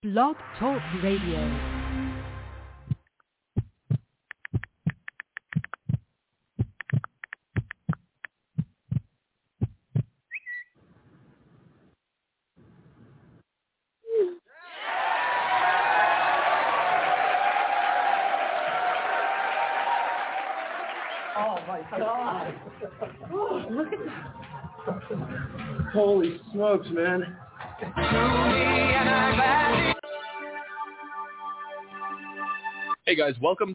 Blog Talk Radio. Oh my God! Oh, look at that! Holy smokes, man! Hey guys, welcome.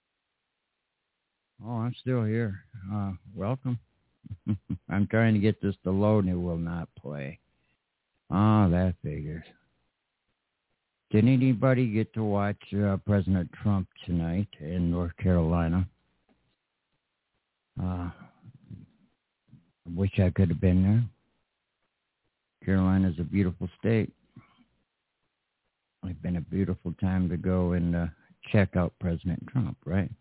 Oh, I'm still here. Welcome. I'm trying to get this to load and it will not play. Oh, that figures. Did anybody get to watch President Trump tonight in North Carolina? I wish I could have been there. Carolina's a beautiful state. It's been a beautiful time to go and check out President Trump, right?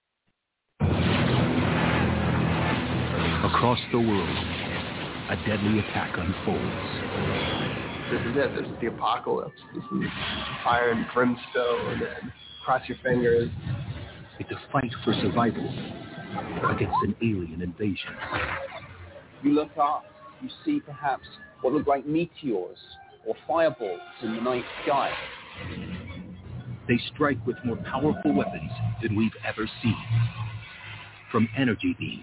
Across the world, a deadly attack unfolds. This is it. This is the apocalypse. This is fire and brimstone and cross your fingers. It's a fight for survival against an alien invasion. You look up, you see perhaps what look like meteors or fireballs in the night sky. They strike with more powerful weapons than we've ever seen. From energy beams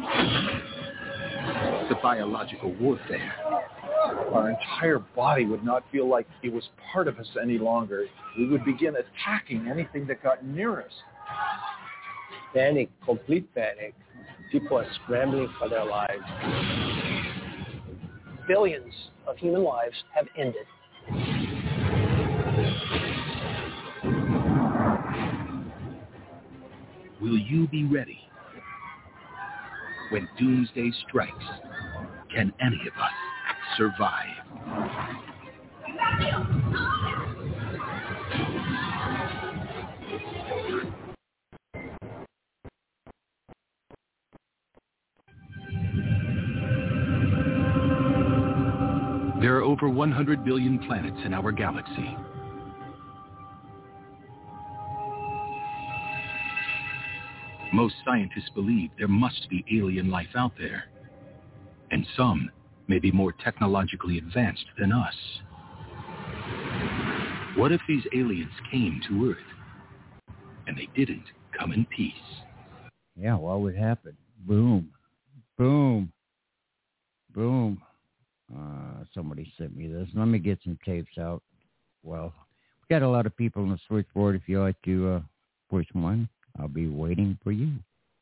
to biological warfare. Our entire body would not feel like it was part of us any longer. We would begin attacking anything that got near us. Panic, complete panic. People are scrambling for their lives. Billions of human lives have ended. Will you be ready? When doomsday strikes, can any of us survive? There are over 100 billion planets in our galaxy. Most scientists believe there must be alien life out there, and some may be more technologically advanced than us. What if these aliens came to Earth, and they didn't come in peace? Yeah, what would happen? Boom. Boom. Boom. Somebody sent me this. Let me get some tapes out. Well, we got a lot of people on the switchboard. If you like to push one, I'll be waiting for you.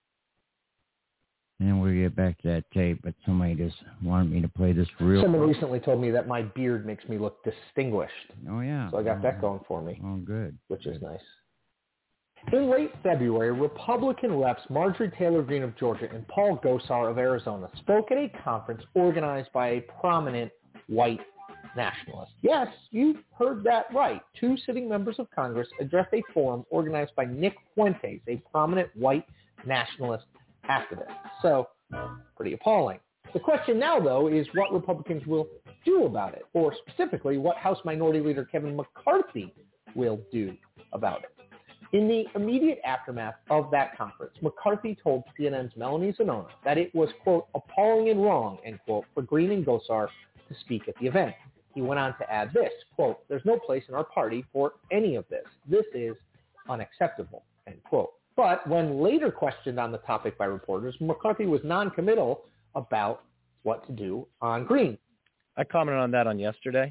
And then we'll get back to that tape, but somebody just wanted me to play this real quick. Someone recently told me that my beard makes me look distinguished. Oh, yeah. So I got that going for me. Oh, good. Which is nice. In late February, Republican reps Marjorie Taylor Greene of Georgia and Paul Gosar of Arizona spoke at a conference organized by a prominent white nationalist. Yes, you heard that right. Two sitting members of Congress addressed a forum organized by Nick Fuentes, a prominent white nationalist activist. So, pretty appalling. The question now, though, is what Republicans will do about it, or specifically what House Minority Leader Kevin McCarthy will do about it. In the immediate aftermath of that conference, McCarthy told CNN's Melanie Zanona that it was, quote, appalling and wrong, end quote, for Greene and Gosar to speak at the event. He went on to add this, quote, there's no place in our party for any of this. This is unacceptable, end quote. But when later questioned on the topic by reporters, McCarthy was non-committal about what to do on Greene. I commented on that on yesterday.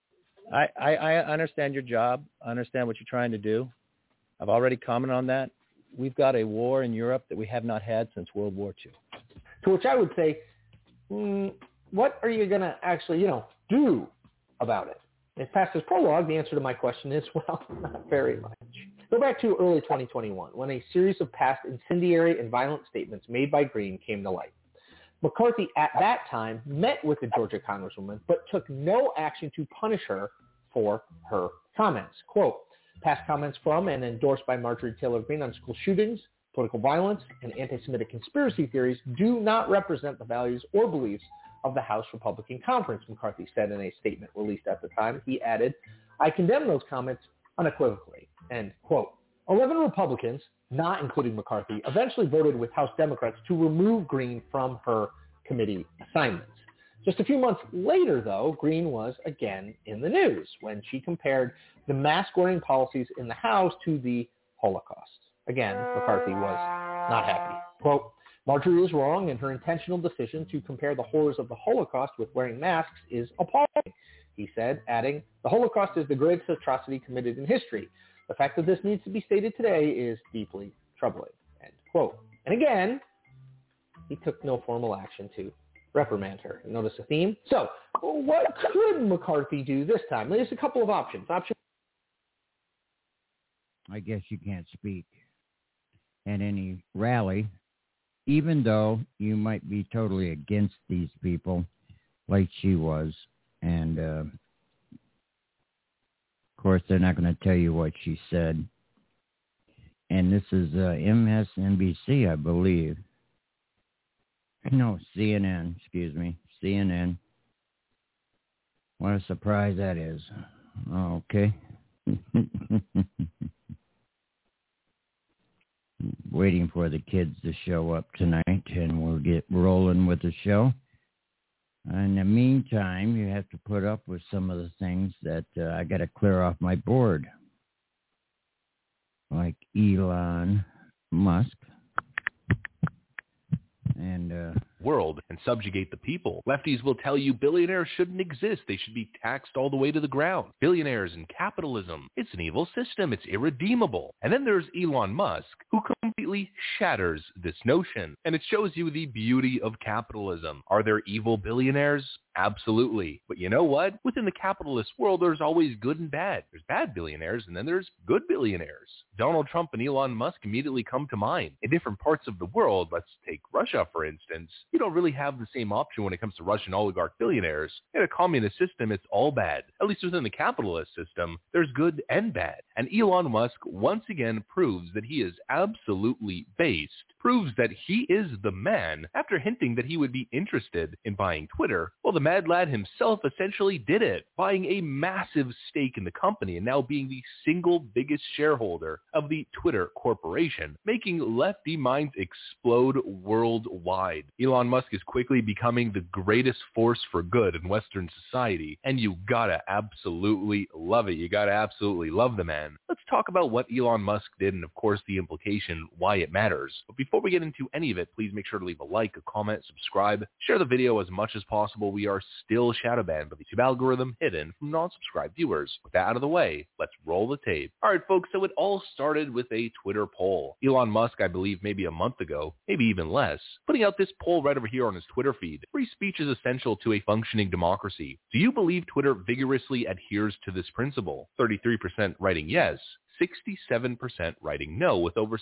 I understand your job. I understand what you're trying to do. I've already commented on that. We've got a war in Europe that we have not had since World War II. To which I would say, what are you going to actually, do about it? If past this prologue, the answer to my question is, well, not very much. Go back to early 2021, when a series of past incendiary and violent statements made by Greene came to light. McCarthy, at that time, met with the Georgia Congresswoman, but took no action to punish her for her comments. Quote, past comments from and endorsed by Marjorie Taylor Greene on school shootings, political violence, and anti-Semitic conspiracy theories do not represent the values or beliefs of the House Republican Conference, McCarthy said in a statement released at the time. He added, I condemn those comments unequivocally. End quote. 11 Republicans, not including McCarthy, eventually voted with House Democrats to remove Greene from her committee assignments. Just a few months later, though, Greene was again in the news when she compared the mask-wearing policies in the House to the Holocaust. Again, McCarthy was not happy. Quote, Marjorie is wrong, and her intentional decision to compare the horrors of the Holocaust with wearing masks is appalling, he said, adding, the Holocaust is the greatest atrocity committed in history. The fact that this needs to be stated today is deeply troubling, end quote. And again, he took no formal action to reprimand her. Notice the theme? So, what could McCarthy do this time? There's a couple of options. I guess you can't speak at any rally, even though you might be totally against these people like she was. And, of course, they're not going to tell you what she said. And this is MSNBC, I believe. No, CNN, excuse me. CNN. What a surprise that is. Okay. Waiting for the kids to show up tonight, and we'll get rolling with the show. In the meantime, you have to put up with some of the things that I got to clear off my board, like Elon Musk. And world and subjugate the people. Lefties will tell you billionaires shouldn't exist. They should be taxed all the way to the ground. Billionaires and capitalism. It's an evil system. It's irredeemable. And then there's Elon Musk, who completely shatters this notion. And it shows you the beauty of capitalism. Are there evil billionaires? Absolutely. But you know what? Within the capitalist world, there's always good and bad. There's bad billionaires, and then there's good billionaires. Donald Trump and Elon Musk immediately come to mind. In different parts of the world, let's take Russia, for instance, you don't really have the same option when it comes to Russian oligarch billionaires. In a communist system, it's all bad. At least within the capitalist system, there's good and bad. And Elon Musk once again proves that he is absolutely based, proves that he is the man after hinting that he would be interested in buying Twitter. Well, the mad lad himself essentially did it, buying a massive stake in the company and now being the single biggest shareholder of the Twitter corporation, making lefty minds explode worldwide. Elon Musk is quickly becoming the greatest force for good in Western society, and you gotta absolutely love it. You gotta absolutely love the man. Let's talk about what Elon Musk did and, of course, the implication why it matters. But before we get into any of it, please make sure to leave a like, a comment, subscribe, share the video as much as possible. We are still shadow banned by the YouTube algorithm, hidden from non-subscribed viewers. With that out of the way, let's roll the tape. All right, folks, so it all started with a Twitter poll. Elon Musk, I believe maybe a month ago, maybe even less, putting out this poll right over here on his Twitter feed. Free speech is essential to a functioning democracy. Do you believe Twitter vigorously adheres to this principle? 33% writing yes, 67% writing no, with over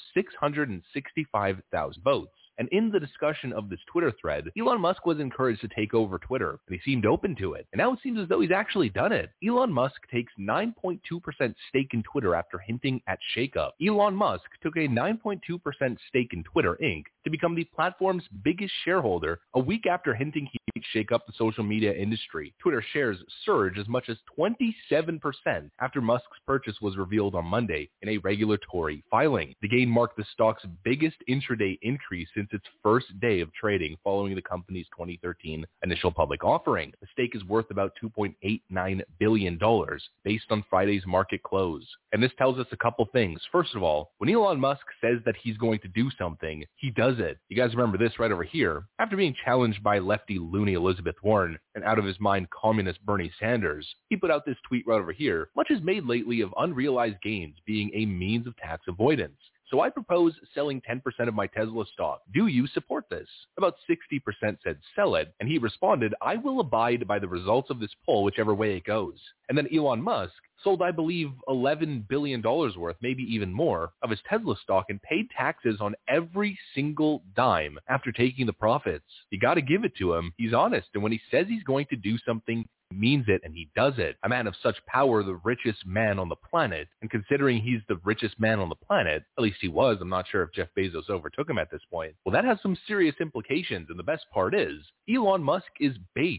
665,000 votes. And in the discussion of this Twitter thread, Elon Musk was encouraged to take over Twitter, and he seemed open to it. And now it seems as though he's actually done it. Elon Musk takes 9.2% stake in Twitter after hinting at shakeup. Elon Musk took a 9.2% stake in Twitter, Inc. to become the platform's biggest shareholder a week after hinting he might shake up the social media industry. Twitter shares surged as much as 27% after Musk's purchase was revealed on Monday in a regulatory filing. The gain marked the stock's biggest intraday increase since its first day of trading following the company's 2013 initial public offering. The stake is worth about $2.89 billion based on Friday's market close. And this tells us a couple things. First of all, when Elon Musk says that he's going to do something, he does it. You guys remember this right over here. After being challenged by lefty loony Elizabeth Warren and out of his mind communist Bernie Sanders, he put out this tweet right over here. Much is made lately of unrealized gains being a means of tax avoidance. So I propose selling 10% of my Tesla stock. Do you support this? About 60% said sell it, and he responded, I will abide by the results of this poll whichever way it goes. And then Elon Musk sold, I believe, $11 billion worth, maybe even more, of his Tesla stock and paid taxes on every single dime after taking the profits. You got to give it to him. He's honest, and when he says he's going to do something, means it, and he does it. A man of such power, the richest man on the planet, and considering he's the richest man on the planet, at least he was, I'm not sure if Jeff Bezos overtook him at this point, well, that has some serious implications, and the best part is, Elon Musk is based.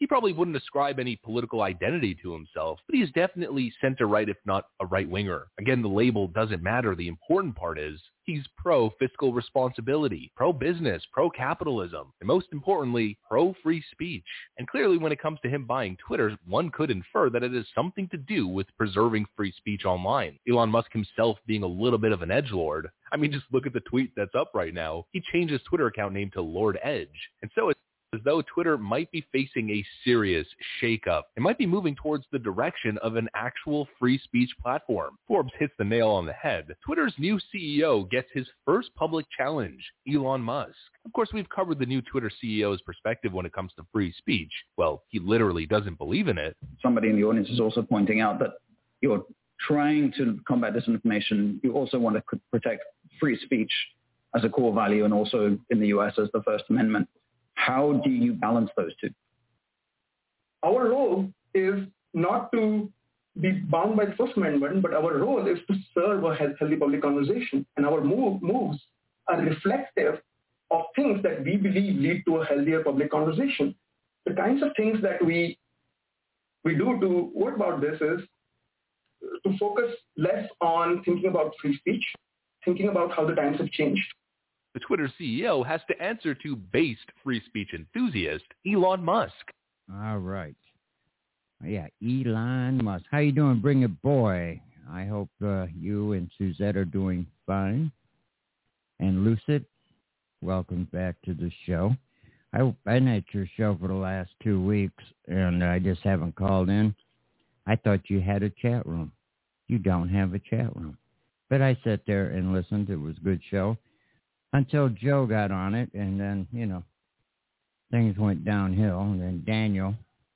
He probably wouldn't ascribe any political identity to himself, but he is definitely center-right, if not a right-winger. Again, the label doesn't matter. The important part is he's pro-fiscal responsibility, pro-business, pro-capitalism, and most importantly, pro-free speech. And clearly, when it comes to him buying Twitter, one could infer that it has something to do with preserving free speech online. Elon Musk himself being a little bit of an edgelord. I mean, just look at the tweet that's up right now. He changed his Twitter account name to Lord Edge. And so it's as though Twitter might be facing a serious shakeup. It might be moving towards the direction of an actual free speech platform. Forbes hits the nail on the head. Twitter's new CEO gets his first public challenge, Elon Musk. Of course, we've covered the new Twitter CEO's perspective when it comes to free speech. Well, he literally doesn't believe in it. Somebody in the audience is also pointing out that you're trying to combat disinformation. You also want to protect free speech as a core value, and also in the US as the First Amendment. How do you balance those two? Our role is not to be bound by the First Amendment, but our role is to serve a healthy public conversation. And our moves are reflective of things that we believe lead to a healthier public conversation. The kinds of things that we do to work about this is to focus less on thinking about free speech, thinking about how the times have changed. The Twitter CEO has to answer to based free speech enthusiast Elon Musk. All right. Yeah, Elon Musk. How you doing, Bring It Boy? I hope you and Suzette are doing fine. And Lucid, welcome back to the show. I've been at your show for the last 2 weeks, and I just haven't called in. I thought you had a chat room. You don't have a chat room. But I sat there and listened. It was a good show. Until Joe got on it, and then, things went downhill. And then Daniel,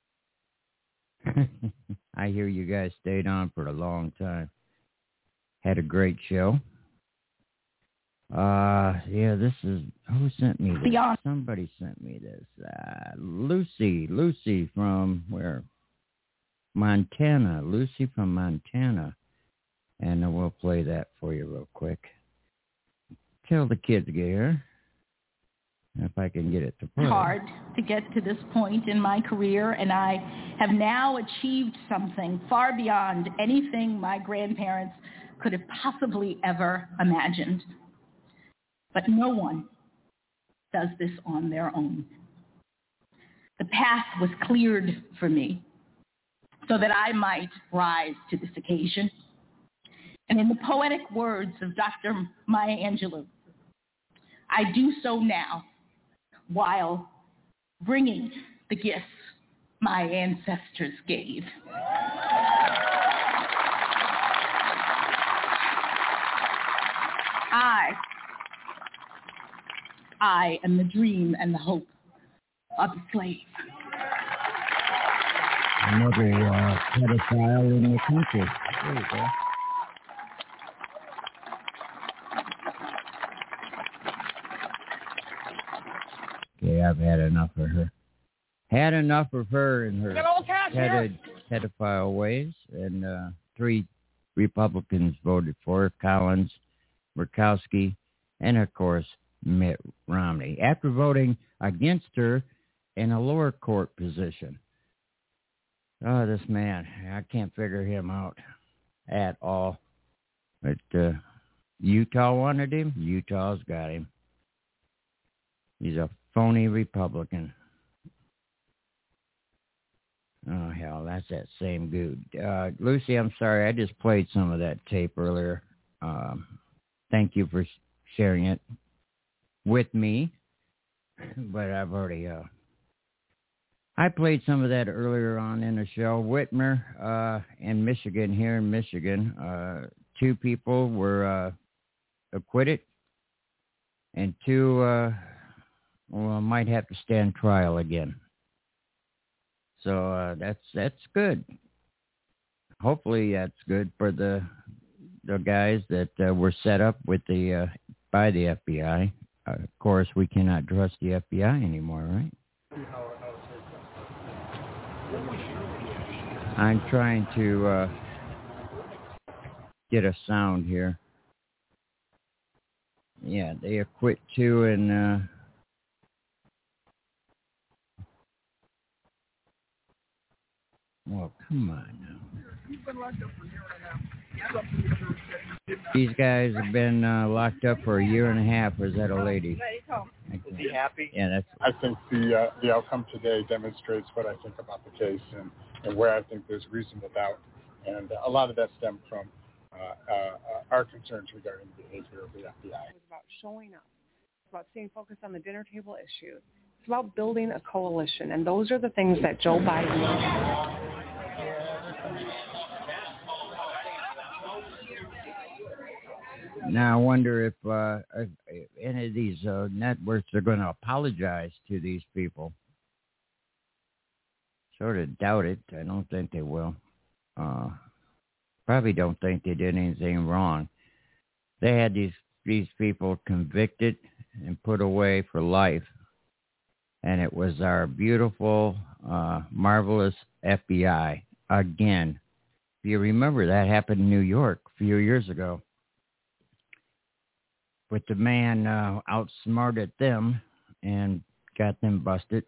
I hear you guys stayed on for a long time. Had a great show. This is, who sent me this? Beyond. Somebody sent me this. Lucy from where? Montana. Lucy from Montana. And we'll play that for you real quick. Tell the kids to get here, if I can get it to play. Hard to get to this point in my career, and I have now achieved something far beyond anything my grandparents could have possibly ever imagined. But no one does this on their own. The path was cleared for me so that I might rise to this occasion. And in the poetic words of Dr. Maya Angelou, I do so now while bringing the gifts my ancestors gave. I am the dream and the hope of the slave. Another pedophile in the country. There you go. Okay, I've had enough of her. Had enough of her and her pedophile ways. And 3 Republicans voted for her: Collins, Murkowski, and, of course, Mitt Romney, after voting against her in a lower court position. Oh, this man, I can't figure him out at all. But Utah wanted him. Utah's got him. He's a phony Republican. Oh, hell, that's that same dude. Lucy, I'm sorry. I just played some of that tape earlier. Thank you for sharing it with me. But I've already... I played some of that earlier on in the show. Whitmer in Michigan, here in Michigan, 2 people were acquitted, and 2 might have to stand trial again. So that's good. Hopefully that's good for the guys that were set up with by the FBI. Of course, we cannot trust the FBI anymore, right? I'm trying to get a sound here. Yeah, they acquit 2 and Well, come on now. These guys have been locked up for a year and a half. Or is that a lady? Is he happy? Yeah, that's. I think the outcome today demonstrates what I think about the case and where I think there's reasonable doubt. And a lot of that stemmed from our concerns regarding the behavior of the FBI. It's about showing up. It's about staying focused on the dinner table issue. It's about building a coalition. And those are the things that Joe Biden Now I wonder if any of these networks are going to apologize to these people. Sort of doubt it. I don't think they will. Probably don't think they did anything wrong. They had these people convicted and put away for life. And it was our beautiful, marvelous FBI. Again, if you remember, that happened in New York a few years ago. But the man outsmarted them and got them busted.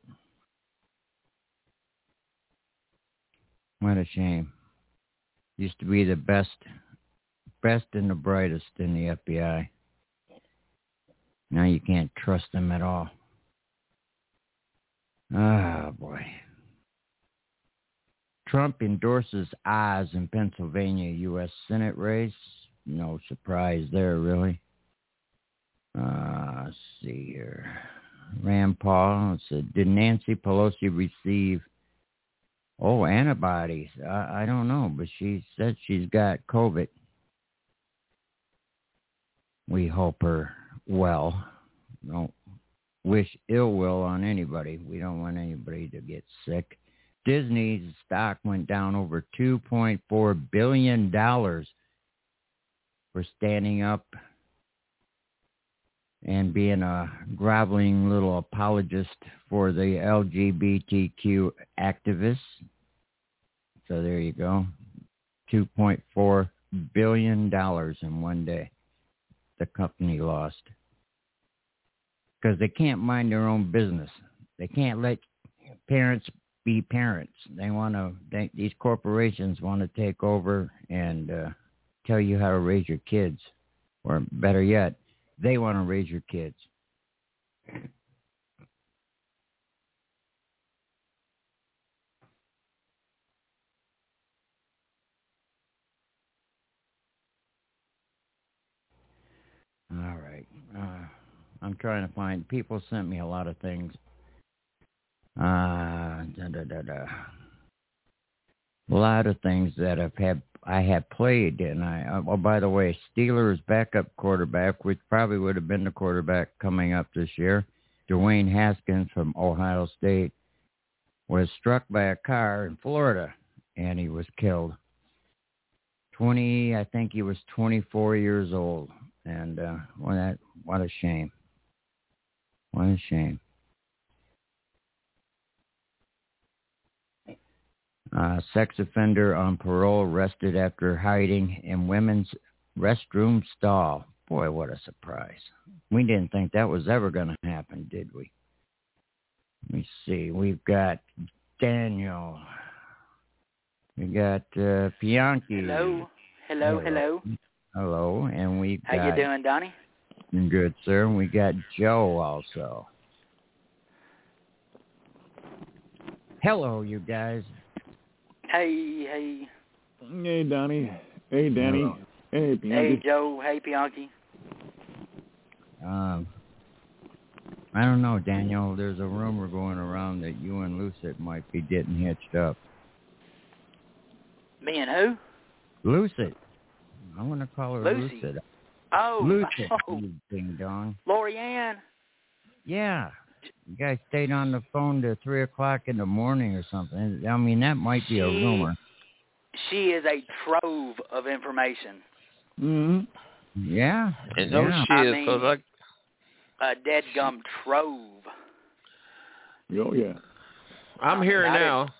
What a shame. Used to be the best and the brightest in the FBI. Now you can't trust them at all. Oh, boy. Trump endorses Oz in Pennsylvania U.S. Senate race. No surprise there, really. Let's see here. Rand Paul said, did Nancy Pelosi receive antibodies? I don't know, but she said she's got COVID. We hope her well. Don't wish ill will on anybody. We don't want anybody to get sick. Disney's stock went down over $2.4 billion for standing up and being a groveling little apologist for the LGBTQ activists. So there you go. $2.4 billion in one day the company lost. Because they can't mind their own business. They can't let parents be parents. These corporations want to take over and tell you how to raise your kids. Or better yet, they want to raise your kids. All right. I'm trying to find. People sent me a lot of things. A lot of things that I have played, and by the way, Steelers backup quarterback, which probably would have been the quarterback coming up this year, Dwayne Haskins from Ohio State, was struck by a car in Florida, and he was killed. I think he was 24 years old, and what a shame. What a shame. Sex offender on parole arrested after hiding in women's restroom stall. Boy, what a surprise. We didn't think that was ever going to happen, did we? Let me see. We've got Daniel. We got Bianchi. Hello. Hello. And we got... How you doing, Donnie? Good, sir. And we got Joe also. Hello, you guys. Hey. Hey, Donnie. Hey, Danny. Hello. Hey, Bianchi. Hey, Joe. Hey, Bianchi. I don't know, Daniel. There's a rumor going around that you and Lucid might be getting hitched up. Me and who? Lucid. I want to call her Lucy. Lucid. Oh. Lucid, you ding dong. Lorianne. Yeah. You guys stayed on the phone till 3 o'clock in the morning or something. I mean, that might be a rumor. She is a trove of information. Mm-hmm. Yeah. And no, she is. Mean, a dead-gum trove. Oh, yeah. I'm here now.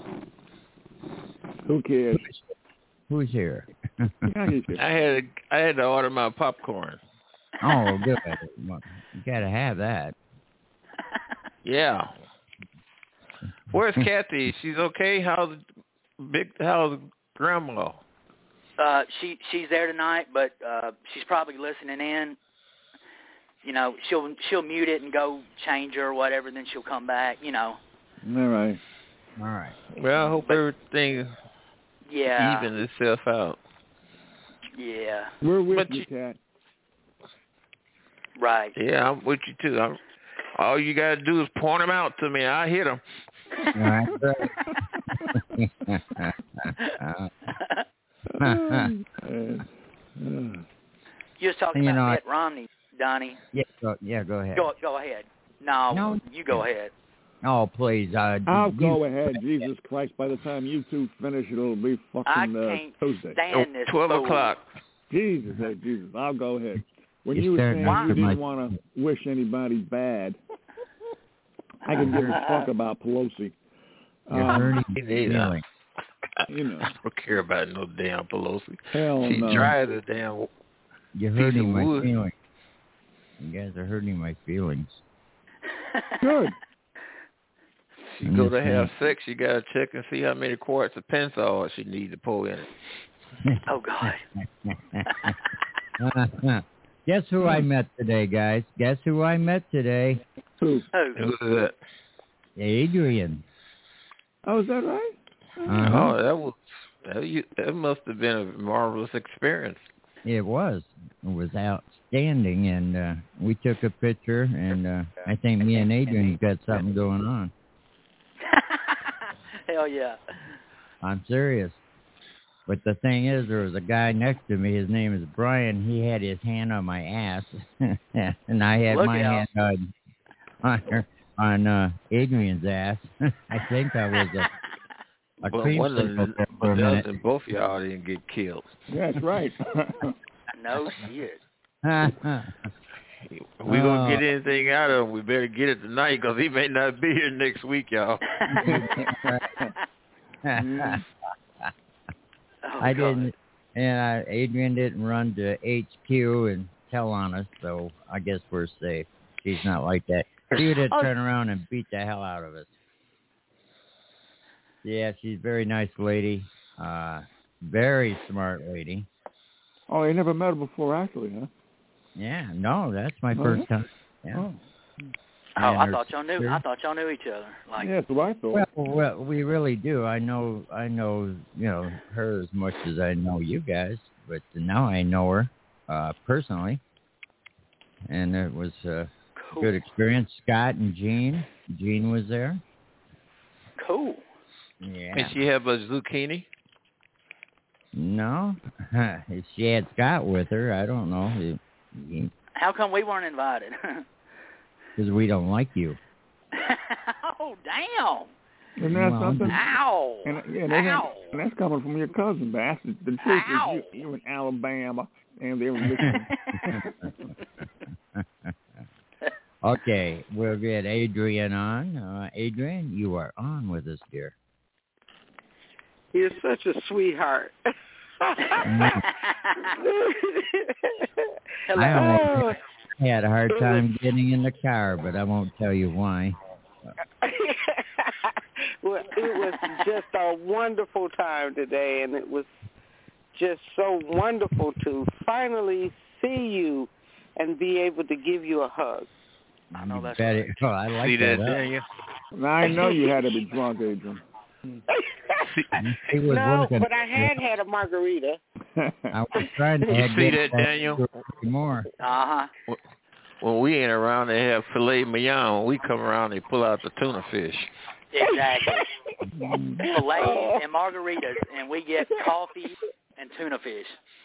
Who cares? Who's here? I had to order my popcorn. Oh, good. You got to have that. Yeah. Where's Kathy? She's okay? How's how's Grandma? She's there tonight, but she's probably listening in. You know, she'll mute it and go change her or whatever, then she'll come back. You know. All right. Well, I hope everything even itself out. Yeah. We're with you, Cat. Right. Yeah, I'm with you too. All you gotta do is point them out to me. I hit them. That's right. You was talking about Mitt Romney, Donnie. Yeah, go ahead. Go ahead. No, you go ahead. Oh, please. I'll go ahead. Jesus Christ, by the time you two finish, it'll be fucking Tuesday. Stand this 12 o'clock. Jesus, I'll go ahead. When you were saying you didn't want to wish anybody bad, I can give a fuck about Pelosi. You know, I don't care about no damn Pelosi. Hell she no. drives a damn. You're hurting my feelings. You guys are hurting my feelings. Good. She go to have sex, you gotta check and see how many quarts of Pensol she needs to pour in it. Oh God. Guess who I met today, guys? Guess who I met today? Who? Who's that? Adrian. Oh, is that right? Oh, that must have been a marvelous experience. It was. It was outstanding, and we took a picture, and I think me and Adrian got something going on. Hell yeah. I'm serious. But the thing is, there was a guy next to me. His name is Brian. He had his hand on my ass, and I had my hand on Adrian's ass. I think I was a creamsicle for a minute. And both of y'all didn't get killed. That's right. No shit. If we're going to get anything out of him, we better get it tonight because he may not be here next week, y'all. I didn't, and Adrian didn't run to HQ and tell on us, so I guess we're safe. She's not like that. She would have turned around and beat the hell out of us. Yeah, she's a very nice lady. Very smart lady. Oh, you never met her before, actually, huh? Yeah, no, that's my first time. Yeah. I thought y'all knew. I thought y'all knew each other. Like, yeah, that's what I thought. Well, we really do. I know, her as much as I know you guys, but now I know her personally, and it was a good experience. Scott and Jean. Jean was there. Cool. Yeah. Did she have a zucchini? No. If she had Scott with her, I don't know. How come we weren't invited? Because we don't like you. Oh, damn. And that's something. Ow. Ow. And that's coming from your cousin, bastard. The truth is you're in Alabama, and they're listening. Okay, we'll get Adrian on. Adrian, you are on with us, dear. You're such a sweetheart. I had a hard time getting in the car, but I won't tell you why. Well, it was just a wonderful time today, and it was just so wonderful to finally see you and be able to give you a hug. I know that's right. I like see that, that. Daniel? I know you had to be drunk, Adrian. No, but I had a margarita. I was trying to see that, Daniel? More. Uh-huh. When we ain't around, they have filet mignon. When we come around, they pull out the tuna fish. Exactly. Filet and margaritas, and we get coffee and tuna fish.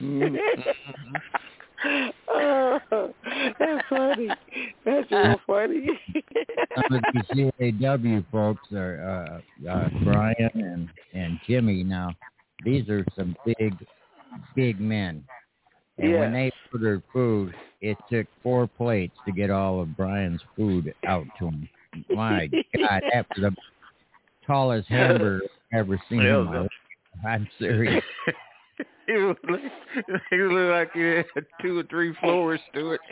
Oh, that's funny. That's real funny. Some of the CAW folks are Brian and Jimmy. Now, these are some big men. And when they ordered food, it took 4 plates to get all of Brian's food out to him. My God, that was the tallest hamburger I've ever seen in my life. I'm serious. It looked like it had 2 or 3 floors to it.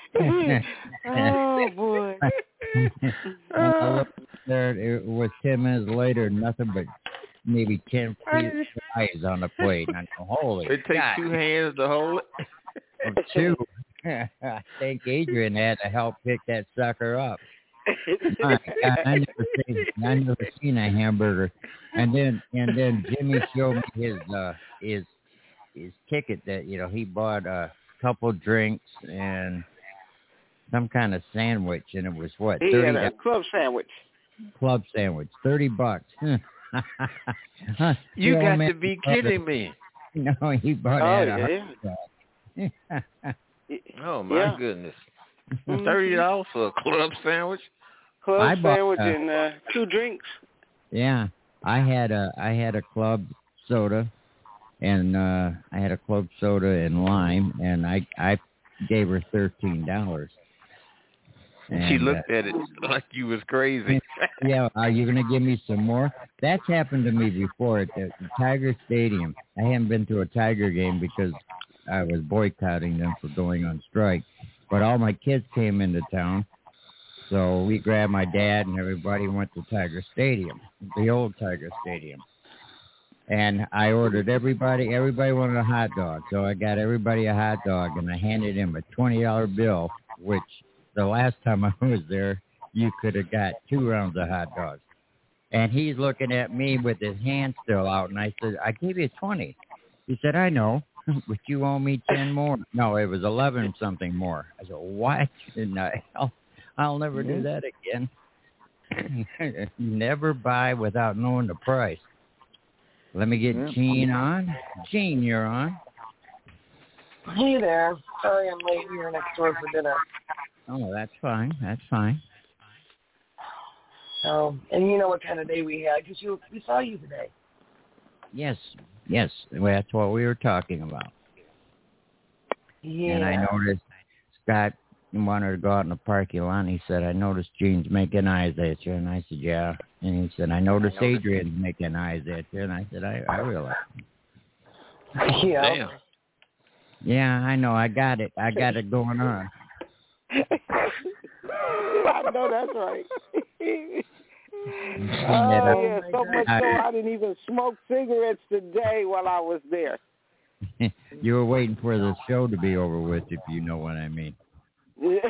Oh, boy. I looked there, it was 10 minutes later, nothing but maybe 10 fries on the plate. And I go, holy It takes God. 2 hands to hold it. Or 2. I think Adrian had to help pick that sucker up. I never seen a hamburger. And then Jimmy showed me his ticket that, you know, he bought a couple drinks and some kind of sandwich, and it was what? He had a club sandwich. Club sandwich, $30. You got to be kidding me. No, he bought that. Oh my goodness. $30 for a club sandwich? Club sandwich and 2 drinks. Yeah. I had a club soda and I had a club soda and lime, and I gave her $13. And she looked at it like you was crazy. Yeah, are you going to give me some more? That's happened to me before at the Tiger Stadium. I haven't been to a Tiger game because I was boycotting them for going on strike. But all my kids came into town, so we grabbed my dad and everybody and went to Tiger Stadium, the old Tiger Stadium. And I ordered everybody wanted a hot dog. So I got everybody a hot dog, and I handed him a $20 bill, which the last time I was there, you could have got 2 rounds of hot dogs. And he's looking at me with his hand still out, and I said, I gave you 20. He said, I know, but you owe me 10 more. No, it was 11 something more. I said, what? And I'll never do that again. Never buy without knowing the price. Let me get Gene on. Gene, you're on. Hey there. Sorry I'm late. We were next door for dinner. Oh, that's fine. That's fine. So, and you know what kind of day we had because we saw you today. Yes. Well, that's what we were talking about. Yeah. And I noticed Scott wanted to go out in the parking lot, and he said, I noticed Gene's making eyes at you. And I said, yeah. And he said, I noticed Adrian's making eyes at you. And I said, I realize. Yeah. Damn. Yeah, I know. I got it going on. I know that's right. Yeah, so much so I didn't even smoke cigarettes today while I was there. You were waiting for the show to be over with, if you know what I mean. Good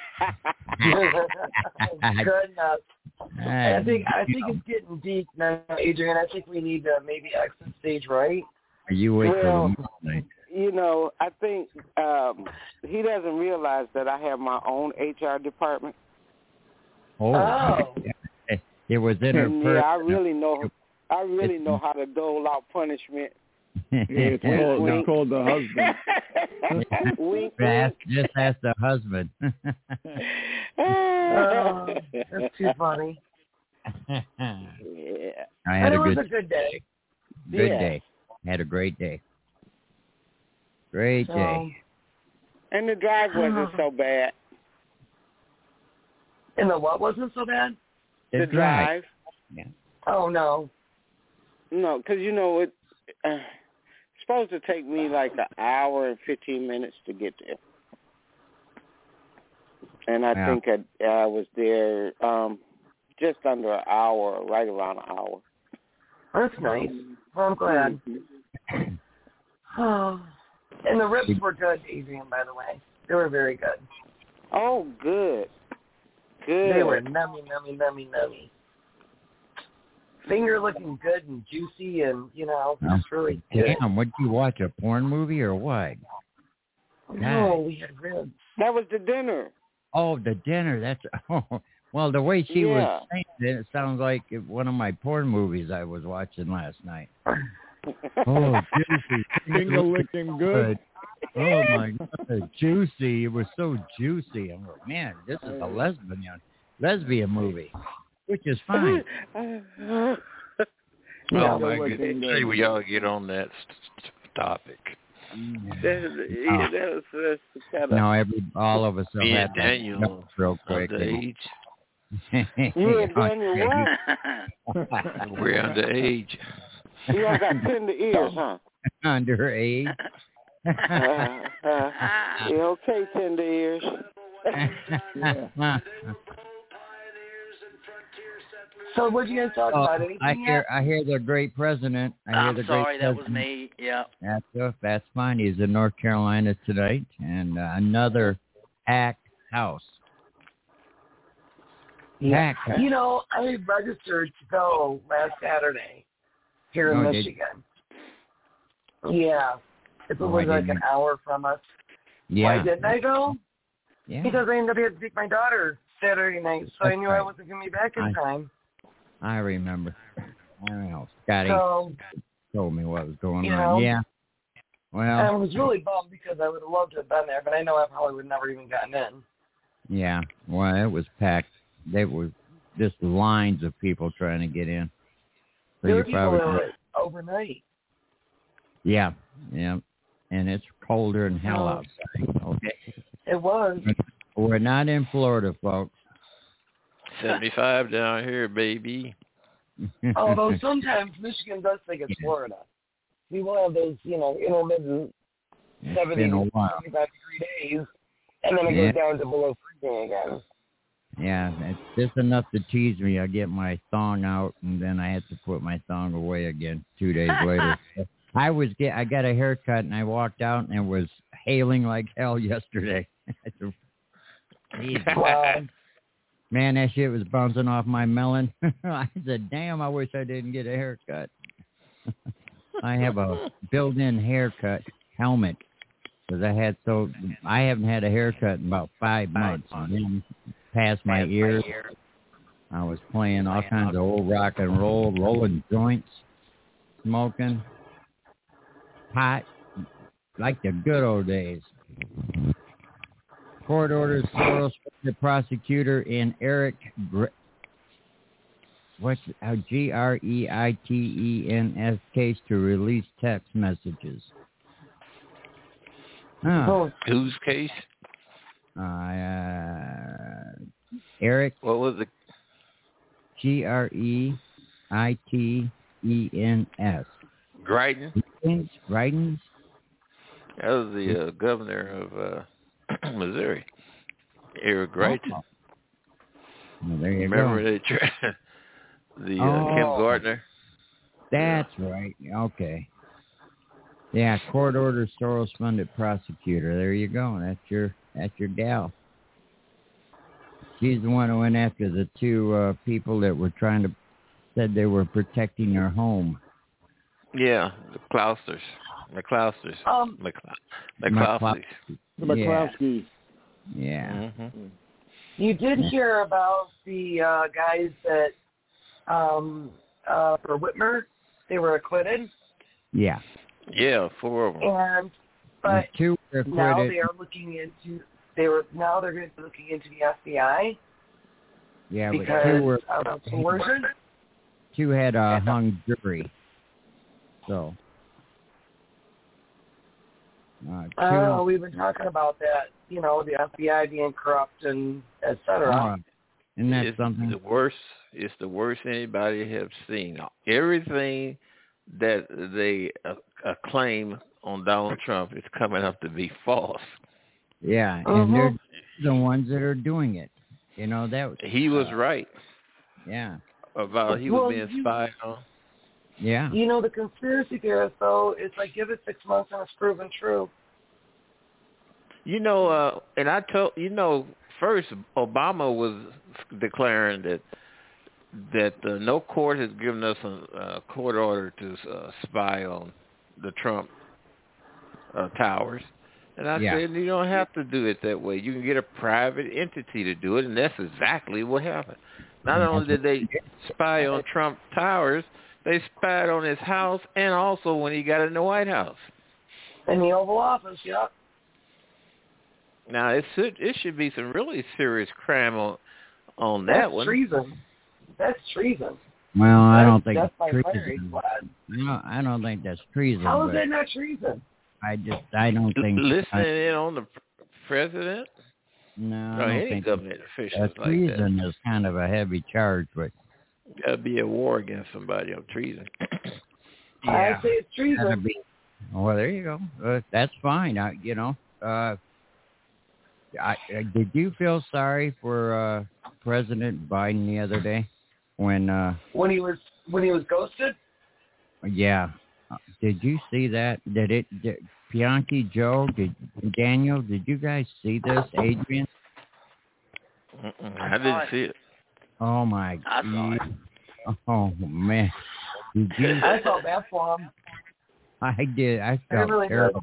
enough. I think it's getting deep now, Adrian. I think we need to maybe exit stage right. Are you waiting for the night? You know, I think he doesn't realize that I have my own HR department. Oh. It was in her. Yeah, I really know how to dole out punishment. It's called the husband. Wink, just ask the husband. That's too funny. Yeah. I had it was a good day. Good day. Had a great day. Great day. And the drive wasn't so bad. And the what wasn't so bad? The drive. Yeah. Oh, no. No, because, you know, it's supposed to take me like an hour and 15 minutes to get there. And I think I was there just under an hour, right around an hour. That's nice. Well, I'm glad. And the ribs were good, Adrian, by the way. They were very good. Oh, good. Good. They were nummy. Finger looking good and juicy and, you know, just really good. Damn, what did you watch, a porn movie or what? No, we had ribs. That was the dinner. Oh, the dinner. That's, well, the way she was saying it sounds like one of my porn movies I was watching last night. Oh, juicy. Finger licking good. Oh, my God. Juicy. It was so juicy. I'm like, man, this is a lesbian movie, which is fine. Oh, my goodness. See, we all get on that topic. That was kind of... Now, all of us have had Daniel real quick. Underage. Yeah, Daniel, what? We're underage. You all got tender ears, huh? Underage. Yeah, okay, tender ears. So what did you guys talk about? Anything I hear the great president. I'm sorry, that was me. Yeah. That's fine. He's in North Carolina tonight, and another packed house. Yeah. You know, I registered to go last Saturday here in Michigan. Yeah. It was like an hour from us. Yeah. Why didn't I go? Yeah. Because I ended up having to take my daughter Saturday night, so I knew I wasn't going to be back in time. I remember. Scotty told me what was going on. Know, yeah. Well, I was really bummed because I would have loved to have been there, but I know I probably would have never even gotten in. Yeah. Well, it was packed. They were just lines of people trying to get in. So there were people there overnight. Yeah. Yeah. And it's colder than hell outside. Okay. It was. We're not in Florida, folks. 75 down here, baby. Although sometimes Michigan does think it's Florida. We will have those, intermittent 70, 75 degree days, and then it goes down to below freezing again. Yeah, it's just enough to tease me. I get my thong out, and then I have to put my thong away again 2 days later. I got a haircut, and I walked out, and it was hailing like hell yesterday. Wow. Man, that shit was bouncing off my melon. I said, damn, I wish I didn't get a haircut. I have a built-in haircut helmet because I haven't had a haircut in about 5 months. And then past my ears, I was playing all kinds of old rock and roll, rolling joints, smoking pot, like the good old days. Court orders Soros, the prosecutor in Eric Greitens case to release text messages. Whose case? Eric. What was it? Greitens. Greitens? Greitens? That was the governor of Missouri, Eric Greitens. Well, there you Remember go. they tried Kim Gardner? That's right. Okay. Yeah, court orders Soros-funded prosecutor. There you go. That's your gal. She's the one who went after the two people that were said they were protecting their home. Yeah, the McCloskey. The McCloskey. Yeah. Mm-hmm. You did hear about the guys that for Whitmer, they were acquitted. Yeah. Yeah, 4 of them. But two were acquitted. Now they are looking into. They're going to be looking into the FBI. Yeah, because but two were of coercion. Two had a hung jury. So. We've been talking about that, the FBI being corrupt and et cetera. Isn't that something? It's the worst anybody has seen. Everything that they claim on Donald Trump is coming up to be false. Yeah, and they're the ones that are doing it. He was right. Yeah. About he was being spied on. Yeah. The conspiracy theorist, though, it's like give it 6 months and it's proven true. And I told first Obama was declaring that no court has given us a court order to spy on the Trump towers. And I said, you don't have to do it that way. You can get a private entity to do it, and that's exactly what happened. Not only did they spy on Trump towers, they spied on his house and also when he got in the White House. In the Oval Office, yep. Now, it should be some really serious crime on that one. That's treason. Well, I don't think that's it's treason. No, I don't think that's treason. How is that not treason? I don't think... Listening in on the president? No, or I don't any think government officials like treason that. is kind of a heavy charge, but... That'd be a war against somebody on treason. I say it's treason. Well, there you go. That's fine. Did you feel sorry for President Biden the other day? when he was ghosted. Yeah. Did you see that? Did Bianchi, Joe, Daniel? Did you guys see this, Adrian? I didn't see it. Oh my I saw it. Oh man. Did you? I felt bad for him. I did. I felt really terrible.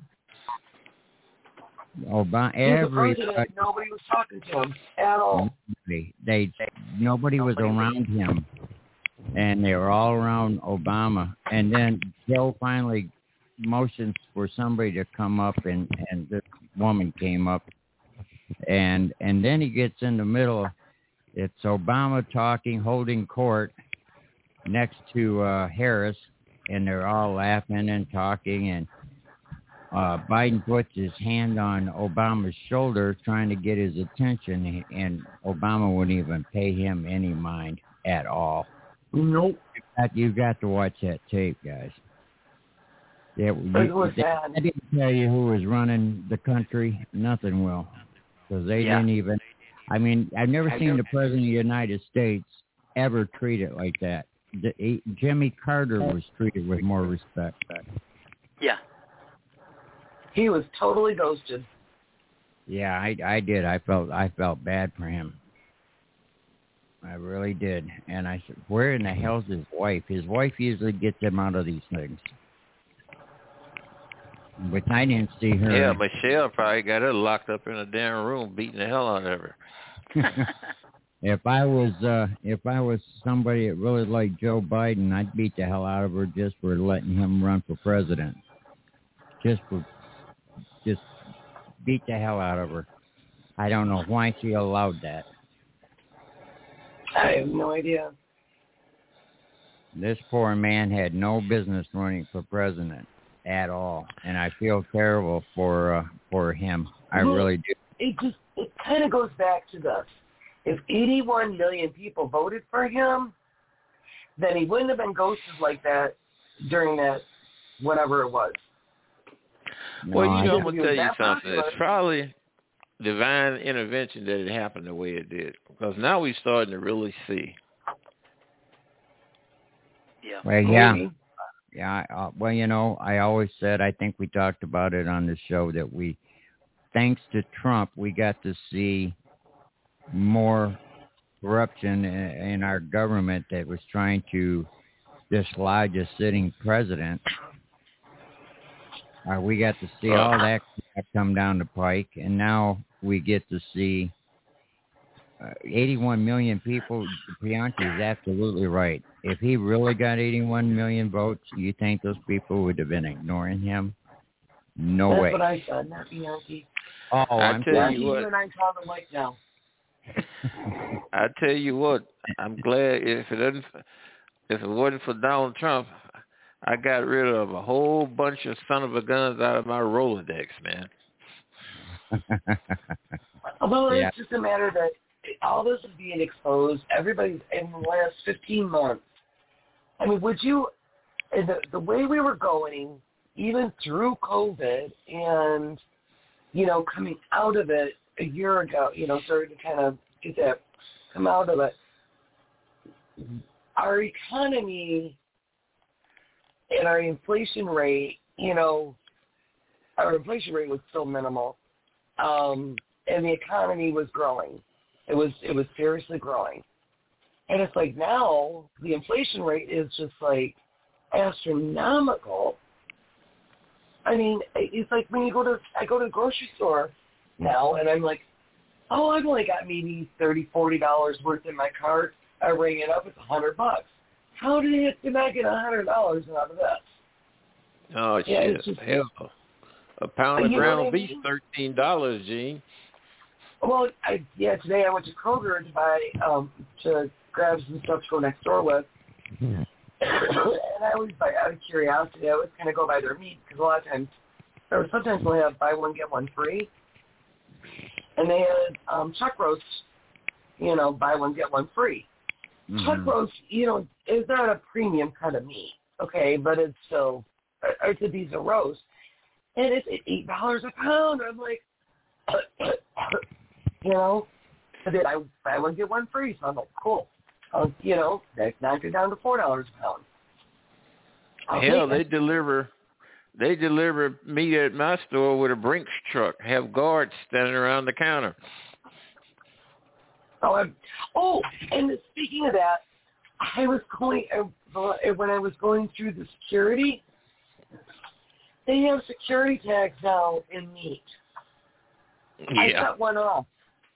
Obama, nobody was talking to him at all. Nobody was around him, and they were all around Obama. And then Joe finally motions for somebody to come up, and this woman came up, and then he gets in the middle. It's Obama talking, holding court next to Harris, and they're all laughing and talking, and Biden puts his hand on Obama's shoulder trying to get his attention, and Obama wouldn't even pay him any mind at all. Nope. You've got to watch that tape, guys. Yeah, I didn't tell you who was running the country. Nothing will. Because they didn't even... I mean, I've never seen the President of the United States ever treated like that. Jimmy Carter was treated with more respect. Yeah. He was totally ghosted. Yeah, I did. I felt bad for him. I really did. And I said, where in the hell's his wife? His wife usually gets him out of these things. But I didn't see her. Yeah, Michelle probably got her locked up in a damn room, beating the hell out of her. If I was somebody that really liked Joe Biden, I'd beat the hell out of her just for letting him run for president. Just beat the hell out of her. I don't know why she allowed that. I have no idea. This poor man had no business running for president at all, and I feel terrible for him. I really do. It kind of goes back to this. If 81 million people voted for him, then he wouldn't have been ghosted like that during that whatever it was. Well, I'm going to tell you something. It's probably divine intervention that it happened the way it did. Because now we're starting to really see. Yeah. Well, yeah. Yeah. Well, I always said, I think we talked about it on the show, that thanks to Trump, we got to see more corruption in our government that was trying to dislodge a sitting president. We got to see all that come down the pike, and now we get to see 81 million people. Bianchi is absolutely right. If he really got 81 million votes, you think those people would have been ignoring him? No way. That's what I said, not Bianchi. Oh, I tell you what. You and I call them like now. I tell you what. I'm glad if it wasn't for Donald Trump, I got rid of a whole bunch of son of a guns out of my Rolodex, man. Well, it's just a matter that all this is being exposed. Everybody's in the last 15 months. I mean, would you, the way we were going, even through COVID and, coming out of it a year ago, starting to kind of get that, come out of it, our economy and our inflation rate, our inflation rate was still minimal, and the economy was growing. It was seriously growing. And it's like now the inflation rate is just like astronomical. I mean, it's like when I go to the grocery store now, and I'm like, oh, I've only got maybe $30, $40 worth in my cart. I ring it up, it's $100. How did I get $100 out of this? Oh, shit. Hell, a pound of ground beef, $13, Gene. Well, today I went to Kroger to buy, to grab some stuff to go next door with. And I always buy, out of curiosity, I always kind of go by their meat, because a lot of times, or sometimes they'll have buy one, get one free. And they had chuck roast, buy one, get one free. Mm-hmm. Chuck roast, is not a premium kind of meat, okay, but it's still, it's a decent roast. And it's $8 a pound. I'm like, but then I buy one, get one free, so I'm like, cool. That knocked it down to $4 a pound. Hell, they deliver meat at my store with a Brinks truck. Have guards standing around the counter. And speaking of that, I was going when I was going through the security. They have security tags now in meat. Yeah. I set one off.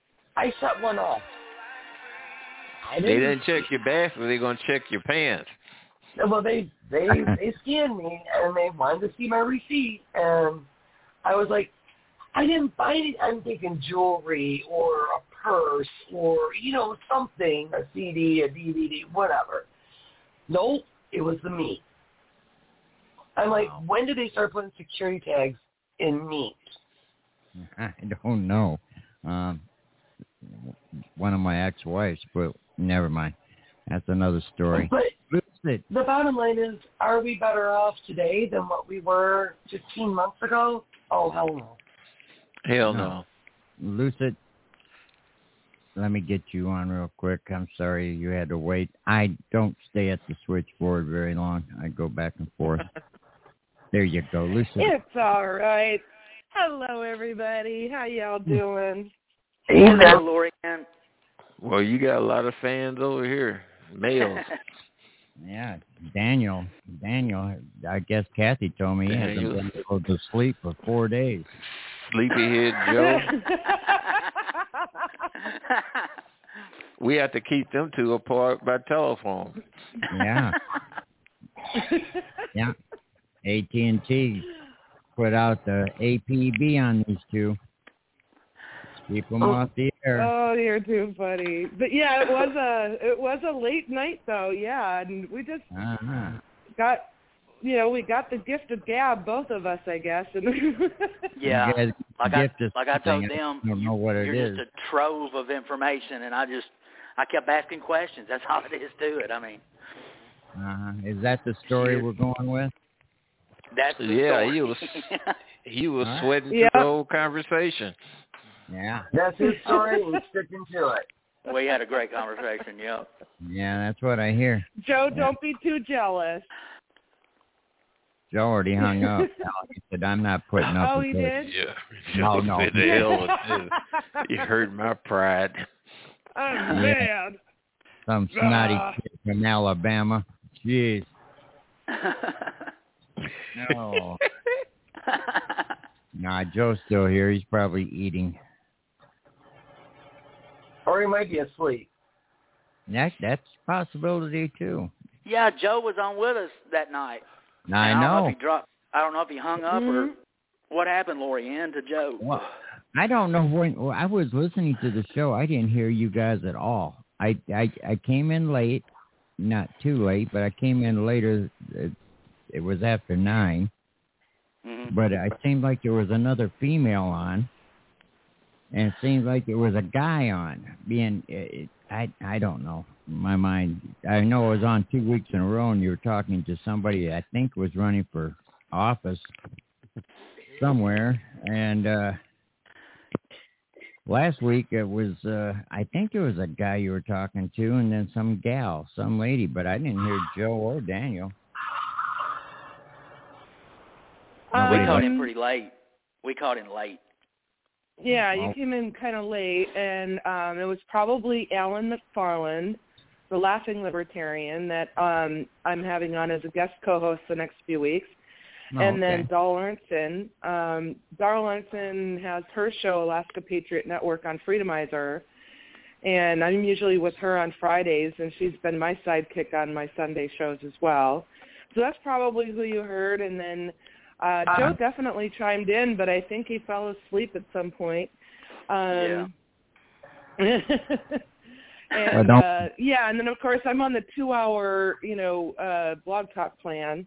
They didn't check your basket. They're gonna check your pants. Well, they scanned me and they wanted to see my receipt, and I was like, I didn't buy it. I'm thinking jewelry or a purse or something, a CD, a DVD, whatever. Nope, it was the meat. I'm like, when did they start putting security tags in meat? I don't know. One of my ex-wives, but never mind. That's another story. But the bottom line is, are we better off today than what we were 15 months ago? Oh, hell no. Hell no. Lucid, let me get you on real quick. I'm sorry you had to wait. I don't stay at the switchboard very long. I go back and forth. There you go, Lucid. It's all right. Hello, everybody. How y'all doing? Hello, Lori Ann. Well, you got a lot of fans over here, males. Yeah, Daniel, I guess Kathy told me he hasn't been able to sleep for 4 days. Sleepyhead Joe. We have to keep them two apart by telephone. Yeah. Yeah. AT&T put out the APB on these two. Keep them off the air. Oh, you're too funny. But yeah, it was a late night though. Yeah, and we just got, we got the gift of gab, both of us, I guess. And yeah, like I told them, I don't know what you're it is. just a trove of information, and I kept asking questions. That's all it is to it. I mean, is that the story we're going with? That's the story. he was sweating through the whole conversation. Yeah. That's his story, and he's sticking to it. We had a great conversation, yeah. Yeah, that's what I hear. Joe, don't be too jealous. Joe already hung up. He said, I'm not putting up with this. this. He did? No. What the hell with this? You hurt my pride. I'm mad. Some snotty kid from Alabama. Jeez. No. Nah, Joe's still here. He's probably eating. Or he might be asleep. That's a possibility, too. Yeah, Joe was on with us that night. I know. I don't know if he hung up or what happened, Lori Ann, to Joe. Well, I don't know when I was listening to the show. I didn't hear you guys at all. I came in late, not too late, but I came in later. It was after 9. Mm-hmm. But it seemed like there was another female on, and it seemed like there was a guy on. I don't know. In my mind, I know it was on 2 weeks in a row, and you were talking to somebody I think was running for office somewhere. And last week it was, I think there was a guy you were talking to, and then some gal, some lady, but I didn't hear Joe or Daniel. We caught him pretty late. We caught him late. Yeah, you came in kind of late, and it was probably Alan McFarland, the Laughing Libertarian, that I'm having on as a guest co-host the next few weeks. And then Dahl Arnson. Dahl Arnson has her show, Alaska Patriot Network, on Freedomizer, and I'm usually with her on Fridays, and she's been my sidekick on my Sunday shows as well. So that's probably who you heard, and then Joe definitely chimed in, but I think he fell asleep at some point. And and then of course I'm on the 2-hour, blog talk plan.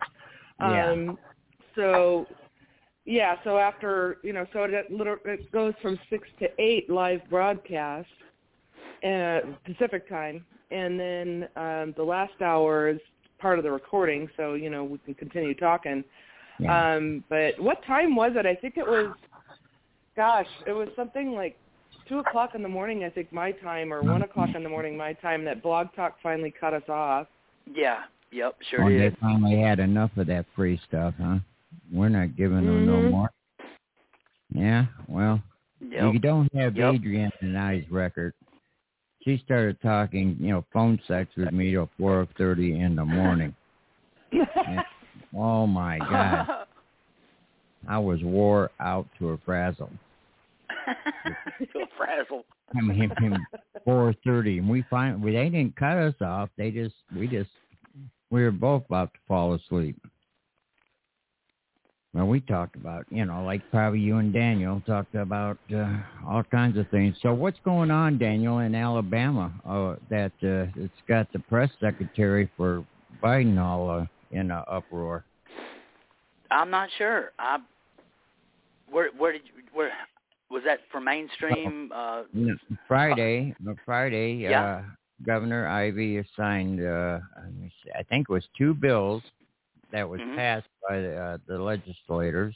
So after, so it goes from 6 to 8 live broadcast, Pacific time, and then the last hour is part of the recording, so we can continue talking. But what time was it? I think it was something like 2:00 in the morning, I think, my time, or 1:00 in the morning, my time, that Blog Talk finally cut us off. Yeah. Yep. Sure When did. they finally had enough of that free stuff, huh? We're not giving them no more. Yeah. Well, you don't have Adrienne and I's record. She started talking, phone sex with me till 4:30 in the morning. And, oh my God. I was wore out to a frazzle. To a frazzle. I mean, 4:30, and they didn't cut us off. We were both about to fall asleep. Well, we talked about, like probably you and Daniel talked about all kinds of things. So what's going on, Daniel, in Alabama? That it's got the press secretary for Biden all in an uproar. I'm not sure. Where was that for mainstream? Friday, Governor Ivey signed, I think it was 2 bills that was passed by the legislators.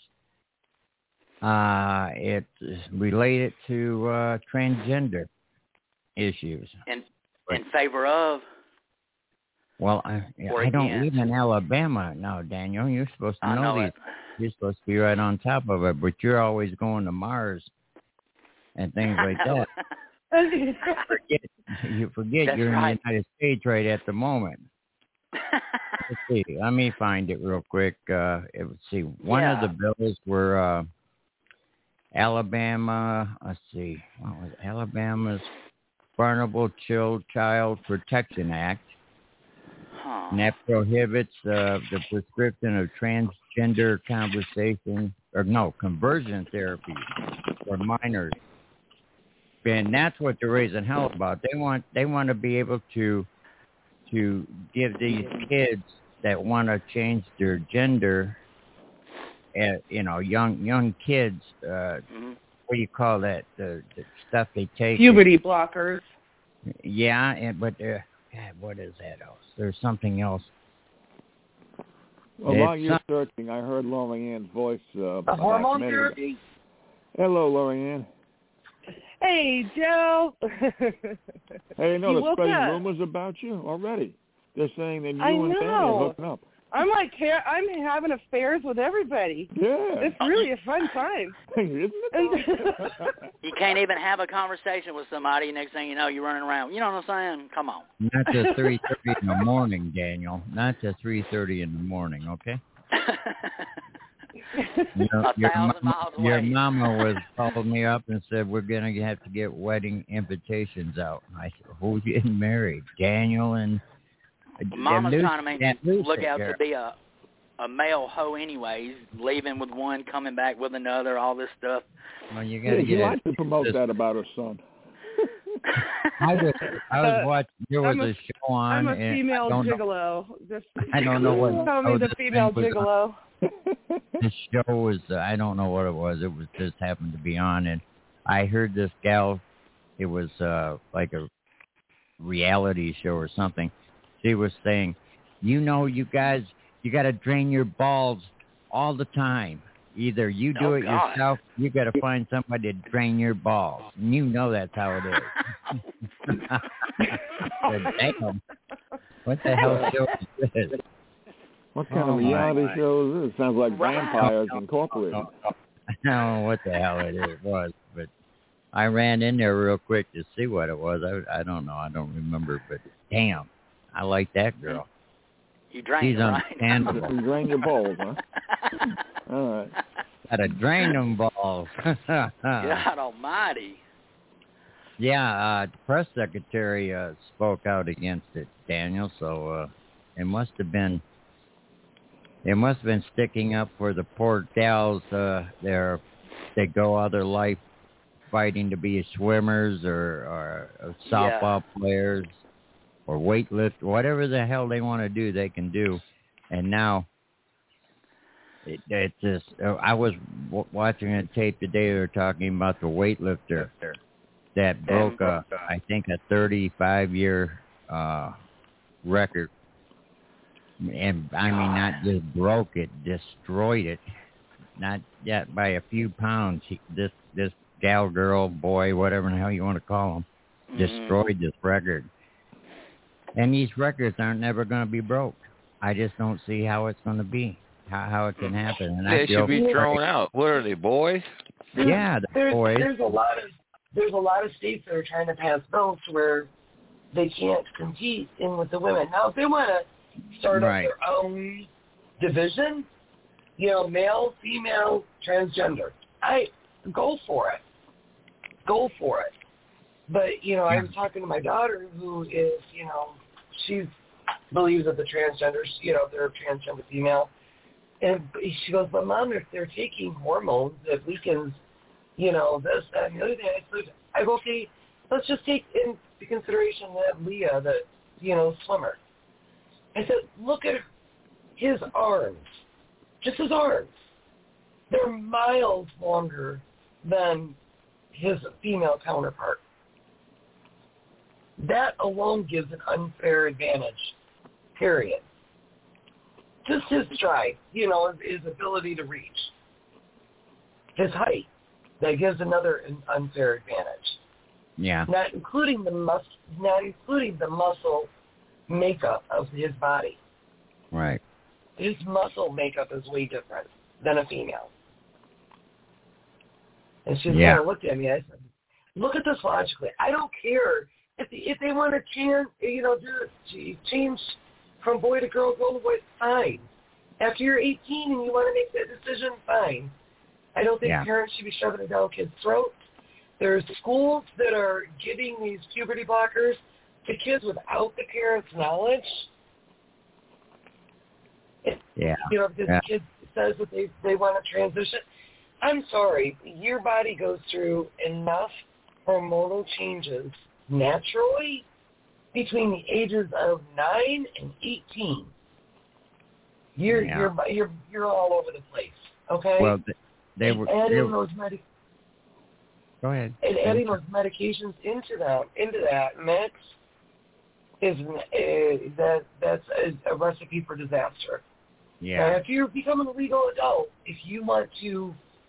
It related to transgender issues. In favor of? Well, I don't live in Alabama now, Daniel. You're supposed to know these. You're supposed to be right on top of it, but you're always going to Mars and things like that. You forget That's you're right. in the United States right at the moment. Let's see. Let me find it real quick. Let's see. One of the bills were Alabama. Let's see. What was it? Alabama's Vulnerable Child Protection Act. And that prohibits the prescription of transgender conversion therapy for minors. And that's what they're raising hell about. They want to be able to give these kids that want to change their gender, young kids. What do you call that? The stuff they take. Puberty blockers. Yeah, but what is that else? There's something else. Well, while you're searching, I heard Lorianne's voice. Hormone therapy? Hello, Lorianne. Hey, Joe. Hey, no, they're spreading up. rumors about you already. They're saying that you I and Danny are know. hooking up. I'm having affairs with everybody. Yeah. It's really a fun time. Isn't it? You can't even have a conversation with somebody. Next thing you know, you're running around. You know what I'm saying? Come on. Not to 3:30 in the morning, Daniel. Not to 3:30 in the morning, okay? Your mama was called me up and said we're gonna have to get wedding invitations out. I said, who's getting married? Daniel and Mama's trying to make you look out there. to be a male hoe anyways, leaving with one, coming back with another, all this stuff. Well, you gotta she likes to promote that about her son. I was watching. There was a show on. I'm a female gigolo. I don't know what. Tell me the female gigolo. This show was. I don't know what it was. It was just happened to be on, and I heard this gal. It was like a reality show or something. She was saying, you guys, you got to drain your balls all the time. Either you do it yourself, you got to find somebody to drain your balls. And you know that's how it is. Damn. What the hell show is this? What kind of reality show is this? Sounds like Vampires Incorporated. I don't know what the hell it was, but I ran in there real quick to see what it was. I don't know. I don't remember, but damn, I like that girl. You drain She's them, right? understandable. You drain your balls, huh? All right. Gotta drain them balls. God almighty. Yeah, the press secretary spoke out against it, Daniel, so it must have been sticking up for the poor gals they go all their life fighting to be swimmers or softball players or weightlift, whatever the hell they want to do, they can do. And now it just, I was watching a tape today. They were talking about the weightlifter that broke I think a 35-year record. And I mean, not just broke it, destroyed it. Not yet by a few pounds. This gal, girl, boy, whatever the hell you want to call them, destroyed this record. And these records aren't never going to be broke. I just don't see how it's going to be, how it can happen. And they should be thrown out. What are they, boys? Yeah, the boys. There's a lot of states that are trying to pass bills where they can't compete in with the women. Now, if they want to start up their own division, male, female, transgender, go for it. Go for it. But, I was talking to my daughter who is, she believes that the transgenders, they're transgender female. And she goes, but Mom, if they're taking hormones that weakens, this, that, and the other thing, I go, okay, let's just take into consideration that Leah, the, swimmer. I said, look at his arms, just his arms. They're miles longer than his female counterpart. That alone gives an unfair advantage, period. Just his stride, his ability to reach. His height, that gives another unfair advantage. Yeah. Not including the muscle makeup of his body. Right. His muscle makeup is way different than a female. And she kind of looked at me. I said, "Look at this logically. I don't care if they want to change from boy to girl, girl to boy. Fine. After you're 18 and you want to make that decision, fine. I don't think parents should be shoving it down kids' throats. There's schools that are giving these puberty blockers to kids without the parents' knowledge. Because the kid says that they want to transition. I'm sorry, your body goes through enough hormonal changes naturally between the ages of 9 and 18. You're all over the place. Okay. Well, they were adding those Go ahead. And adding those medications into that mix that's a recipe for disaster. Yeah. Now, if you're becoming a legal adult, if you want to,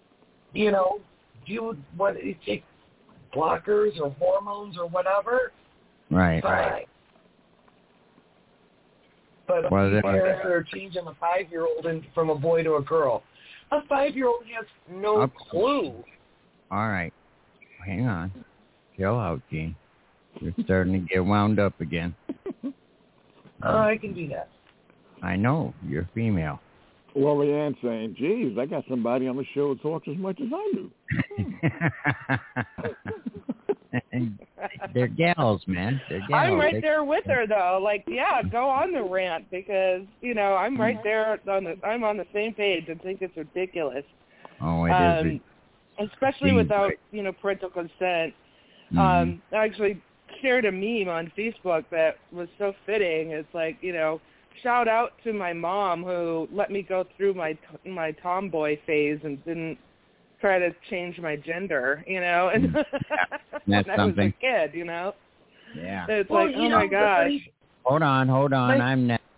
take blockers or hormones or whatever, right. Fine. Right. But parents are changing a 5-year-old from a boy to a girl. A 5-year-old has no clue. All right. Hang on. Chill out, Gene. You're starting to get wound up again. I can do that. I know. You're female. Well, Leanne's saying, geez, I got somebody on the show who talks as much as I do. They're gals, man. They're gals. I'm right there with her, though. Go on the rant because, I'm right there. I'm on the same page and think it's ridiculous. Oh, it is. Especially without, parental consent. I actually shared a meme on Facebook that was so fitting. It's like, shout out to my mom who let me go through my tomboy phase and didn't try to change my gender, and when I was a kid, Yeah. It's like, oh my gosh. Hold on. I'm next.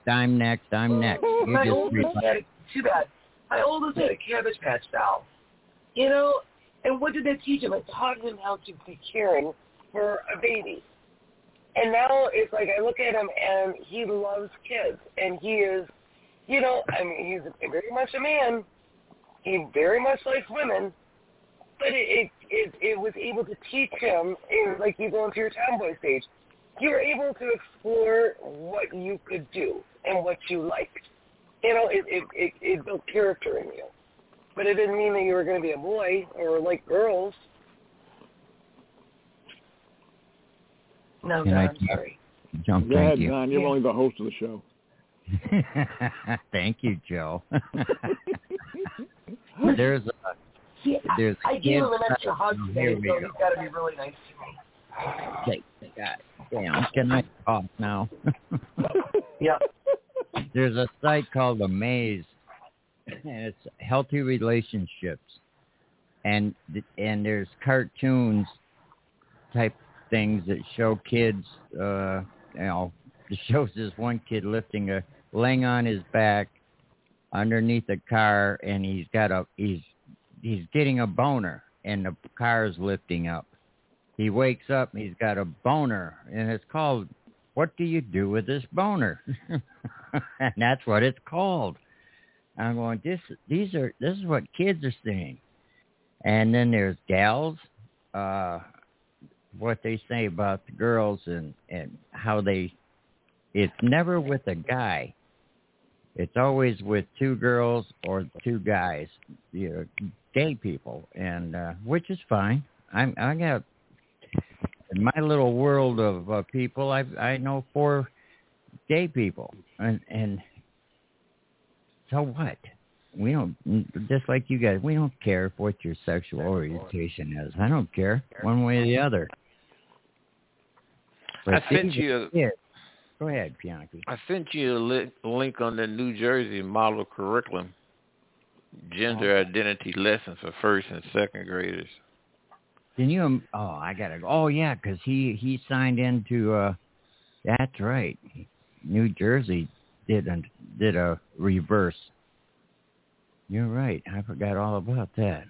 Too bad. My oldest had a Cabbage Patch doll. And what did they teach him? It taught him how to be caring for a baby. And now it's like I look at him and he loves kids. And he is, he's very much a man. He very much likes women. But it was able to teach him, like you going through your tomboy stage, you were able to explore what you could do and what you liked. It built character in you. But it didn't mean that you were going to be a boy or like girls. No, I'm sorry. Thank you. John, you're only the host of the show. Thank you, Joe. There's I gave him an extra hug today, so he's got to be really nice to me. Damn, can I talk now? Yeah. There's a site called Amaze, and it's healthy relationships, and there's cartoons type things that show kids. It shows this one kid laying on his back underneath a car, and he's getting a boner, and the car's lifting up. He wakes up and he's got a boner, and it's called, what do you do with this boner? And that's what it's called. I'm going, this is what kids are saying. And then there's gals, what they say about the girls and how it's never with a guy. It's always with two girls or two guys, gay people, and which is fine. I got, in my little world of people, I know 4 gay people, and so what? We don't, just like you guys, we don't care what your sexual orientation is. I don't care one way or the other. But I sent you. Go ahead, Bianchi. I sent you a link on the New Jersey model curriculum, gender identity lessons for first and second graders. Can you? Oh, I gotta go. Oh, yeah, because he signed into. That's right. New Jersey did a reverse. You're right. I forgot all about that.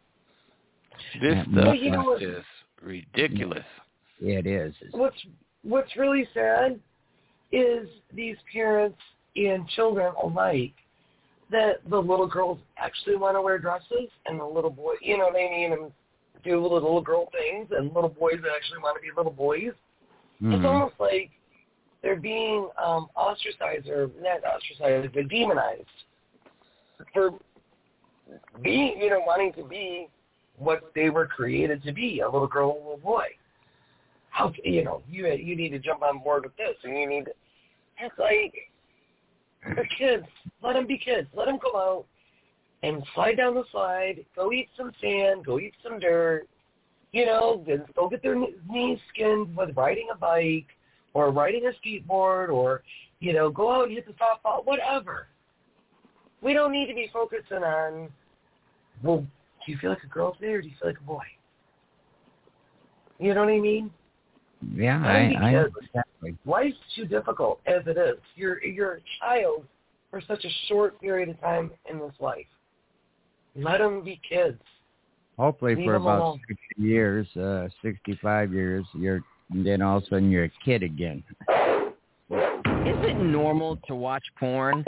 This stuff is just ridiculous. It is. What's really sad is these parents and children alike, that the little girls actually want to wear dresses and the little boys, you know what I mean, and do little girl things, and little boys that actually want to be little boys. Mm-hmm. It's almost like they're being ostracized, or not ostracized, but demonized for being, wanting to be what they were created to be, a little girl, a little boy. How, you need to jump on board with this, and you need to, it's like, they're kids. Let them be kids. Let them go out and slide down the slide, go eat some sand, go eat some dirt, then go get their knees skinned with riding a bike or riding a skateboard, or, go out and hit the softball, whatever. We don't need to be focusing on, well, do you feel like a girl today or do you feel like a boy? You know what I mean? Yeah, I exactly. Life's too difficult as it is. You're a child for such a short period of time in this life. Let them be kids. Hopefully Leave for them about alone. 60 years, 65 years, then all of a sudden you're a kid again. Is it normal to watch porn?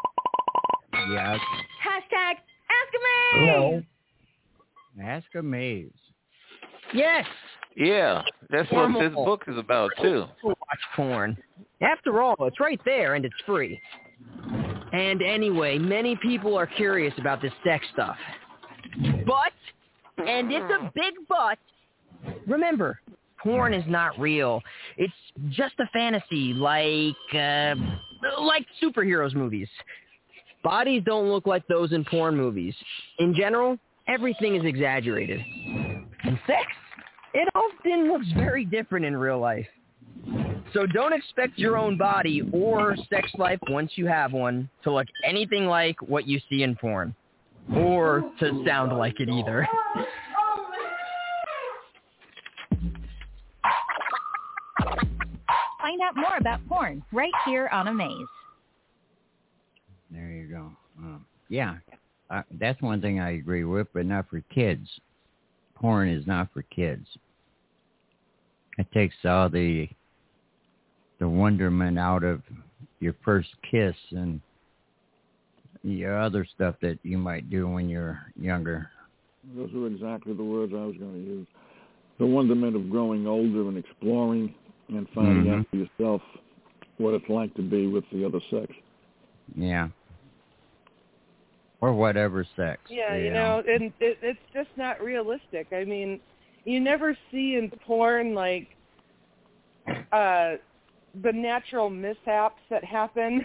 Yes. Hashtag Ask a Maze. No. Ask a Maze. Yes. Yeah, that's what this book is about, too. Watch porn. After all, it's right there, and it's free. And anyway, many people are curious about this sex stuff. But, and it's a big but, remember, porn is not real. It's just a fantasy, like superheroes movies. Bodies don't look like those in porn movies. In general, everything is exaggerated. And sex? It often looks very different in real life. So don't expect your own body or sex life once you have one to look anything like what you see in porn. Or to sound like it either. Find out more about porn right here on Amaze. There you go. Yeah, that's one thing I agree with, but not for kids. Porn is not for kids. It takes all the wonderment out of your first kiss and your other stuff that you might do when you're younger. Those were exactly the words I was going to use. The wonderment of growing older and exploring and finding out for yourself what it's like to be with the other sex. Yeah. Or whatever sex. Yeah, and it's just not realistic. I mean, you never see in porn, like, the natural mishaps that happen.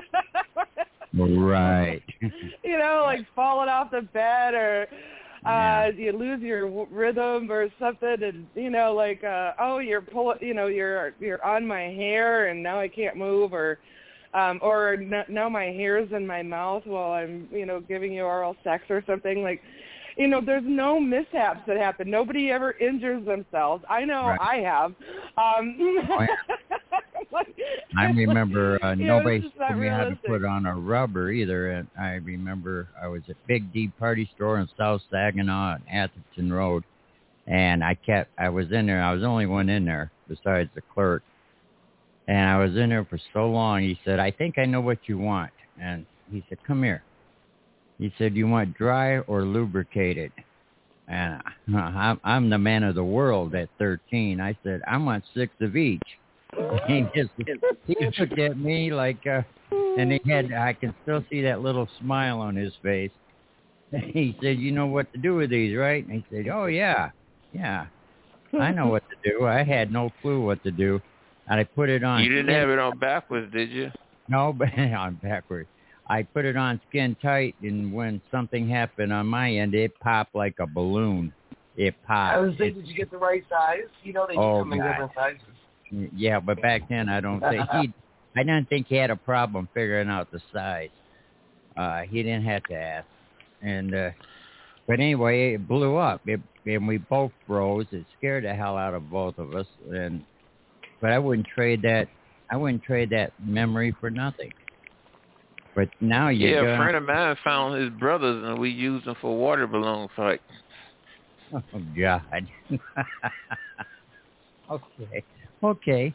Right. Like falling off the bed, or you lose your rhythm or something, and you're pulling, you're on my hair and now I can't move, or now my hair's in my mouth while I'm giving you oral sex or something. Like, there's no mishaps that happen. Nobody ever injures themselves. I know. Right. I have. I remember nobody just told not me how to realistic. put on a rubber either. And I remember I was at Big D Party Store in South Saginaw on Atherton Road. And I was in there. I was the only one in there besides the clerk. And I was in there for so long. He said, I think I know what you want. And he said, come here. He said, you want dry or lubricated? And I'm the man of the world at 13. I said, I want 6 of each. He looked at me like, and I can still see that little smile on his face. He said, you know what to do with these, right? And he said, oh, yeah, I know what to do. I had no clue what to do. And I put it on. You didn't have it on backwards, did you? No, but on backwards. I put it on skin tight, and when something happened on my end, it popped like a balloon. It popped. I was thinking, did you get the right size? You know, they come in different sizes. Yeah, but back then I didn't think he had a problem figuring out the size. He didn't have to ask. And but anyway, it blew up. And we both froze. It scared the hell out of both of us. But I wouldn't trade that. Memory for nothing. But now a friend of mine found his brothers, and we used them for water balloon fight. Oh God. Okay.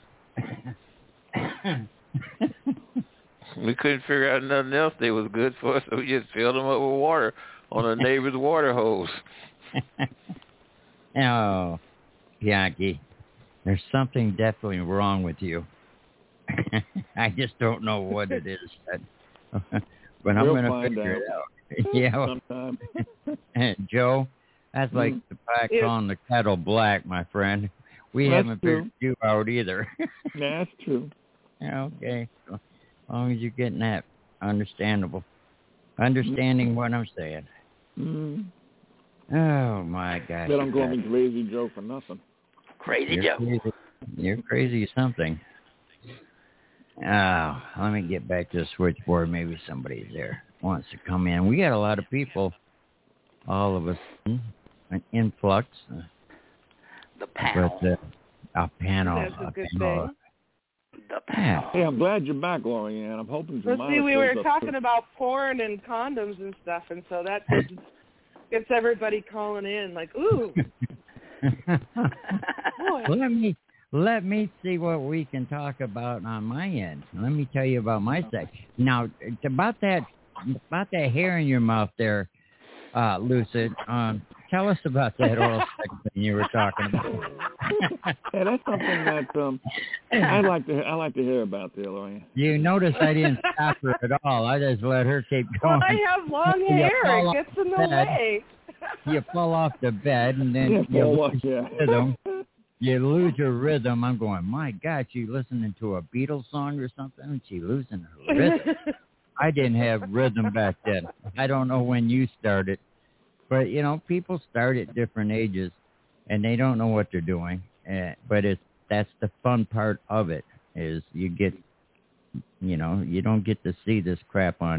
We couldn't figure out nothing else they was good for, so we just filled them up with water on a neighbor's water hose. Oh, Bianchi, there's something definitely wrong with you. I just don't know what it is. But I'm going to figure it out. Yeah. Sometime. Joe, that's like the pack on the kettle black, my friend. We haven't figured you out either. That's true. Okay. So, as long as you're getting that understanding what I'm saying. Mm. Oh, my gosh. But I'm going to be Crazy Joe for nothing. Crazy Joe. You're crazy something. Oh, let me get back to the switchboard. Maybe somebody's there wants to come in. We got a lot of people, all of us, an influx. The panel. But, a panel. That's a good thing. The panel. Hey, I'm glad you're back, Lorianne. I'm hoping Well, Jemima see, we were shows up talking soon. about porn and condoms and stuff, and so that gets everybody calling in like, ooh. Let me see what we can talk about on my end. Let me tell you about my sex. Now, about that hair in your mouth there, Lucid. Tell us about that oral sex thing you were talking about. Yeah, that's something that I like to hear about there, Lorianne. You notice I didn't stop her at all. I just let her keep going. Well, I have long hair. It gets in the way. You fall off the bed and then you lose your rhythm. You lose your rhythm. I'm going, my God, she listening to a Beatles song or something, and she losing her rhythm. I didn't have rhythm back then. I don't know when you started. But, people start at different ages, and they don't know what they're doing. But that's the fun part of it, is you get, you don't get to see this crap on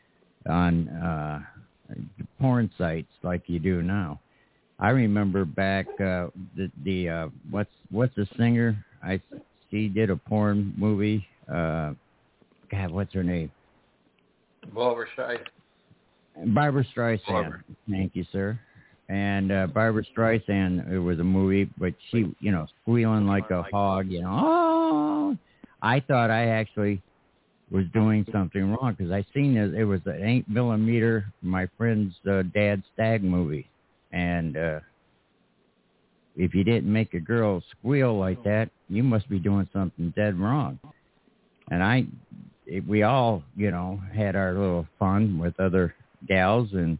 porn sites like you do now. I remember back what's the singer? She did a porn movie. God, what's her name? Barbra Streisand. Barbra Streisand. Thank you, sir. And Barbra Streisand, it was a movie, but she, squealing like a hog, Oh, I thought I actually was doing something wrong because I seen it was an 8mm, my friend's dad's stag movie. And if you didn't make a girl squeal like that, you must be doing something dead wrong. And we all, had our little fun with other gals, and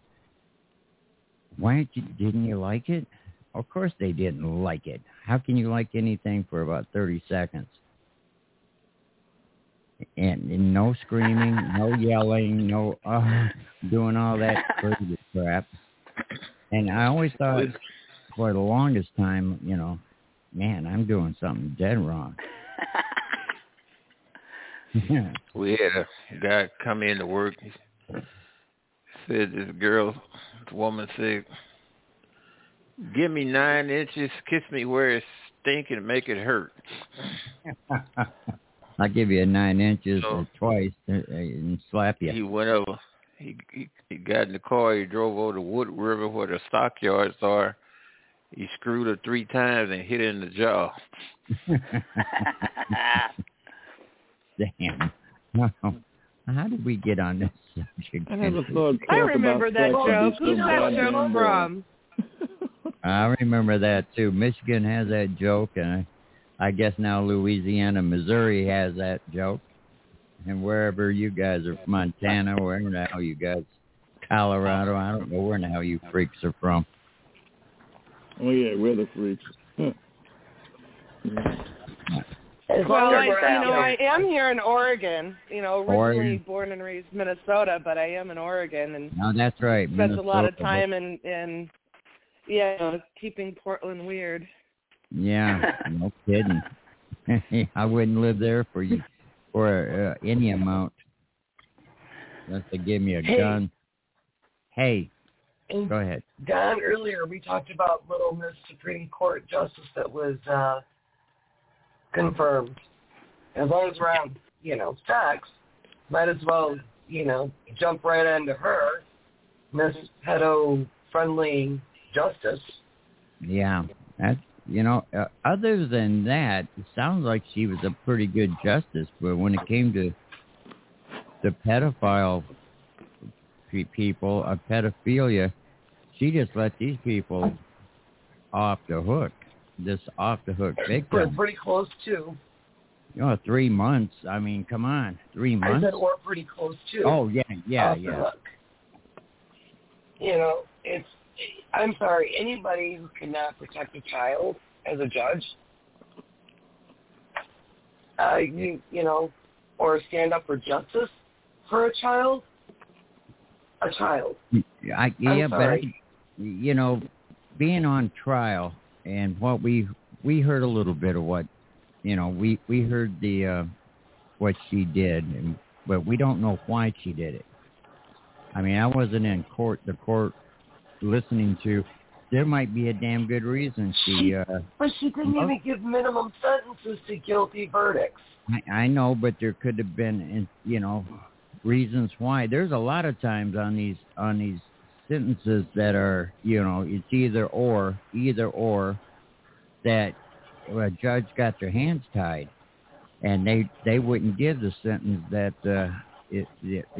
didn't you like it? Of course they didn't like it. How can you like anything for about 30 seconds? And no screaming, no yelling, no doing all that crazy crap. And I always thought for the longest time, man, I'm doing something dead wrong. We had a guy come in to work. He said this woman said, give me 9 inches, kiss me where it's stinking and make it hurt. I'll give you a 9 inches twice and slap you. He went over. He got in the car. He drove over to Wood River where the stockyards are. He screwed her 3 times and hit her in the jaw. Damn. How did we get on this subject? I remember that joke. Who's that joke from? I remember that too. Michigan has that joke, and I guess now Louisiana, Missouri has that joke, and wherever you guys are, Montana, wherever the hell you guys, Colorado, I don't know where the hell you freaks are from. Oh yeah, we're the freaks. Well, I am here in Oregon. Originally born and raised Minnesota, but I am in Oregon, and no, that's right. Spent a lot of time in keeping Portland weird. Yeah, no kidding. I wouldn't live there for you for any amount. Unless they give me a gun. Hey, go ahead. Don, earlier we talked about Little Miss Supreme Court Justice that was confirmed. As long as we're on, facts, might as well, jump right into her, Miss Pedo-friendly Justice. Yeah, that's, other than that, it sounds like she was a pretty good justice, but when it came to the pedophile people, pedophilia, she just let these people off the hook. This off-the-hook victim. Pretty close, too. 3 months. I mean, come on. 3 months? I said or pretty close, too. Oh, yeah. The hook. I'm sorry, anybody who cannot protect a child as a judge, or stand up for justice for a child. I'm sorry. But, being on trial, and what we heard a little bit of what, we heard the what she did, but we don't know why she did it. I mean, I wasn't in the court listening to. There might be a damn good reason she. But she didn't even give minimum sentences to guilty verdicts. I know, but there could have been, reasons why. There's a lot of times on these sentences that are, it's either or that a judge got their hands tied, and they wouldn't give the sentence that that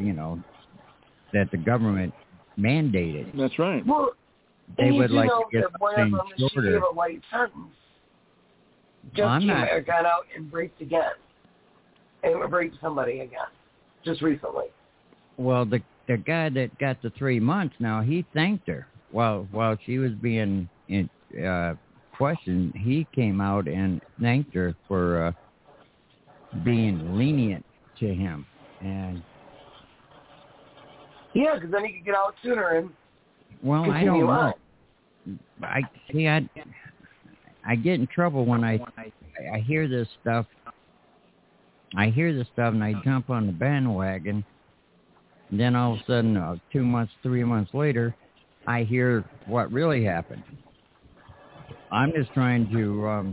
the government mandated. That's right. Well, they would like to get something shorter. She gave a light sentence. Just got out and raped again, and raped somebody again, just recently. Well, the guy that got the 3 months now, he thanked her while she was being questioned. He came out and thanked her for being lenient to him, and because then he could get out sooner and. Well, I don't know. I get in trouble when I hear this stuff. I hear this stuff and I jump on the bandwagon. And then all of a sudden, 2 months, 3 months later, I hear what really happened. I'm just trying to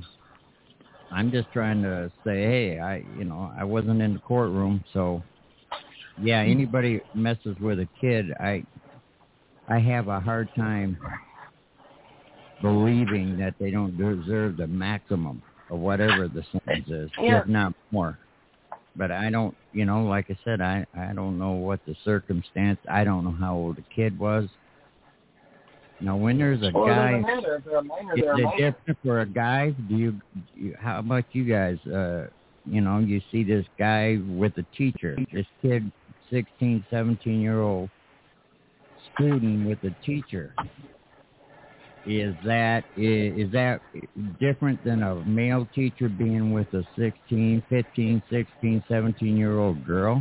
say, hey, I wasn't in the courtroom, so yeah, anybody messes with a kid, I have a hard time believing that they don't deserve the maximum of whatever the sentence is, if not more. But I don't, like I said, I don't know what the circumstance. I don't know how old the kid was. Now, when there's a guy, is it different for a guy? How about you guys? You see this guy with a teacher, this kid, 16, 17-year-old student with a teacher. Is that different than a male teacher being with a 16, 15, 16, 17-year-old girl?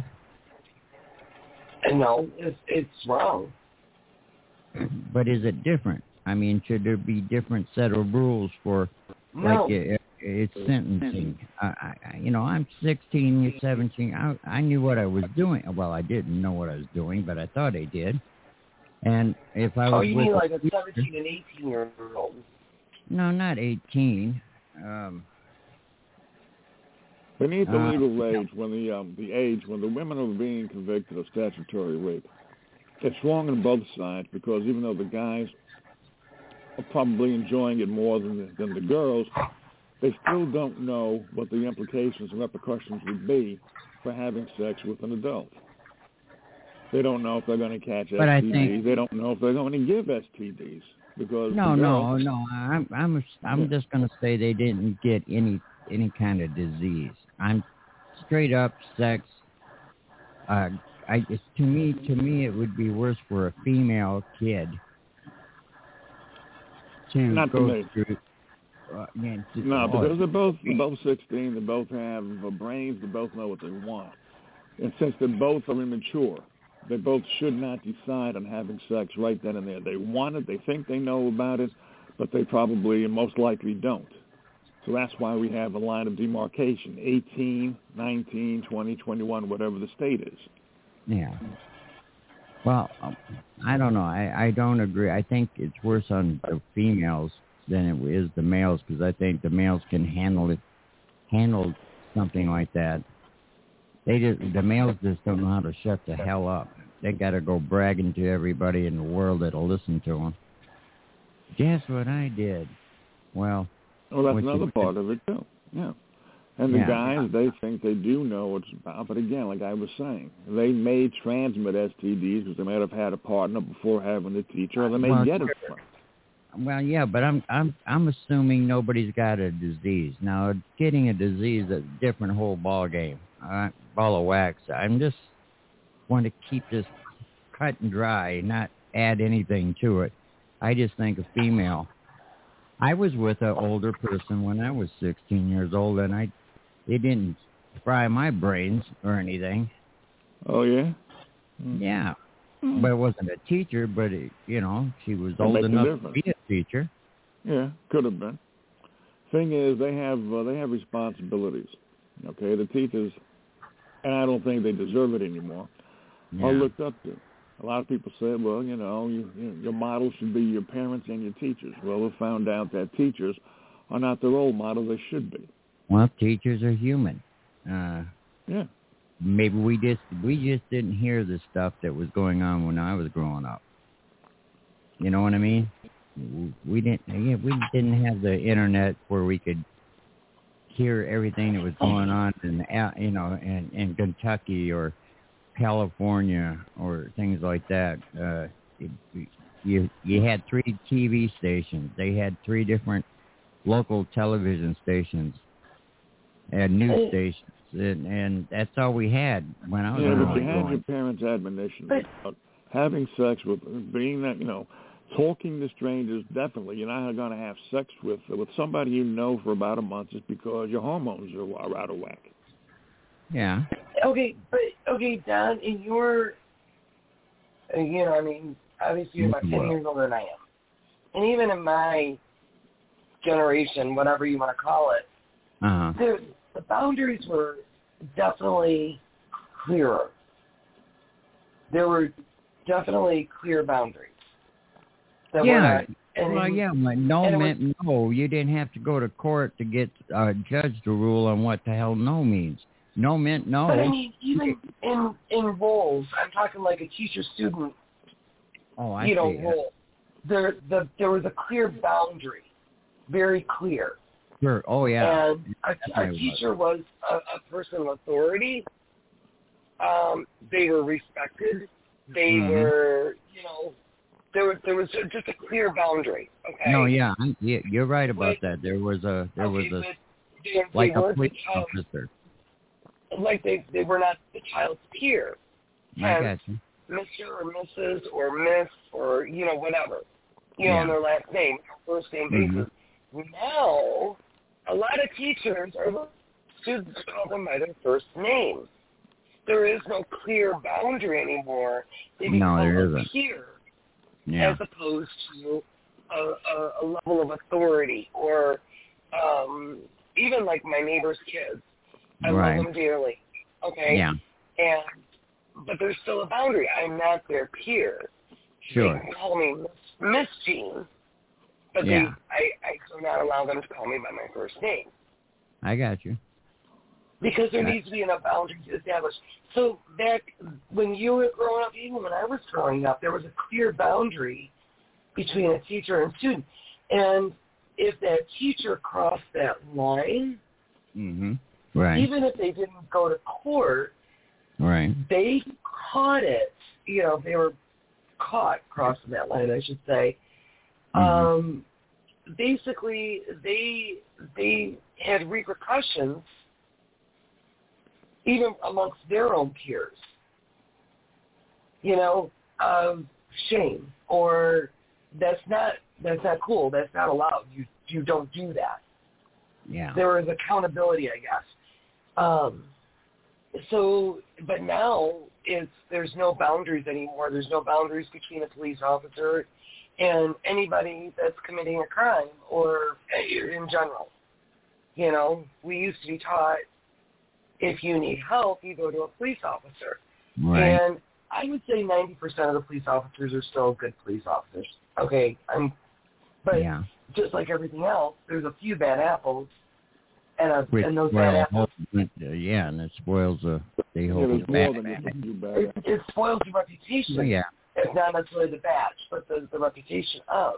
No, it's wrong. But is it different? I mean, should there be different set of rules for, it's sentencing? I'm 16, you're 17. I knew what I was doing. Well, I didn't know what I was doing, but I thought I did. And if I was you mean like a 17 and 18-year-old? No, not 18. Beneath the legal age, when the women are being convicted of statutory rape, it's wrong on both sides, because even though the guys are probably enjoying it more than the girls, they still don't know what the implications and repercussions would be for having sex with an adult. They don't know if they're going to catch STDs. They don't know if they're going to give STDs, because no. I'm just going to say they didn't get any kind of disease. I'm straight up sex. To me, it would be worse for a female kid to go through. Because they're both 16. They both have brains. They both know what they want. And since they both are immature, they both should not decide on having sex right then and there. They want it. They think they know about it, but they probably and most likely don't. So that's why we have a line of demarcation, 18, 19, 20, 21, whatever the state is. Yeah. Well, I don't know. I don't agree. I think it's worse on the females than it is the males, because I think the males can handle something like that. The males just don't know how to shut the hell up. They got to go bragging to everybody in the world that'll listen to them. Guess what I did? Well, that's another part of it, too. Yeah. And the guys, they think they do know what it's about. But again, like I was saying, they may transmit STDs because they might have had a partner before having the teacher, or they may get it from. Well, yeah, but I'm assuming nobody's got a disease. Now, getting a disease is a different whole ball game. Ball of wax. I'm just want to keep this cut and dry, not add anything to it. I just think a female. I was with an older person when I was 16 years old, and it didn't fry my brains or anything. Oh, yeah? Yeah. But it wasn't a teacher, but, she was old enough to be a teacher. Yeah, could have been. Thing is, they have responsibilities, okay? The teachers, and I don't think they deserve it anymore, are looked up to. A lot of people say, well, your model should be your parents and your teachers. Well, we found out that teachers are not the role model they should be. Well, teachers are human. Yeah. Maybe we just didn't hear the stuff that was going on when I was growing up. You know what I mean? We didn't have the internet where we could hear everything that was going on in Kentucky or California or things like that. You had 3 TV stations. They had 3 different local television stations and news stations, and that's all we had when I was growing up. Yeah, but you had your parents' admonition about having sex with, being that, talking to strangers. Definitely, you're not going to have sex with somebody you know for about a month just because your hormones are out of whack. Yeah. Okay, Don, in your, obviously you're about 10 years older than I am. And even in my generation, whatever you want to call it, the boundaries were definitely clearer. There were definitely clear boundaries. No meant no. You didn't have to go to court to get a judge to rule on what the hell no means. No meant no. But I mean, even in roles, I'm talking like a teacher-student, role. There was a clear boundary, very clear. Sure. Oh yeah. And a teacher was a person of authority. They were respected. They were, there was just a clear boundary. Okay. No, yeah, you're right about that. There was a like a police officer. Like they were not the child's peer. I got you. Mr. or Mrs. or Miss or, whatever, on their last name, first name basis. Now, a lot of teachers or students call them by their first name. There is no clear boundary anymore. They become a peer as opposed to a level of authority or even like my neighbor's kids. I love them dearly, okay? Yeah. But there's still a boundary. I'm not their peer. Sure. They can call me Miss Jean, but I do not allow them to call me by my first name. I got you. because there needs to be enough boundaries established. So back when you were growing up, even when I was growing up, there was a clear boundary between a teacher and student. And if that teacher crossed that line, right, even if they didn't go to court, right, they caught it. You know, they were caught crossing that line, I should say. Basically, they had repercussions even amongst their own peers. You know, shame, or that's not cool. That's not allowed. You don't do that. Yeah. There is accountability, I guess. So, but now there's no boundaries anymore. There's no boundaries between a police officer and anybody that's committing a crime or in general. You know, we used to be taught if you need help, you go to a police officer. Right. And I would say 90% of the police officers are still good police officers. Okay, but just like everything else, there's a few bad apples, and those bad apples. And it spoils they hold it back. It spoils the reputation. Yeah. It's not necessarily the badge, but the reputation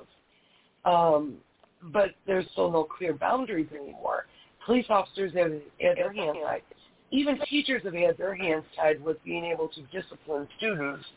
of. But there's still no clear boundaries anymore. Police officers have had their hands tied. Even teachers have had their hands tied with being able to discipline students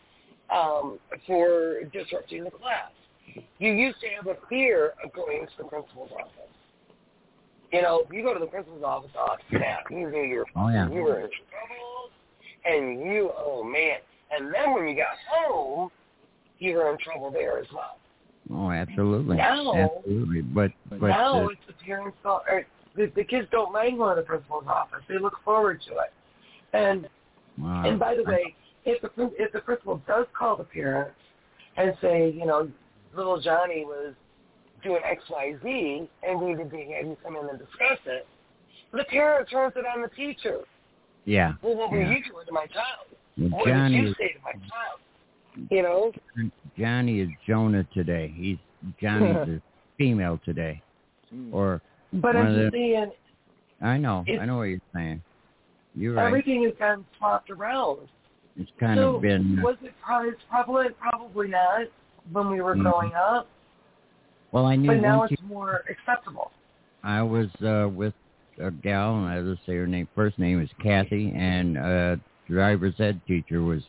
for disrupting the class. You used to have a fear of going to the principal's office. You know, you go to the principal's office, you knew you were in trouble, and oh man. And then when you got home, you were in trouble there as well. Oh, absolutely. Absolutely. But now it's the parents' fault. The kids don't mind going to the principal's office. They look forward to it. And by the way, if the principal does call the parents and say, you know, little Johnny was doing X, Y, Z, and we need to have you come in and discuss it, the parent turns it on the teacher. Yeah. Well, what were you doing to my child? Well, what did you say to my child? You know? Johnny is Jonah today. Johnny's a female today. But I'm just saying. I know what you're saying. You're right. Everything has gotten swapped around. It's kind of been. Was it prevalent? Probably not when we were growing up. Well, I knew. But now it's more acceptable. I was with a gal, and I just say her name. First name is Kathy, and driver's ed teacher was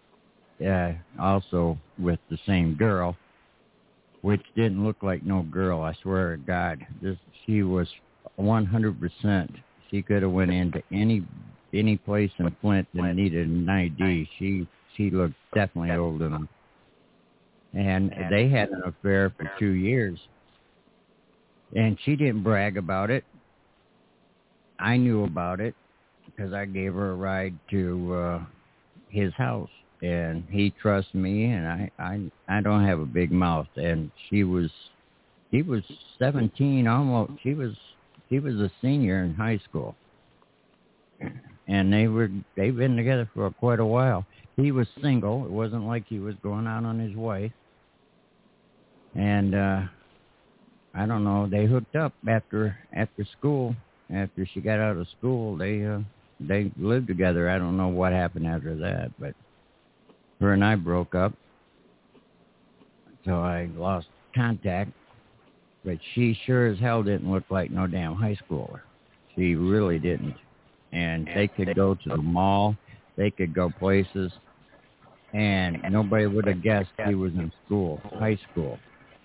also with the same girl, which didn't look like no girl. I swear to God, she was 100%. She could have went into any place in Flint and needed an ID. She looked definitely older than them. And they had an affair for 2 years. And she didn't brag about it. I knew about it because I gave her a ride to his house. And he trusts me, and I don't have a big mouth. And he was 17 almost. He was a senior in high school. And they've been together for quite a while. He was single. It wasn't like he was going out on his wife. And I don't know. They hooked up after school. After she got out of school, they lived together. I don't know what happened after that, but her and I broke up. So I lost contact. But she sure as hell didn't look like no damn high schooler. She really didn't. And they could go to the mall. They could go places. And nobody would have guessed he was in school, high school.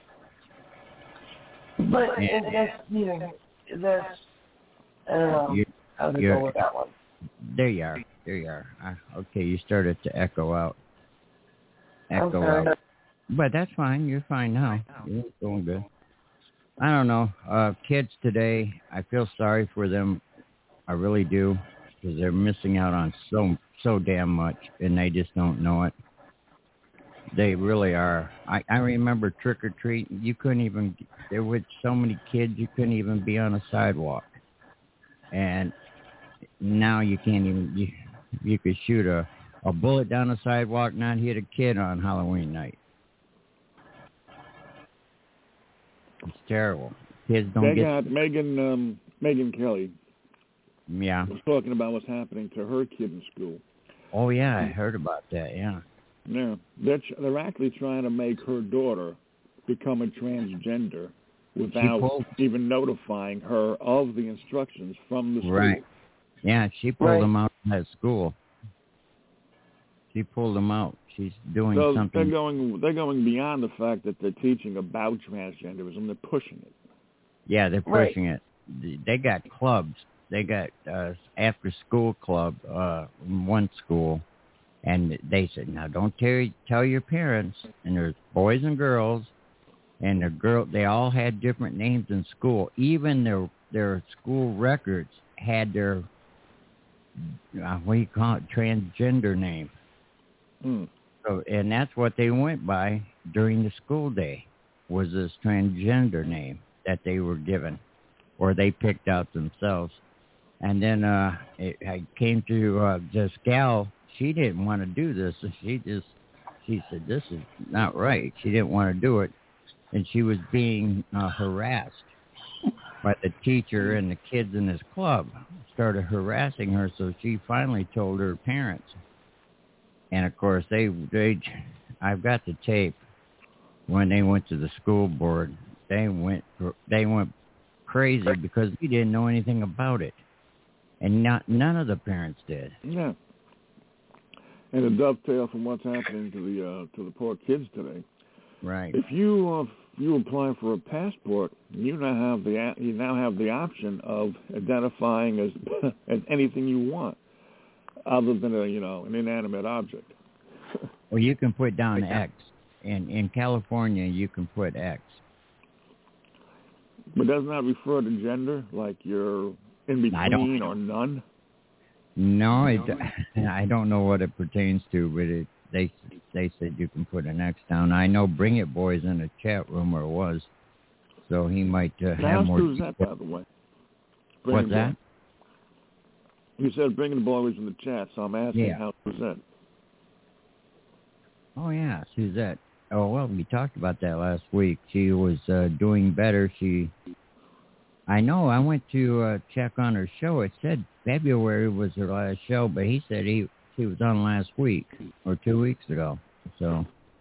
But that's I don't know how to go with that one. There you are. Okay, you started to echo out. Okay. But that's fine. You're fine now. You're doing good. I don't know. Kids today, I feel sorry for them. I really do, because they're missing out on so damn much, and they just don't know it. They really are. I remember trick or treat. You couldn't even. There were so many kids. You couldn't even be on a sidewalk. And now you can't even. You could shoot a bullet down the sidewalk, not hit a kid on Halloween night. It's terrible. Kids don't they get. got Megyn Kelly. Yeah. was talking about what's happening to her kid in school. Oh, yeah, I heard about that, yeah. Yeah. They're actually trying to make her daughter become a transgender without even notifying her of the instructions from the school. Right. Yeah, she pulled them out of that school. She pulled them out. She's doing something. They're going beyond the fact that they're teaching about transgenderism. They're pushing it. Yeah, they're pushing it. They got clubs. They got after-school club in one school, and they said, now don't tell your parents. And there's boys and girls, and they all had different names in school. Even their school records had their what do you call it, transgender name. So, and that's what they went by during the school day, was this transgender name that they were given, or they picked out themselves. And then I came to this gal. She didn't want to do this, and she said, this is not right. She didn't want to do it, and she was being harassed by the teacher and the kids in this club. Started harassing her, so she finally told her parents. And of course, I've got the tape. When they went to the school board, they went crazy because we didn't know anything about it, and none of the parents did. Yeah. And to dovetail from what's happening to the poor kids today. Right. If you apply for a passport, you now have the option of identifying as anything you want, other than an inanimate object. Well, you can put down X. In California, you can put X. But doesn't that refer to gender, like you're in between or none? No, I don't know what it pertains to, but they said you can put an X down. I know Bring It Boy's in a chat room, or was, so he might have more. How's that, by the way? What's that? You said Bring It Boy was in the chat, so I'm asking how Suzette. Oh, yeah, Suzette. Oh, well, we talked about that last week. She was doing better. I know, I went to check on her show. It said February was her last show, but he said she was on last week or 2 weeks ago. So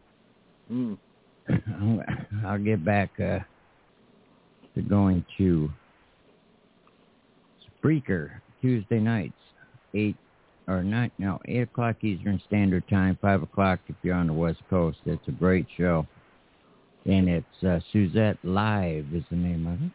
I'll get back to going to Spreaker Tuesday nights, 8 o'clock Eastern Standard Time, 5 o'clock if you're on the West Coast. It's a great show. And it's Suzette Live is the name of it.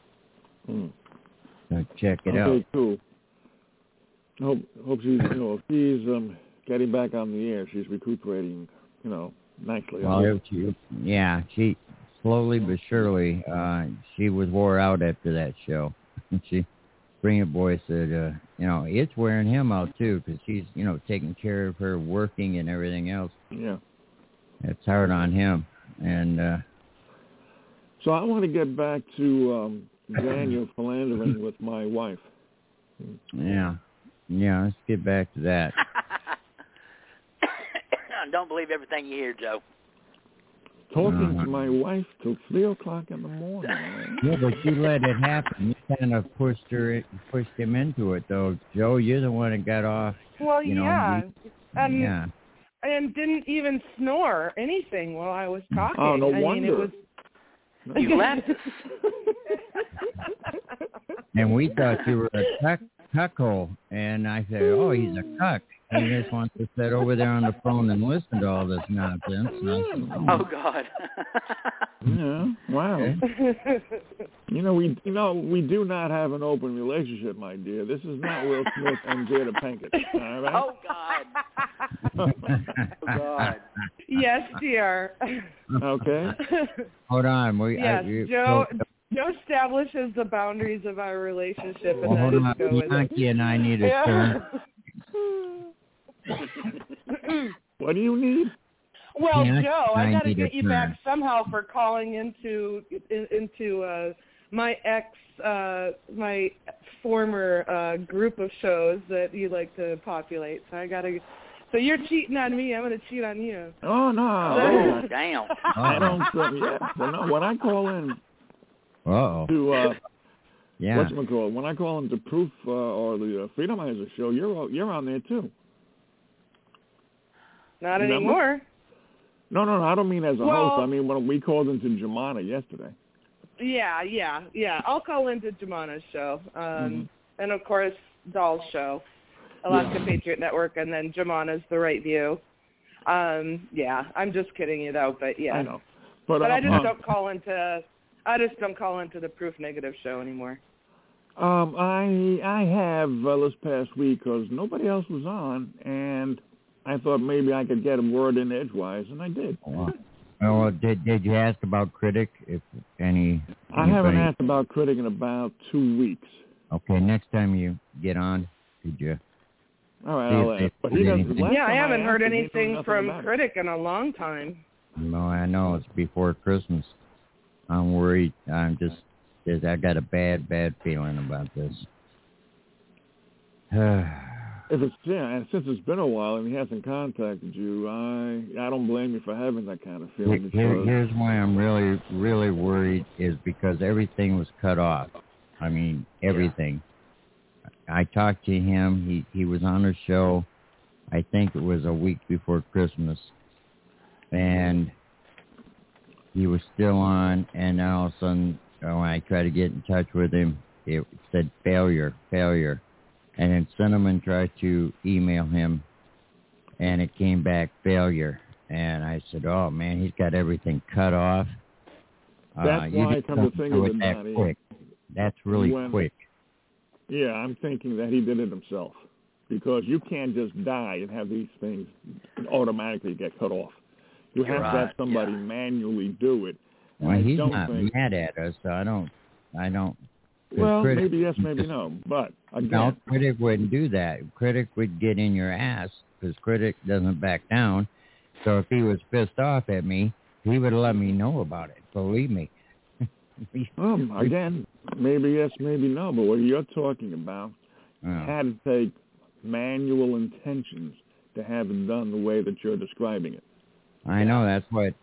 So check it out. Okay, cool. Hope she's, if she's getting back on the air, she's recuperating, nicely. Well, she slowly but surely, she was wore out after that show. Bring It Boy said, it's wearing him out too, because he's, taking care of her, working and everything else. Yeah. It's hard on him. And so I want to get back to Daniel philandering with my wife. Yeah, let's get back to that. Don't believe everything you hear, Joe. Talking to my wife till 3 o'clock in the morning. Yeah, but you let it happen. You kind of pushed him into it, though. Joe, you're the one that got off. Well, And didn't even snore anything while I was talking. Oh, no wonder. You left us. And we thought you were a cuckold. And I said, oh, he's a cuck. He just wants to sit over there on the phone and listen to all this nonsense. Oh, God. Yeah, wow. Okay. We do not have an open relationship, my dear. This is not Will Smith and Jada Pinkett. All right? Oh, God. Oh, God. Yes, dear. Okay. Hold on. Joe establishes the boundaries of our relationship, and hold on. go with Bianchi and I need a turn. What do you need? Well, Joe, I got to get you back somehow for calling into my my former group of shows that you like to populate. So you're cheating on me. I'm going to cheat on you. Oh no! Oh, damn! I don't. When I call in Yeah. whatchamacallit, when I call into Proof or the Freedomizer show, you're on there too. Not Remember? anymore. No, I don't mean as a Well- host. I mean when we called into Jemana yesterday. Yeah. I'll call into Jemana's show. Mm-hmm. And, of course, Doll's show, Alaska Patriot Network, and then Jemana's The Right View. Yeah, I'm just kidding you, though, but yeah. I know. But I just don't call into the Proof Negative show anymore. I have this past week because nobody else was on, and I thought maybe I could get a word in edgewise, and I did. Well, did you ask about Critic? If any? I haven't asked about Critic in about 2 weeks. Okay, next time you get on, could you? All right, I'll ask. But he doesn't. Yeah, I haven't heard asked him, he anything knew nothing from about it. Critic in a long time. No, I know it's before Christmas. I'm worried. I got a bad feeling about this. And since it's been a while and he hasn't contacted you, I don't blame you for having that kind of feeling. Here's why I'm really, really worried is because everything was cut off. I mean, everything. I talked to him. He was on a show. I think it was a week before Christmas. And he was still on, and all of a sudden, when I tried to get in touch with him, it said failure. And then Cinnamon tried to email him, and it came back failure. And I said, oh, man, he's got everything cut off. That's why I come to think of it, that Donnie. quick. That's really quick. Yeah, I'm thinking that he did it himself. Because you can't just die and have these things automatically get cut off. You have to have somebody manually do it. Well, he's not mad at us, so I don't. Well, maybe yes, maybe no. But again, no, Critic wouldn't do that. Critic would get in your ass because Critic doesn't back down. So if he was pissed off at me, he would let me know about it. Believe me. Again, maybe yes, maybe no. But what you're talking about had to take manual intentions to have it done the way that you're describing it. I know that's what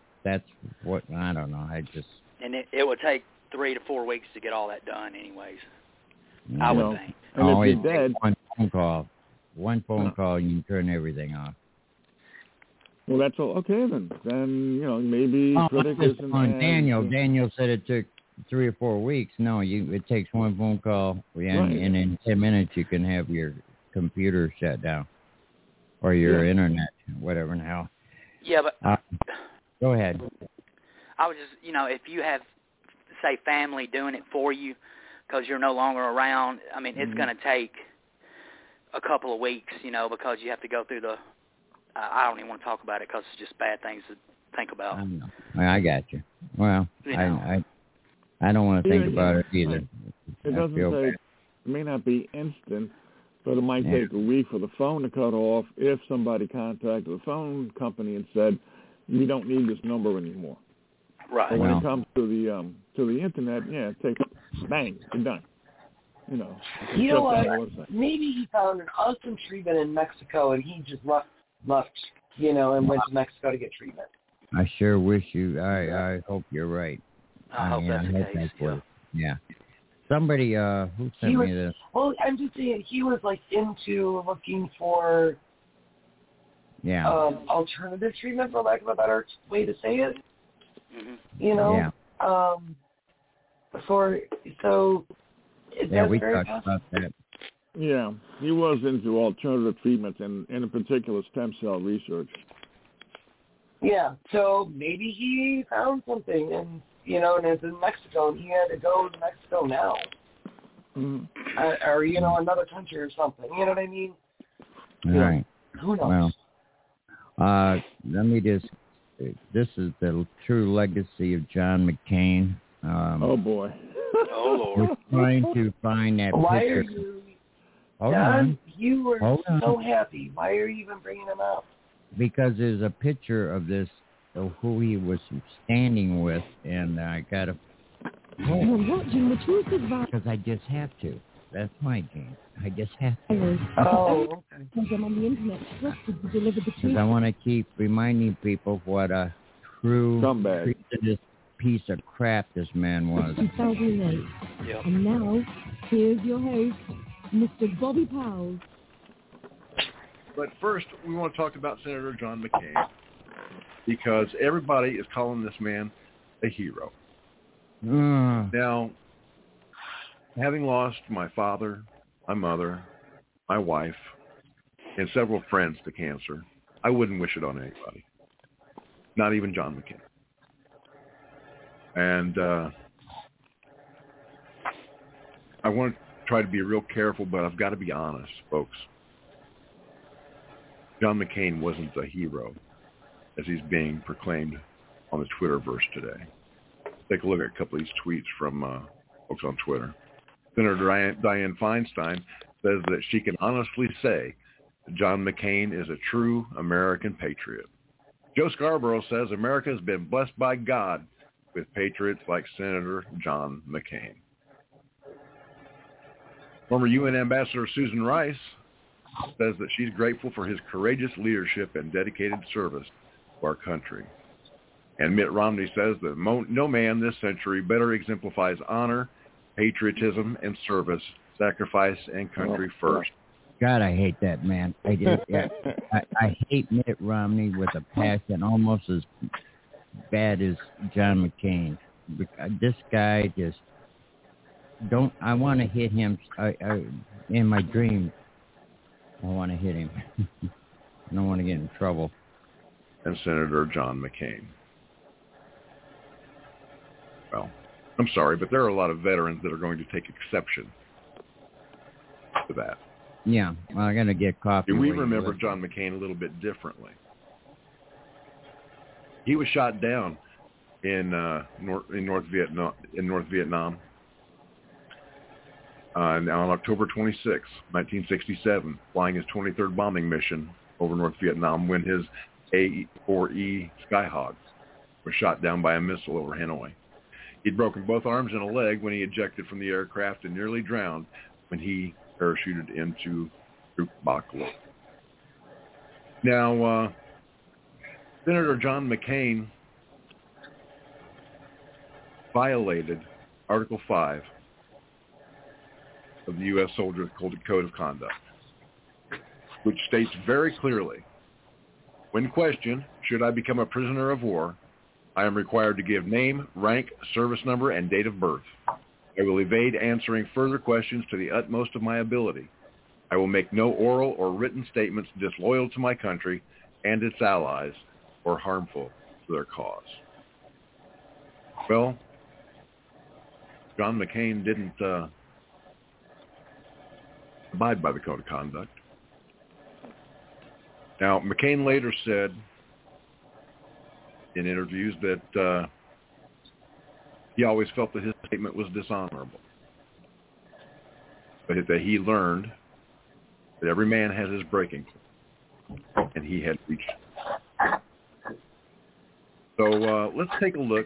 I don't know. And it would take 3 to 4 weeks to get all that done, anyways. Yeah. I would think. And if it's you're dead, one phone call, and you turn everything off. Well, that's all. Okay, then maybe Critic isn't. Daniel said it took 3 or 4 weeks. No, it takes one phone call, and in 10 minutes you can have your computer shut down or your internet, whatever the hell. Yeah, but go ahead. I was just, if you have, say, family doing it for you because you're no longer around, I mean, it's going to take a couple of weeks, because you have to go through I don't even want to talk about it because it's just bad things to think about. I got you. Well, I don't want to think about it either. It doesn't take, it may not be instant, but it might take a week for the phone to cut off if somebody contacted the phone company and said, we don't need this number anymore. Right. But when it comes to the internet, it takes, bang, you're done. You know what? Maybe he found an awesome treatment in Mexico and he just left, and went to Mexico to get treatment. I sure wish you. I hope you're right. I hope that's the case. Yeah. Somebody who sent me this. Well, I'm just saying he was into looking for alternative treatment, for lack of a better way to say it. Mm-hmm. We talked about that. Yeah, he was into alternative treatments and in particular stem cell research. Yeah, so maybe he found something and it's in Mexico and he had to go to Mexico now. Mm-hmm. Or another country or something. You know what I mean? All right. Who knows? Well, let me just. This is the true legacy of John McCain. Oh boy. Oh Lord. We're trying to find that Why picture. are you? Hold John, on. you were so happy. Why are you even bringing him up? Because there's a picture of this, of who he was standing with, and I got to. Because I just have to. That's my game. I just have to. Oh, okay. Because I want to keep reminding people what a true treasonous piece of crap this man was. 2008. Yep. And now Here's your host, Mr. Bobby Powell. But first, we want to talk about Senator John McCain, because everybody is calling this man a hero. Now, having lost my father, my mother, my wife, and several friends to cancer, I wouldn't wish it on anybody, not even John McCain. And I want to try to be real careful, but I've got to be honest, folks. John McCain wasn't a hero as he's being proclaimed on the Twitterverse today. Take a look at a couple of these tweets from folks on Twitter. Senator Dianne Feinstein says that she can honestly say that John McCain is a true American patriot. Joe Scarborough says America has been blessed by God with patriots like Senator John McCain. Former UN Ambassador Susan Rice says that she's grateful for his courageous leadership and dedicated service to our country. And Mitt Romney says that no man this century better exemplifies honor, patriotism, and service, sacrifice, and country first. God, I hate that man. I do. Yeah. I hate Mitt Romney with a passion almost as bad as John McCain. This guy just I want to hit him. In my dream, I want to hit him. I don't want to get in trouble. And Senator John McCain. Well, I'm sorry, but there are a lot of veterans that are going to take exception to that. Yeah, well, I'm going to get coffee. We remember John McCain a little bit differently. He was shot down in North Vietnam. On October 26, 1967, flying his 23rd bombing mission over North Vietnam when his A-4E Skyhawk was shot down by a missile over Hanoi. He'd broken both arms and a leg when he ejected from the aircraft and nearly drowned when he parachuted into Troop Bach Lo. Now, Senator John McCain violated Article 5 of the U.S. Soldier Code of Conduct, which states very clearly, when questioned, should I become a prisoner of war, I am required to give name, rank, service number, and date of birth. I will evade answering further questions to the utmost of my ability. I will make no oral or written statements disloyal to my country and its allies or harmful to their cause. Well, John McCain didn't abide by the Code of Conduct. Now, McCain later said in interviews that he always felt that his statement was dishonorable, but that he learned that every man has his breaking point, and he had reached it. So let's take a look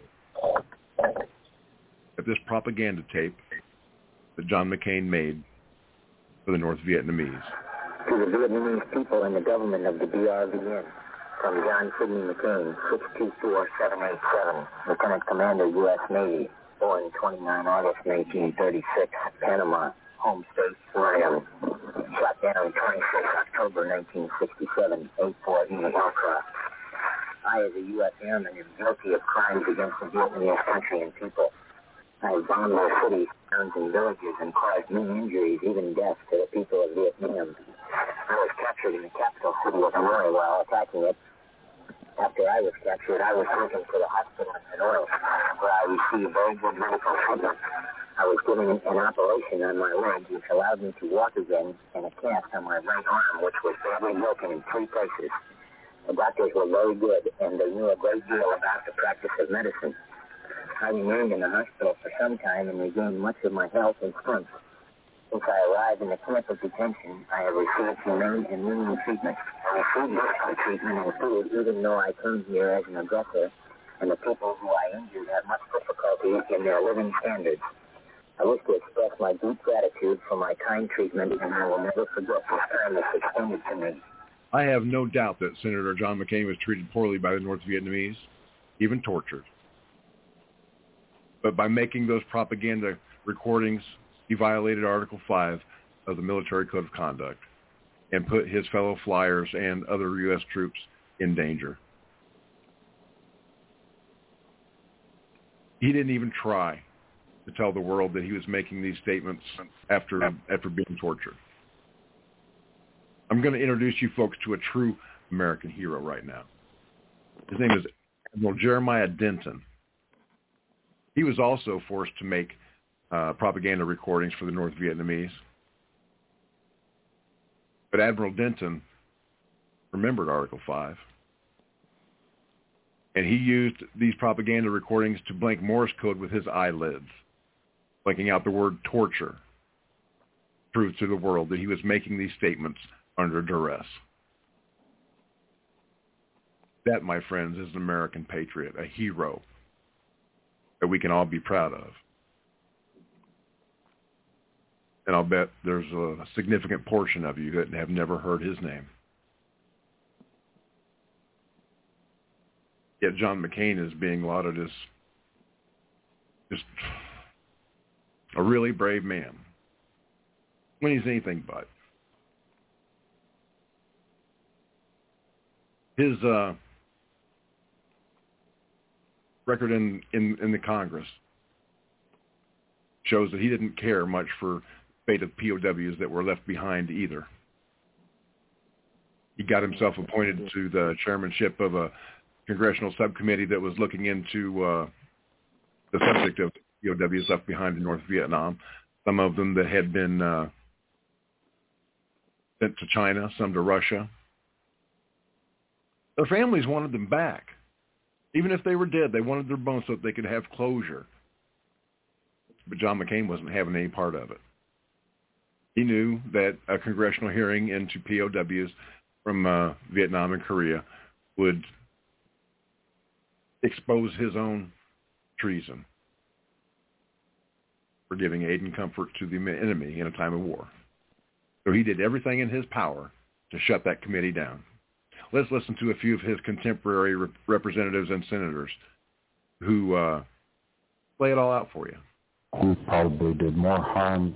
at this propaganda tape that John McCain made for the North Vietnamese. To the Vietnamese people and the government of the BRVN, from John Sidney McCain, 624787, Lieutenant Commander, U.S. Navy, born 29 August 1936, Panama, home state, where I am. Shot down 26 October 1967, A-4E aircraft. I, as a U.S. airman, am guilty of crimes against the Vietnamese country and people. I bombed their cities, towns, and villages and caused many injuries, even death, to the people of Vietnam. I was captured in the capital city of Hanoi while attacking it. After I was captured, I was taken to the hospital in Hanoi, where I received very good medical treatment. I was given an operation on my leg, which allowed me to walk again, and a cast on my right arm, which was badly broken in 3 places. The doctors were very good, and they knew a great deal about the practice of medicine. I remained in the hospital for some time and regained much of my health and strength. Since I arrived in the camp of detention, I have received humane and lenient treatment. I received medical treatment and food even though I came here as an aggressor, and the people who I injured have much difficulty in their living standards. I wish to express my deep gratitude for my kind treatment, and I will never forget the kindness extended to me. I have no doubt that Senator John McCain was treated poorly by the North Vietnamese, even tortured. But by making those propaganda recordings he violated Article 5 of the Military Code of Conduct and put his fellow flyers and other U.S. troops in danger. He didn't even try to tell the world that he was making these statements after being tortured. I'm going to introduce you folks to a true American hero right now. His name is Admiral Jeremiah Denton. He was also forced to make propaganda recordings for the North Vietnamese. But Admiral Denton remembered Article 5. And he used these propaganda recordings to blink Morse code with his eyelids, blinking out the word torture, prove to the world that he was making these statements under duress. That, my friends, is an American patriot, a hero that we can all be proud of. And I'll bet there's a significant portion of you that have never heard his name. Yet John McCain is being lauded as just a really brave man, when he's anything but. His record in the Congress shows that he didn't care much for fate of POWs that were left behind either. He got himself appointed to the chairmanship of a congressional subcommittee that was looking into the subject of POWs left behind in North Vietnam, some of them that had been sent to China, some to Russia. Their families wanted them back. Even if they were dead, they wanted their bones so that they could have closure. But John McCain wasn't having any part of it. He knew that a congressional hearing into POWs from Vietnam and Korea would expose his own treason for giving aid and comfort to the enemy in a time of war. So he did everything in his power to shut that committee down. Let's listen to a few of his contemporary representatives and senators who lay it all out for you. We probably did more harm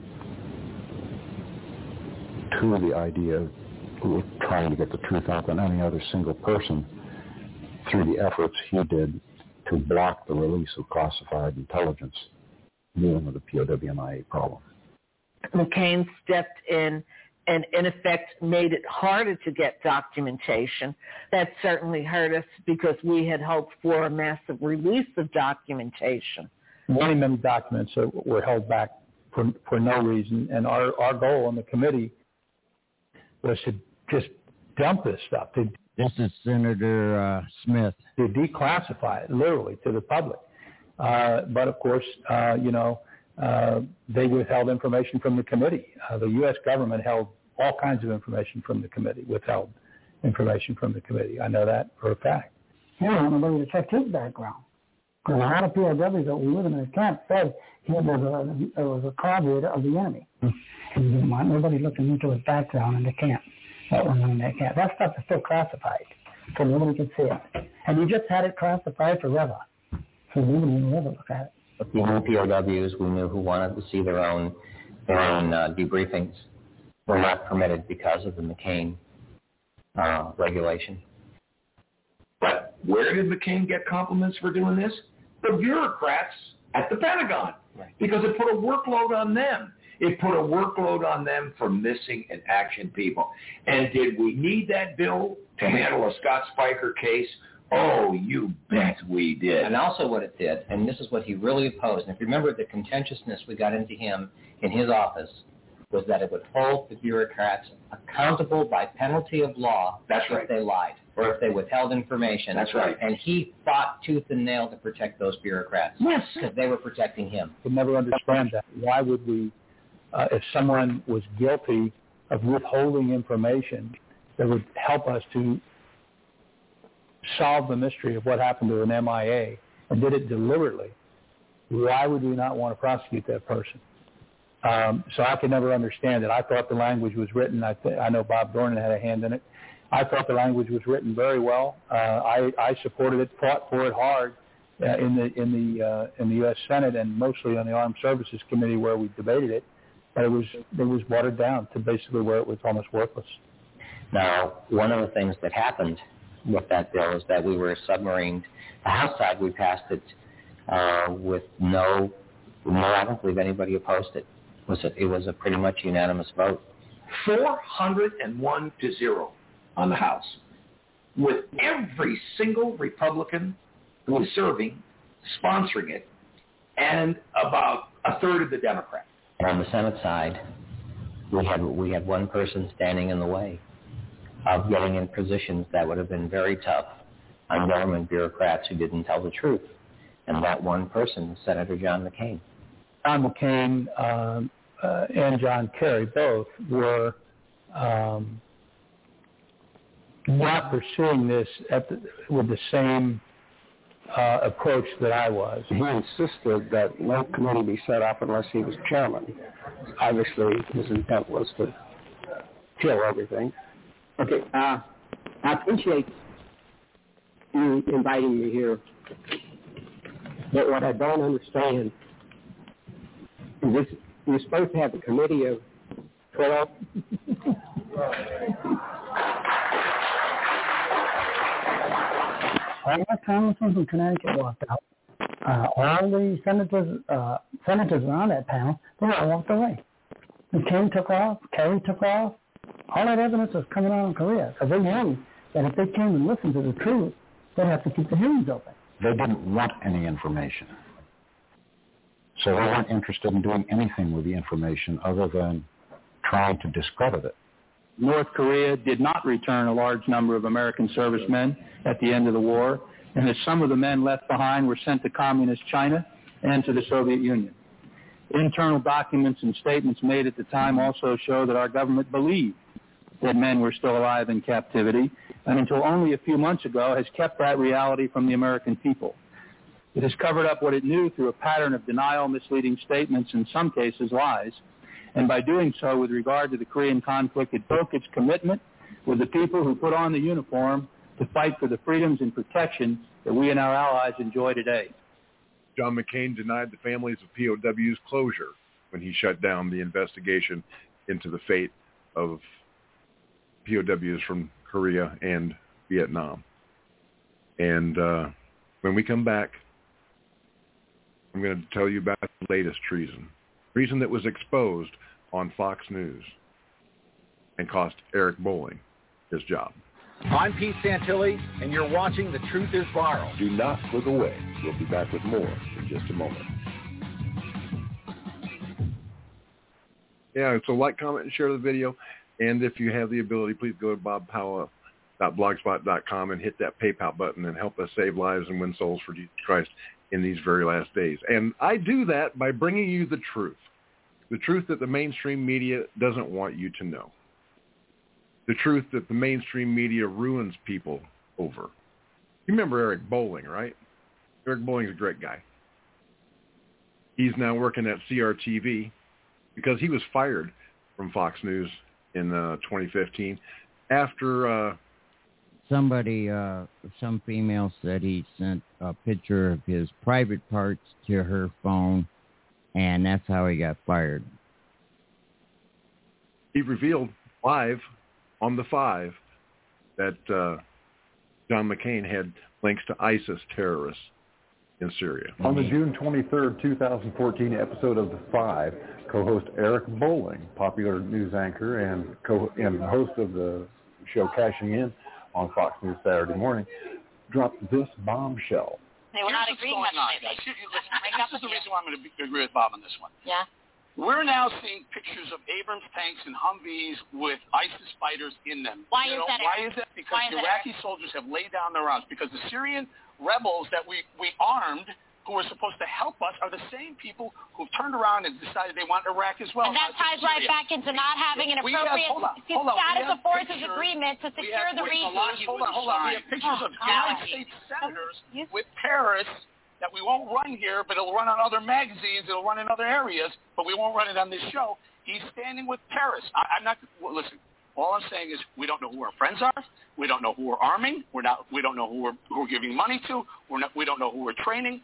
to the idea of trying to get the truth out than any other single person through the efforts he did to block the release of classified intelligence dealing with the POW/MIA problem. McCain stepped in and, in effect, made it harder to get documentation. That certainly hurt us because we had hoped for a massive release of documentation. Many, many documents were held back for no reason, and our goal on the committee was to just dump this stuff. This is Senator Smith. To declassify it, literally, to the public. But, of course, they withheld information from the committee. The U.S. government held all kinds of information from the committee, withheld information from the committee. I know that for a fact. He didn't want nobody to check his background. Because a lot of POWs that were living in his camp said he was a conduit of the enemy. And he didn't want nobody looking into his background in the camp. That was in that camp. That stuff is still classified, so nobody could see it. And he just had it classified forever, so we wouldn't ever look at it. We knew POWs. We knew who wanted to see their own debriefings were not permitted because of the McCain regulation. But where did McCain get compliments for doing this? The bureaucrats at the Pentagon, because it put a workload on them. It put a workload on them for missing in action people. And did we need that bill to handle a Scott Spiker case? Oh, you bet we did. And also what it did, and this is what he really opposed, and if you remember the contentiousness we got into him in his office, was that it would hold the bureaucrats accountable by penalty of law if they lied or if they withheld information. That's right. And he fought tooth and nail to protect those bureaucrats. Yes. Because they were protecting him. I could never understand that. Why would we, if someone was guilty of withholding information that would help us to solve the mystery of what happened to an MIA and did it deliberately, why would we not want to prosecute that person? So I could never understand it. I thought the language was written. I know Bob Dornan had a hand in it. I thought the language was written very well. I supported it, fought for it hard in the U.S. Senate and mostly on the Armed Services Committee where we debated it. but it was watered down to basically where it was almost worthless. Now, one of the things that happened with that bill is that we were submarined. The House side, we passed it with no, I don't believe anybody opposed it. It was a pretty much unanimous vote. 401-0 on the House, with every single Republican who was serving sponsoring it, and about a third of the Democrats. And on the Senate side, we had one person standing in the way of getting in positions that would have been very tough on government bureaucrats who didn't tell the truth. And that one person was Senator John McCain. John McCain and John Kerry both were not pursuing this with the same approach that I was. He insisted that no committee be set up unless he was chairman. Obviously, his intent was to kill everything. Okay, I appreciate you inviting me here, but what I don't understand is this, you're supposed to have a committee of 12. All the congressmen from Connecticut walked out. All the senators were on that panel. They all walked away. McCain took off. Kerry took off. All that evidence was coming out in Korea because they knew that if they came and listened to the truth, they'd have to keep the hearings open. They didn't want any information. So they weren't interested in doing anything with the information other than trying to discredit it. North Korea did not return a large number of American servicemen at the end of the war, and that some of the men left behind were sent to communist China and to the Soviet Union. Internal documents and statements made at the time also show that our government believed that men were still alive in captivity, and until only a few months ago has kept that reality from the American people. It has covered up what it knew through a pattern of denial, misleading statements, in some cases lies, and by doing so with regard to the Korean conflict, it broke its commitment with the people who put on the uniform to fight for the freedoms and protection that we and our allies enjoy today. John McCain denied the families of POWs closure when he shut down the investigation into the fate of POWs from Korea and Vietnam. And when we come back, I'm going to tell you about the latest treason that was exposed on Fox News and cost Eric Bolling his job. I'm Pete Santilli, and you're watching The Truth is Viral. Do not look away. We'll be back with more in just a moment. Yeah, so like, comment, and share the video. And if you have the ability, please go to bobpowell.blogspot.com and hit that PayPal button and help us save lives and win souls for Jesus Christ in these very last days. And I do that by bringing you the truth that the mainstream media doesn't want you to know, the truth that the mainstream media ruins people over. You remember Eric Bolling, right? Eric Bolling's a great guy. He's now working at CRTV because he was fired from Fox News in 2015 after some female said he sent a picture of his private parts to her phone, and that's how he got fired. He revealed live on the 5 that John McCain had links to ISIS terrorists in Syria. On the June 23rd, 2014 episode of The 5, co-host Eric Bolling, popular news anchor and host of the show Cashing In on Fox News Saturday morning, dropped this bombshell. They were not agreeing much lately. This is the reason why I'm going to agree with Bob on this one. Yeah. We're now seeing pictures of Abrams tanks and Humvees with ISIS fighters in them. Why is that? Because the Iraqi soldiers have laid down their arms. Because the Syrian rebels that we armed, who were supposed to help us, are the same people who've turned around and decided they want Iraq as well. And that ties right back into not having an appropriate status of forces agreement to secure the region. Hold on. We have pictures of United States senators with terrorists that we won't run here, but it'll run on other magazines, it'll run in other areas, but we won't run it on this show. He's standing with terrorists. Listen, all I'm saying is we don't know who our friends are. We don't know who we're arming. We don't know who we're giving money to. We don't know who we're training.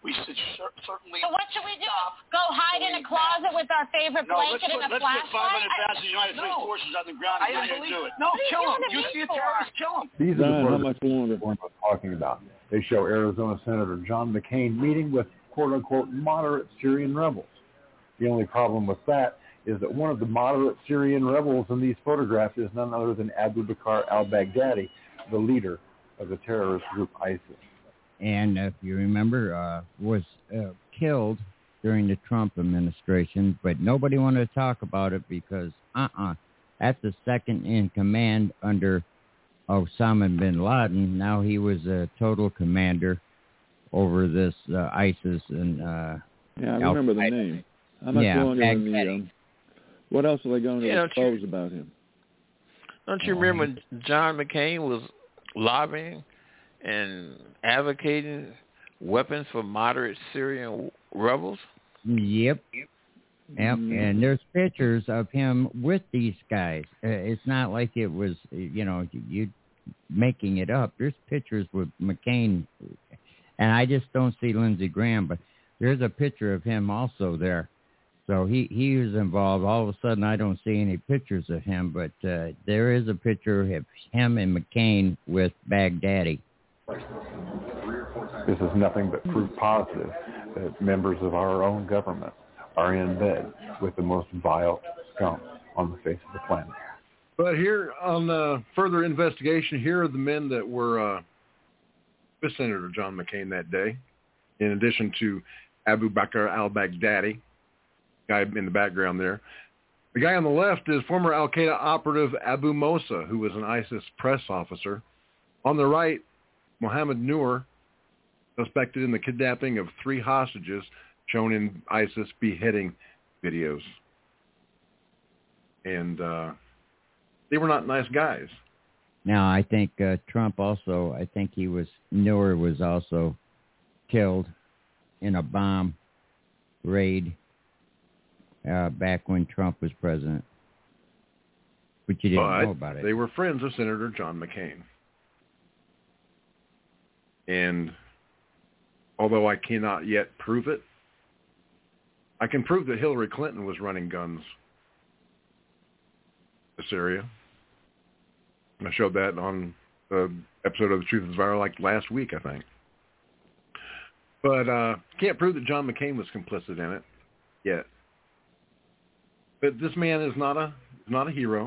we should certainly. So what should we do? Go hide in a closet with our favorite blanket and a flashlight? Let's put 500,000 United States forces on the ground and do it. No, kill them. You see a terrorist, kill them. These are the photographs we're talking about. They show Arizona Senator John McCain meeting with quote-unquote moderate Syrian rebels. The only problem with that is that one of the moderate Syrian rebels in these photographs is none other than Abu Bakr al-Baghdadi, the leader of the terrorist group ISIS. And if you remember, was killed during the Trump administration, but nobody wanted to talk about it because, that's the second in command under Osama bin Laden. Now he was a total commander over this ISIS and yeah, I remember the name. How much longer in the what else are they going to expose about him? Don't you remember when John McCain was lobbying and advocating weapons for moderate Syrian rebels? Yep. And there's pictures of him with these guys. It's not like it was, you making it up. There's pictures with McCain, and I just don't see Lindsey Graham, but there's a picture of him also there. So he was involved. All of a sudden, I don't see any pictures of him, but there is a picture of him and McCain with Baghdadi. This is nothing but proof positive that members of our own government are in bed with the most vile scum on the face of the planet. But here on further investigation, here are the men that were with Senator John McCain that day, in addition to Abu Bakr al-Baghdadi, guy in the background there. The guy on the left is former al-Qaeda operative Abu Mossa, who was an ISIS press officer. On the right, Mohammed Noor, suspected in the kidnapping of 3 hostages, shown in ISIS beheading videos. And they were not nice guys. Now, I think Trump also, Noor was also killed in a bomb raid back when Trump was president. But you didn't know about it. They were friends of Senator John McCain. And although I cannot yet prove it, I can prove that Hillary Clinton was running guns to Syria. I showed that on the episode of The Truth is Viral like last week, I think. But can't prove that John McCain was complicit in it yet. But this man is not a hero.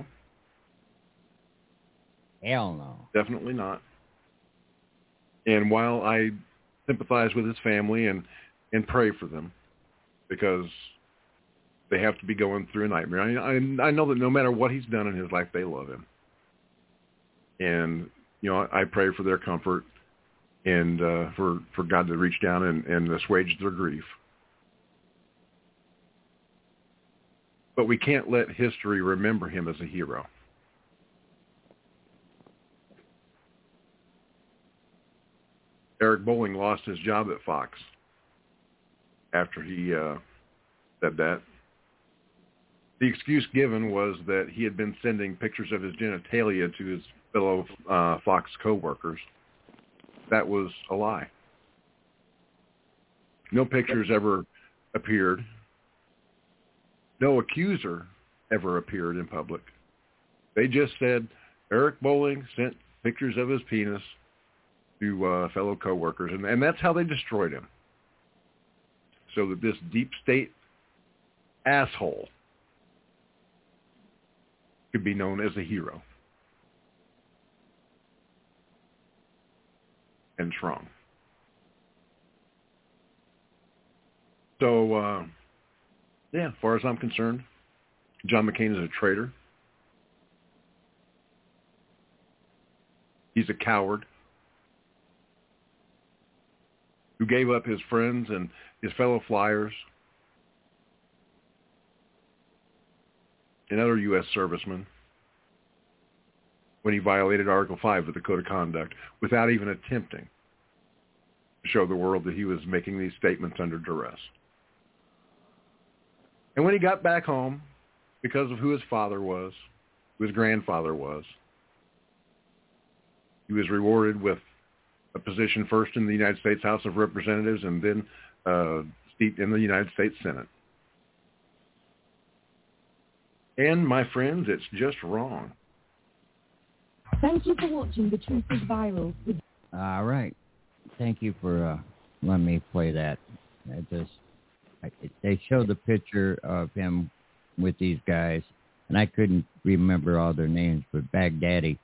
Hell no. Definitely not. And while I sympathize with his family and pray for them, because they have to be going through a nightmare. I know that no matter what he's done in his life, they love him. And, I pray for their comfort and for God to reach down and assuage their grief. But we can't let history remember him as a hero. Eric Bolling lost his job at Fox after he said that. The excuse given was that he had been sending pictures of his genitalia to his fellow Fox co-workers. That was a lie. No pictures ever appeared. No accuser ever appeared in public. They just said Eric Bolling sent pictures of his penis to fellow co-workers, and that's how they destroyed him. So that this deep state asshole could be known as a hero and strong. So, as far as I'm concerned, John McCain is a traitor. He's a coward who gave up his friends and his fellow flyers and other U.S. servicemen when he violated Article 5 of the Code of Conduct without even attempting to show the world that he was making these statements under duress. And when he got back home, because of who his father was, who his grandfather was, he was rewarded with a position first in the United States House of Representatives and then seat in the United States Senate. And, my friends, it's just wrong. Thank you for watching The Truth is Viral. All right. Thank you for letting me play that. They showed the picture of him with these guys, and I couldn't remember all their names, but Baghdadi.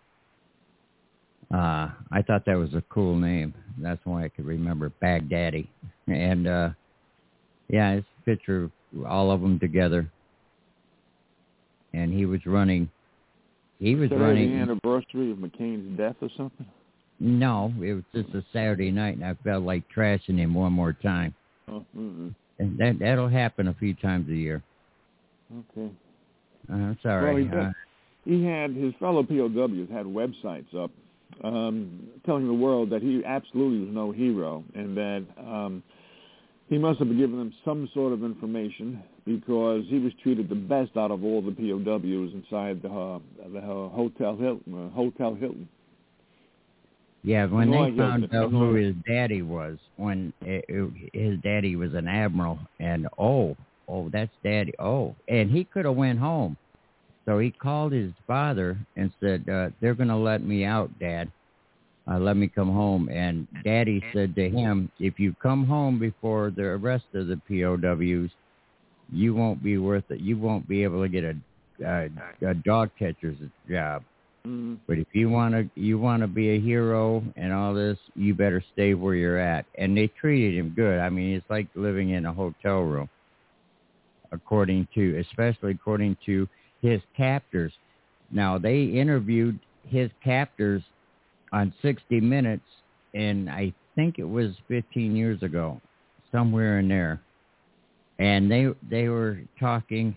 I thought that was a cool name. That's why I could remember Baghdadi. And, it's a picture of all of them together. And he was running. Is that the anniversary of McCain's death or something? No, it was just a Saturday night, and I felt like trashing him one more time. Oh, mm-hmm. And that'll happen a few times a year. Okay. It's all right. Well, he had his fellow POWs had websites up telling the world that he absolutely was no hero, and that he must have given them some sort of information because he was treated the best out of all the POWs inside the Hotel Hilton. Yeah, when they found out who his daddy was, when his daddy was an admiral, and that's daddy. And he could have went home. So he called his father and said, they're going to let me out, Dad. Let me come home. And Daddy said to him, if you come home before the rest of the POWs, you won't be worth it. You won't be able to get a dog catcher's job. Mm-hmm. But if you want to be a hero and all this, you better stay where you're at. And they treated him good. I mean, it's like living in a hotel room, especially according to his captors. Now, they interviewed his captors on 60 Minutes, and I think it was 15 years ago, somewhere in there. And they were talking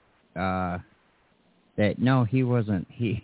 that no, he wasn't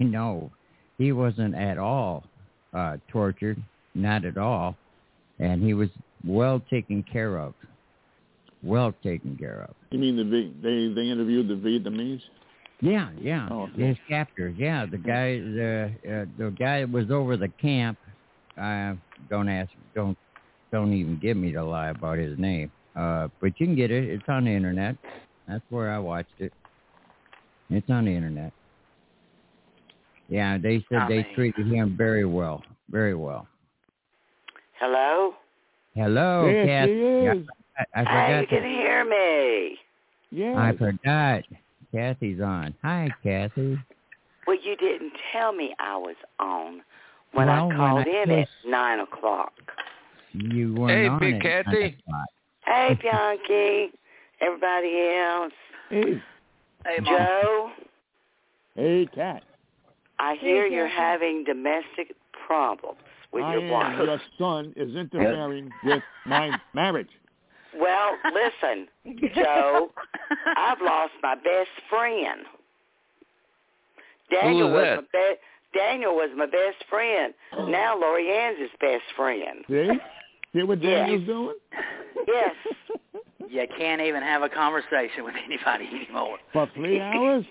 at all tortured, not at all, and he was well taken care of. Well taken care of. You mean they interviewed the Vietnamese? Yeah. Oh, okay. His captors. Yeah, the guy that was over the camp. Don't even get me to lie about his name. But you can get it. It's on the internet. That's where I watched it. It's on the internet. Yeah, they said they treated him very well. Very well. Hello? Hello, yes, Kathy. She is. I forgot. You can hear me. Yeah. I forgot. Kathy's on. Hi, Kathy. Well, you didn't tell me I was on when I called in at 9 o'clock. You weren't on. Hey, Big Kathy. Hey, Bianchi. Everybody else. Hey. Hey, Mom. Joe. Hey, Kat. I hear you're having domestic problems with your wife. Your son is interfering with my marriage. Well, listen, Joe, I've lost my best friend. Daniel was my best friend. Now Lori Ann's his best friend. See what Daniel's doing? Yes. You can't even have a conversation with anybody anymore. For 3 hours?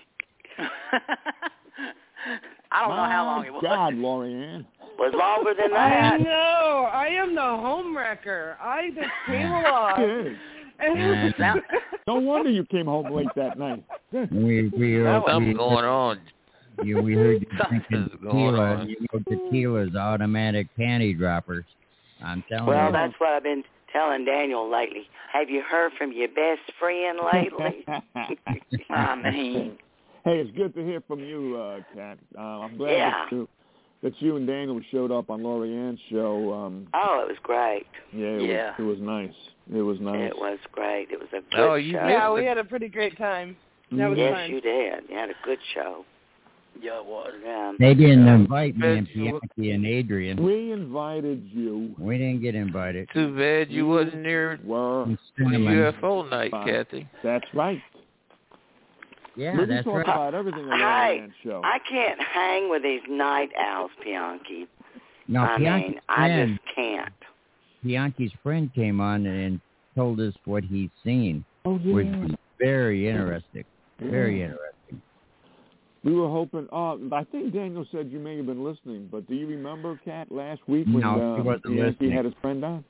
I don't know how long it was. God, Lori Ann. Was longer than I that. know. I am the homewrecker. I just came along. No wonder you came home late that night. Something's going on. We heard you drinking tequila. You know, tequila's automatic panty droppers. I'm telling you. Well, that's what I've been telling Daniel lately. Have you heard from your best friend lately? I mean, hey, it's good to hear from you, Kat. I'm glad that you and Daniel showed up on Lori Ann's show. It was great. It was nice. It was nice. It was great. It was a good show. Yeah, we had a pretty great time. That was yes, fun. you did. You had a good show. Yeah, it was. Yeah. They didn't invite me and Bianchi and Adrian. We invited you. We didn't get invited. Too bad you wasn't there UFO night, Kathy. That's right. Yeah, we that's talk right. about everything on the Lori Ann show. I can't hang with these night owls, Bianchi. No, I just can't. Bianchi's friend came on and told us what he's seen, which was very interesting. Very interesting. We were hoping. I think Daniel said you may have been listening, but do you remember, Kat, last week when he wasn't listening. He had his friend on?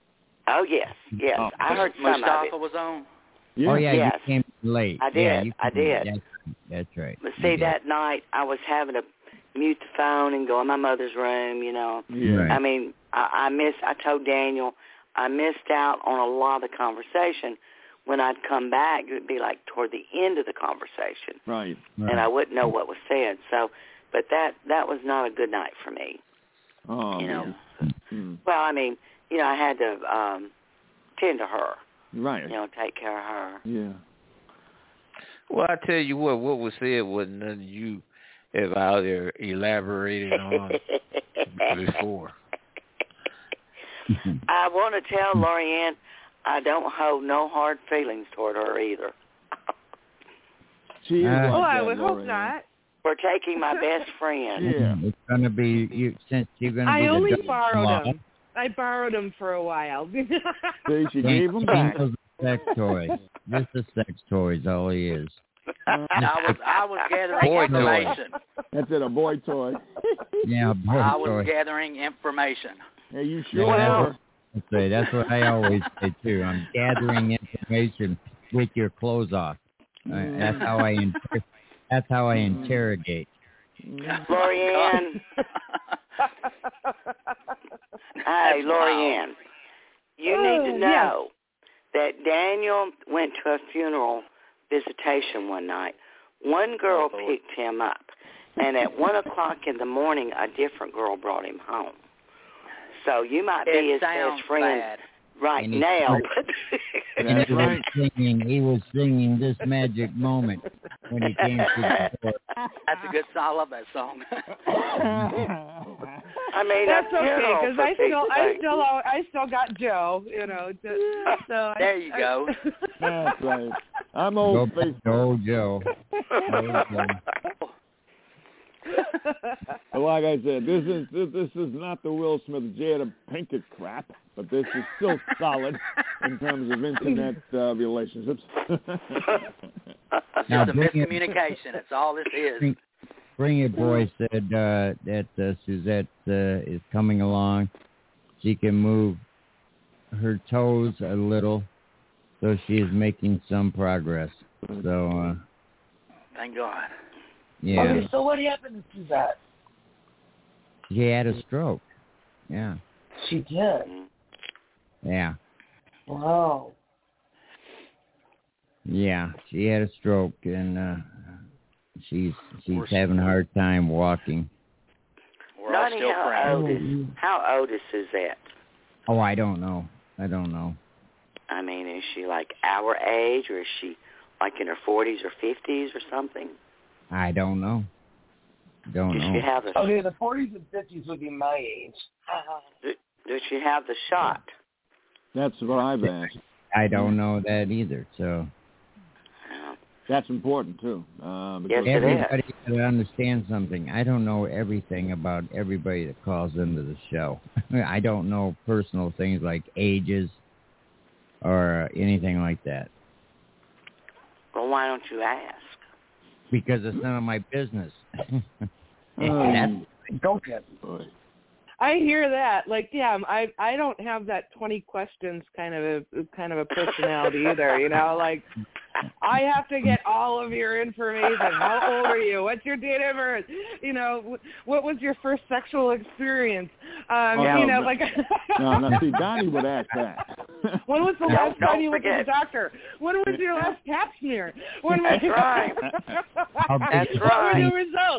Oh, yes. I heard some Mustafa of it. was on? Yeah. Oh, yeah, Yes. you came late. I did. I did. That's right. But see, that night I was having to mute the phone and go in my mother's room, Yeah. Right. I mean, I told Daniel I missed out on a lot of the conversation. When I'd come back, it would be like toward the end of the conversation. Right. And I wouldn't know what was said. So, but that was not a good night for me. Oh, Well, I mean, I had to tend to her. Right. Take care of her. Yeah. Well, I tell you what was said wasn't nothing you have out there elaborated on before. I want to tell Lorianne I don't hold no hard feelings toward her either. She is like I that, would Lorianne. hope not. For taking my best friend. Yeah. It's going to be, since you're going to be I only the borrowed them. I borrowed them for a while. See, she gave them back. Sex toy. Just a sex toy is all he is. I was gathering information. That's it, a boy toy. Yeah, a boy I toy. was gathering information. Hey, you sure are. That's what I always say too. I'm gathering information with your clothes off. That's how I interrogate. Lorianne. Hey, Lorianne. You need to know that Daniel went to a funeral visitation one night. One girl picked him up, and at 1 o'clock in the morning, a different girl brought him home. So you might be his best friend right now. And he was singing This Magic Moment when he came to the door. That's a good song. I love that song. I mean, that's okay because I still got Joe. So there you go. That's right. I'm old faithful. Old Joe. Like I said, this is not the Will Smith Jada Pinkett crap, but this is still solid in terms of internet relationships. It's just a miscommunication. That's all this is. Bring It Boy said that Suzette is coming along. She can move her toes a little, so she is making some progress. So, thank God. Yeah. Okay, so what happened to Suzette? She had a stroke. Yeah. She did? Yeah. Wow. Yeah, she had a stroke, and she's having a hard time walking. We're all still friends. How old is Suzette? Oh, I don't know. I mean, is she like our age, or is she like in her 40s or 50s or something? I don't know. Does she have the okay, the 40s and 50s would be my age. Does she have the shot? That's what I've asked. I don't know that either, so. That's important, too. Yes, everybody got to understand something. I don't know everything about everybody that calls into the show. I don't know personal things like ages or anything like that. Well, why don't you ask? Because it's none of my business. Don't get I hear that. Like, yeah, I don't have that 20 questions kind of a personality either. Like, I have to get all of your information. How old are you? What's your date of birth? What was your first sexual experience? No, see, Donnie would ask that. When was the last time you went to the doctor? When was your last pap smear? That's right. That's right. What were the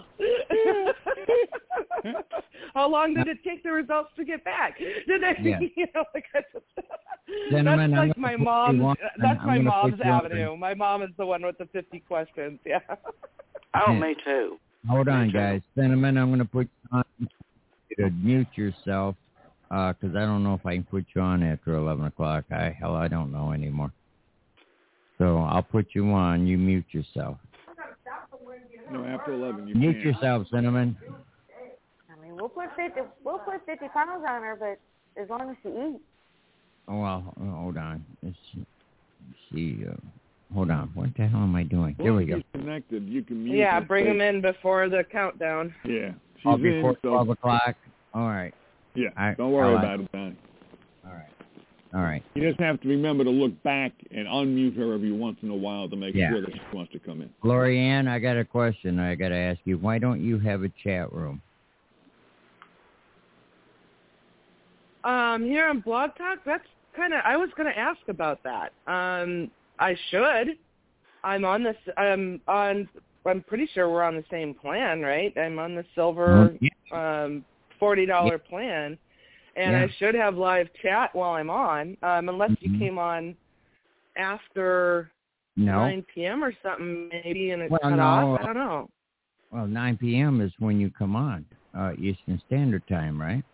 results? How long did it take the results to get back? Did they, Gentlemen, that's like my mom's. That's my mom's avenue. My mom is the one with the 50 questions. Yeah. Oh, me too. Hold on, guys. Gentlemen, I'm going to put you on to mute yourself because I don't know if I can put you on after 11 o'clock. I don't know anymore. So I'll put you on. You mute yourself. No, after 11 you mute can't. yourself, Cinnamon. I mean, we'll put 50 pounds on her, but as long as she eats. Oh, well, hold on. Hold on. What the hell am I doing? There we go. Connected. You can mute. Yeah, bring them in before the countdown. Yeah. Before 12 o'clock? All right. Yeah. Don't worry about it, Donnie. All right. All right. You just have to remember to look back and unmute her every once in a while to make Yeah. sure that she wants to come in. Lori Ann, I got a question I got to ask you. Why don't you have a chat room? Here on Blog Talk, that's I was going to ask about that. I should. I'm pretty sure we're on the same plan, right? I'm on the silver $40 plan. And I should have live chat while I'm on, unless you came on after 9 p.m. or something, maybe, and it's cut off. I don't know. Well, 9 p.m. is when you come on, Eastern Standard Time, right?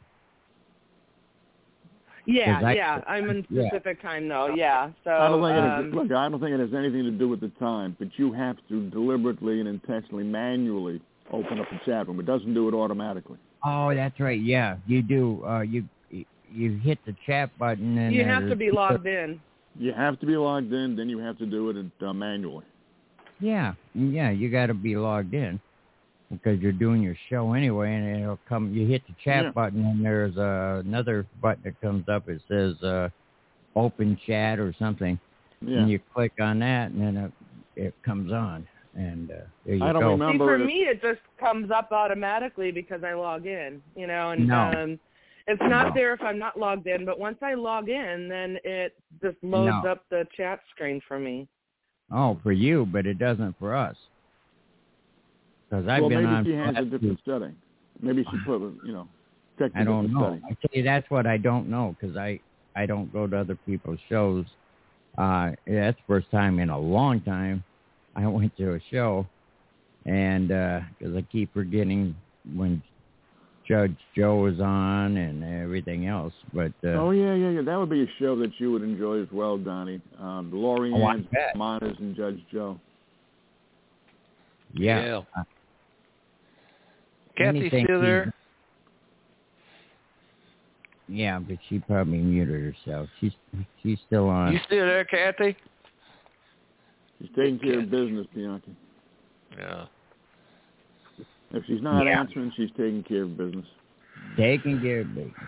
Yeah. I'm in Pacific time, though. Yeah. So I don't think it has anything to do with the time, but you have to deliberately and intentionally, manually open up the chat room. It doesn't do it automatically. Oh, that's right. Yeah, you do. You hit the chat button, and you have to be logged in. You have to be logged in. Then you have to do it manually. Yeah. You got to be logged in because you're doing your show anyway, and it'll come. You hit the chat button, and there's another button that comes up. It says "Open Chat" or something, and you click on that, and then it comes on. And there you go. See, for me, it just comes up automatically because I log in, and it's not there if I'm not logged in. But once I log in, then it just loads up the chat screen for me. Oh, for you, but it doesn't for us. Because I've been on. Maybe she has a different setting. Maybe she put, check the I don't know. setting. I tell you, that's what I don't know because I don't go to other people's shows. That's the first time in a long time I went to a show, and because I keep forgetting when Judge Joe was on and everything else. But yeah. That would be a show that you would enjoy as well, Donnie. Lori Ann, Moners, and Judge Joe. Yeah. Kathy still there? Yeah, but she probably muted herself. She's still on. You still there, Kathy? She's taking care of business, Bianchi. Yeah. If she's not answering, she's taking care of business. Taking care of business.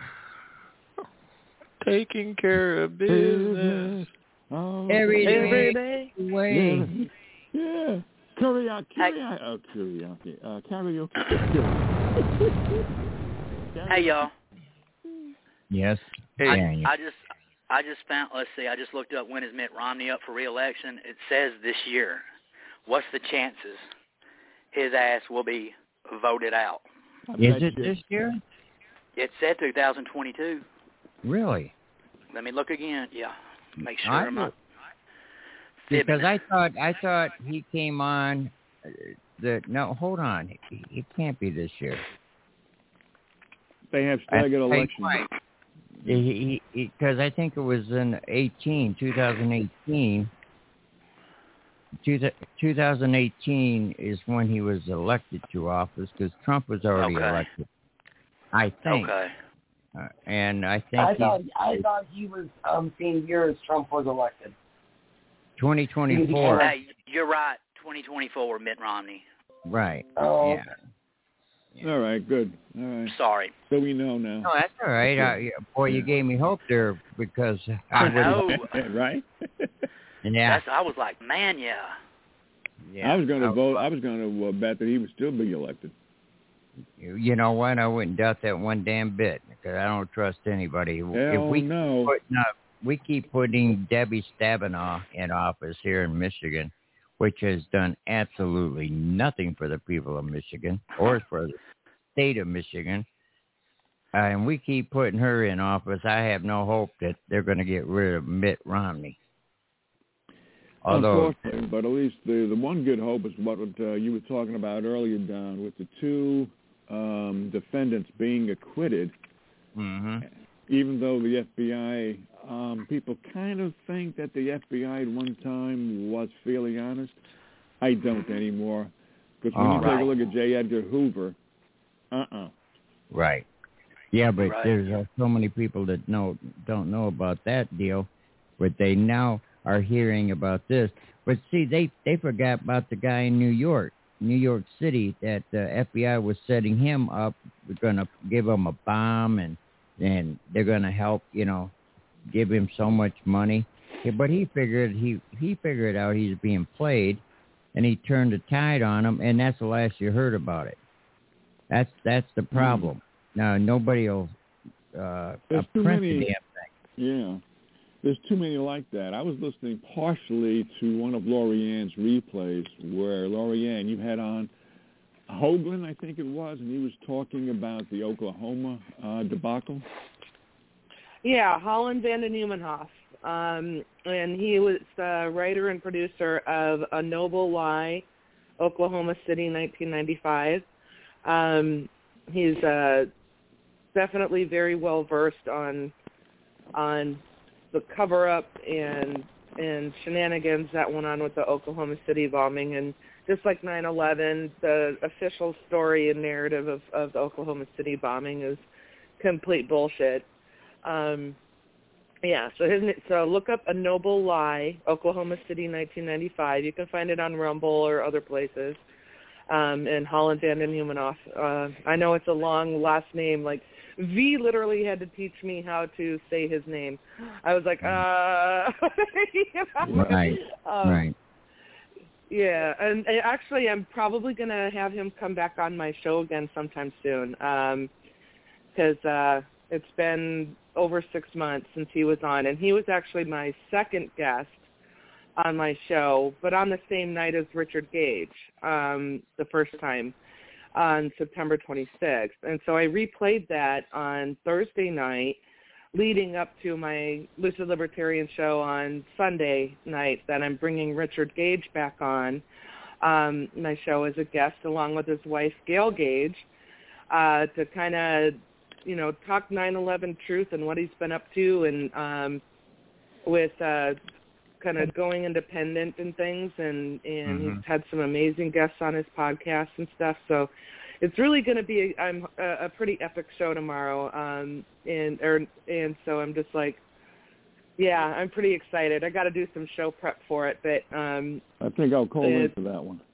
Taking care of business. Oh, every day. Yeah. Karaoke. Hey, y'all. Yes. Hey. I just found, I just looked up when is Mitt Romney up for re-election. It says this year. What's the chances his ass will be voted out? Is it this year? It said 2022. Really? Let me look again. Yeah. Make sure I'm not. Because I thought he came on. No, hold on. It can't be this year. They have staggered elections. Because I think it was in 2018. 2018 is when he was elected to office because Trump was already elected. I think. Okay. And I think I thought he was same year as Trump was elected. 2024. Hey, you're right. 2024, Mitt Romney. Right. Oh. Yeah. All right, good. All right. Sorry. So we know now. No, that's all right. Boy, you gave me hope there because I know. Right? Yeah. I was like, man, yeah. I was going to vote. I was going to bet that he would still be elected. You know what? I wouldn't doubt that one damn bit because I don't trust anybody. We keep putting Debbie Stabenow in office here in Michigan, which has done absolutely nothing for the people of Michigan or for the state of Michigan. And we keep putting her in office. I have no hope that they're going to get rid of Mitt Romney. Unfortunately, but at least the one good hope is what you were talking about earlier, Don, with the two defendants being acquitted. Mm-hmm. Even though the FBI, people kind of think that the FBI at one time was fairly honest. I don't anymore. Because when you take a look at J. Edgar Hoover, Right. Yeah, but there's so many people that don't know about that deal, but they now are hearing about this. But see, they forgot about the guy in New York City, that the FBI was setting him up. We're going to give him a bomb, and they're going to help, give him so much money. Yeah, but he figured out he's being played, and he turned the tide on him, and that's the last you heard about it. That's the problem. Now nobody will print the damn thing. Yeah. There's too many like that. I was listening partially to one of Lorianne's replays where Lorianne, you had on Hoagland, I think it was, and he was talking about the Oklahoma debacle. Yeah, Holland Vanden Nieuwenhof. And he was the writer and producer of A Noble Lie, Oklahoma City, 1995. He's definitely very well versed on the cover-up and shenanigans that went on with the Oklahoma City bombing. And just like 9/11, the official story and narrative of the Oklahoma City bombing is complete bullshit. Yeah, so look up A Noble Lie, Oklahoma City, 1995. You can find it on Rumble or other places. And Holland Vanden Nieuwenhof. I know it's a long last name. Like, V literally had to teach me how to say his name. I was like, Right, right. Yeah, and actually I'm probably going to have him come back on my show again sometime soon because it's been over 6 months since he was on, and he was actually my second guest on my show, but on the same night as Richard Gage, the first time on September 26th. And so I replayed that on Thursday night leading up to my Lucid Libertarian show on Sunday night that I'm bringing Richard Gage back on my show as a guest along with his wife, Gail Gage, to kind of, talk 9/11 truth and what he's been up to and with kind of going independent and things, and he's had some amazing guests on his podcast and stuff. So it's really going to be a pretty epic show tomorrow, and so I'm just like, yeah, I'm pretty excited. I got to do some show prep for it, but I think I'll call in for that one.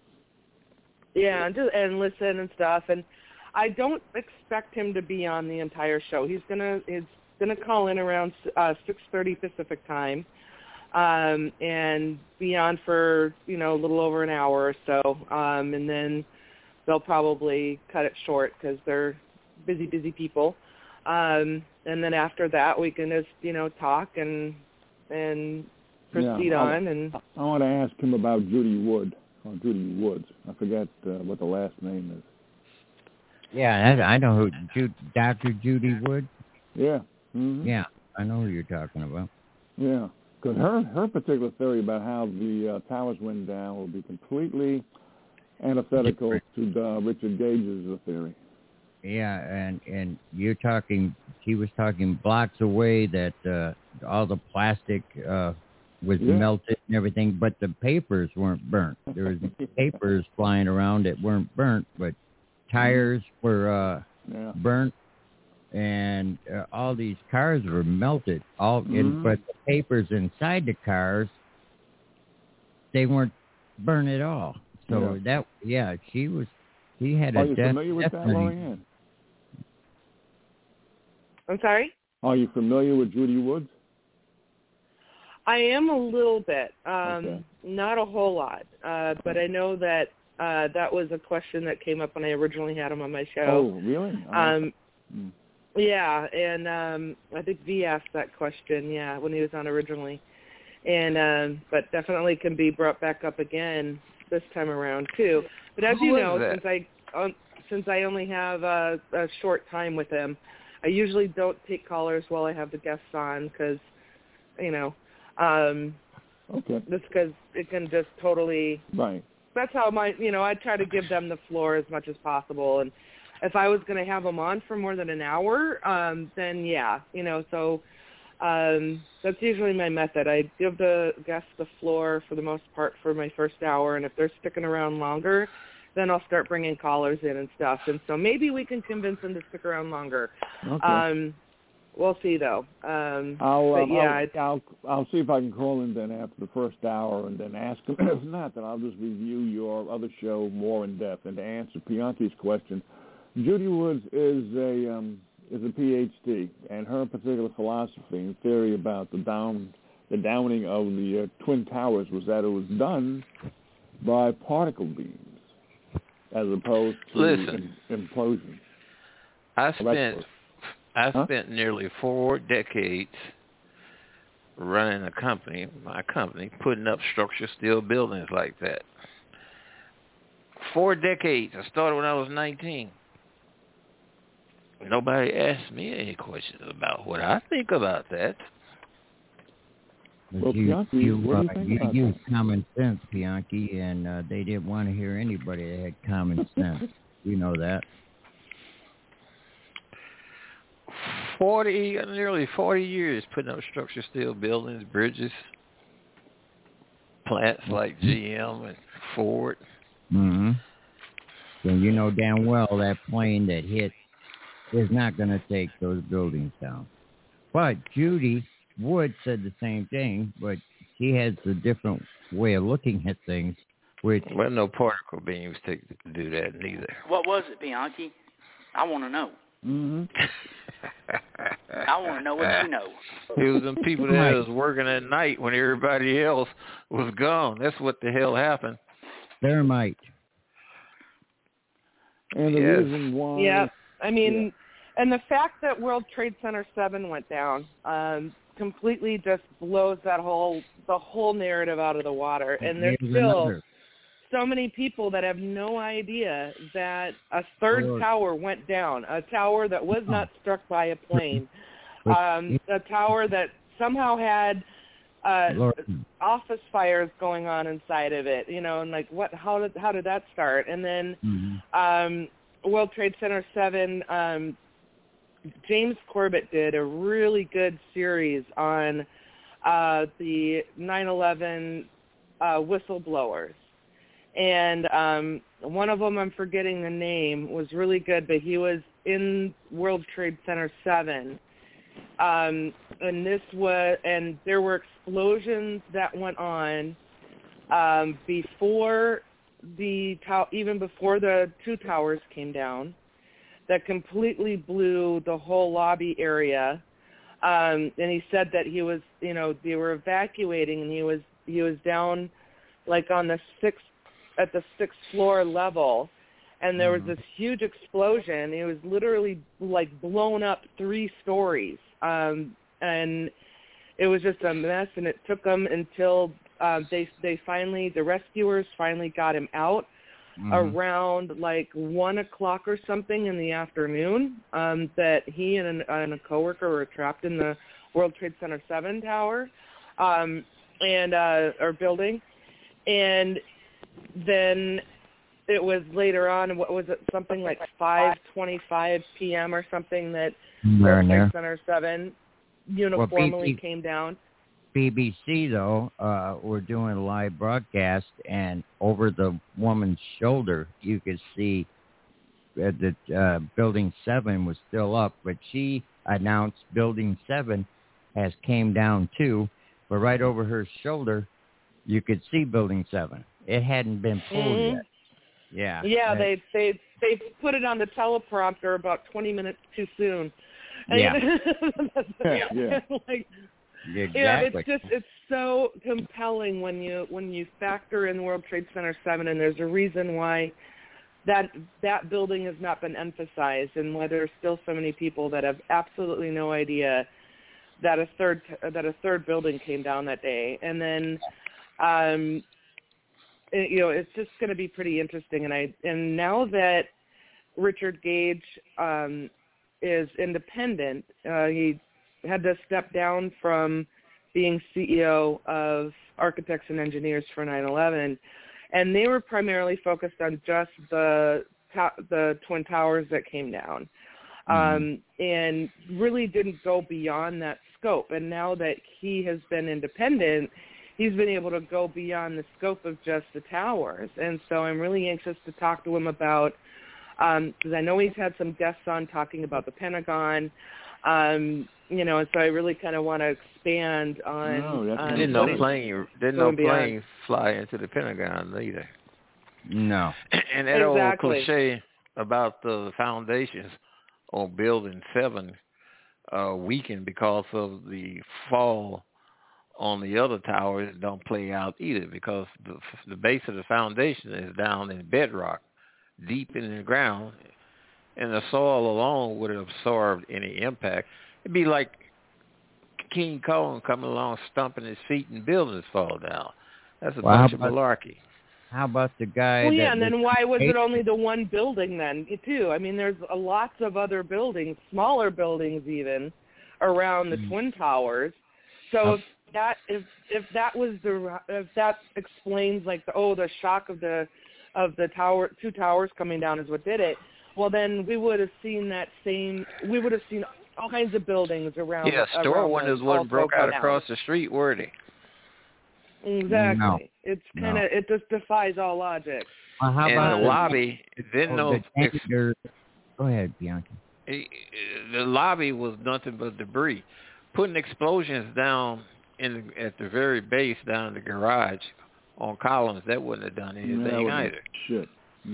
Yeah, and listen and stuff, and I don't expect him to be on the entire show. He's gonna call in around 6:30 Pacific time. And be on for, a little over an hour or so, and then they'll probably cut it short because they're busy people. And then after that, we can just, talk and proceed on. And I want to ask him about Judy Woods. I forget what the last name is. Yeah, I know who, Dr. Judy Wood. Yeah. Mm-hmm. Yeah, I know who you're talking about. Yeah. Because her particular theory about how the towers went down will be completely antithetical to Richard Gage's theory. Yeah, and you're talking, he was talking blocks away that all the plastic was melted and everything, but the papers weren't burnt. There was papers flying around that weren't burnt, but tires were burnt. And all these cars were melted. But the papers inside the cars, they weren't burned at all. So he had a Are you death. Familiar with that, Lorianne? I'm sorry? Are you familiar with Judy Woods? I am a little bit, not a whole lot, but I know that that was a question that came up when I originally had him on my show. Oh, really? Yeah, and I think V asked that question, when he was on originally. And but definitely can be brought back up again this time around too. But as you know, since I only have a short time with him, I usually don't take callers while I have the guests on because, just because it can just totally. Right. That's how I try to give them the floor as much as possible. And if I was going to have them on for more than an hour, then so that's usually my method. I give the guests the floor for the most part for my first hour, and if they're sticking around longer, then I'll start bringing callers in and stuff. And so maybe we can convince them to stick around longer. Okay. We'll see, though. I'll see if I can call in then after the first hour and then ask them. If not, then I'll just review your other show more in depth. And to answer Bianchi's question, Judy Woods is is a PhD, and her particular philosophy and theory about the downing of the Twin Towers was that it was done by particle beams as opposed to implosion. I spent nearly 4 decades running my company, putting up structural steel buildings like that. 4 decades. I started when I was 19. Nobody asked me any questions about what I think about that. Well, you use common sense, Bianchi, and they didn't want to hear anybody that had common sense. You know that. Nearly 40 years putting up structural steel buildings, bridges, plants like GM and Ford. Mm-hmm. So you know damn well that plane that hit is not going to take those buildings down. But Judy Wood said the same thing, but she has a different way of looking at things. Which well, no particle beams to do that neither. What was it, Bianchi? I want to know. Mm-hmm. I want to know what you know. It was them people that was working at night when everybody else was gone. That's what the hell happened. Thermite. And the reason why... Yeah, I mean, and the fact that World Trade Center 7 went down completely just blows the whole narrative out of the water. And there's still so many people that have no idea that a third tower went down, a tower that was not struck by a plane, a tower that somehow had office fires going on inside of it, and like how did that start? And then World Trade Center 7, James Corbett did a really good series on the 9/11 whistleblowers. And one of them, I'm forgetting the name, was really good, but he was in World Trade Center 7. And there were explosions that went on before even before the 2 towers came down, that completely blew the whole lobby area. And he said that he was, they were evacuating, and he was down like on the 6th floor level, and there was this huge explosion. It was literally like blown up 3 stories, and it was just a mess. And it took them until the rescuers finally got him out around like 1 o'clock or something in the afternoon. That he and a coworker were trapped in the World Trade Center 7 tower, or building, and then it was later on, what was it, something like 5:25 p.m. or something, that World Trade Center 7 uniformly came down. BBC, though, were doing a live broadcast, and over the woman's shoulder, you could see that Building 7 was still up, but she announced Building 7 has came down too, but right over her shoulder, you could see Building 7. It hadn't been pulled yet. Yeah. Yeah, they put it on the teleprompter about 20 minutes too soon. Yeah. Like, exactly. It's so compelling when you factor in World Trade Center 7, and there's a reason why that building has not been emphasized, and why there are still so many people that have absolutely no idea that a third building came down that day. And then it's just going to be pretty interesting. And now that Richard Gage is independent, he had to step down from being CEO of Architects and Engineers for 9/11, and they were primarily focused on just the Twin Towers that came down, and really didn't go beyond that scope. And now that he has been independent, he's been able to go beyond the scope of just the towers. And so I'm really anxious to talk to him about, because I know he's had some guests on talking about the Pentagon, and so I really kind of want to expand on. Didn't no plane fly into the Pentagon either. No. And that old cliche about the foundations on Building 7 weakened because of the fall on the other towers don't play out either, because the base of the foundation is down in bedrock, deep in the ground, and the soil alone would have absorbed any impact. It'd be like King Kong coming along, stomping his feet, and buildings fall down. That's a bunch of malarkey. How about the guy? Well, yeah, and then why was it only the one building then, too? I mean, there's lots of other buildings, smaller buildings even, around the Twin Towers. So if that explains like the shock of the tower, two towers coming down is what did it. Well, then we would have seen all kinds of buildings around. Yeah, store windows wouldn't broke out across the street, were they? Exactly. No. It's kind of it just defies all logic. Well, how about the lobby? Go ahead, Bianca. The lobby was nothing but debris. Putting explosions down at the very base down in the garage on columns, that wouldn't have done anything either. Shit.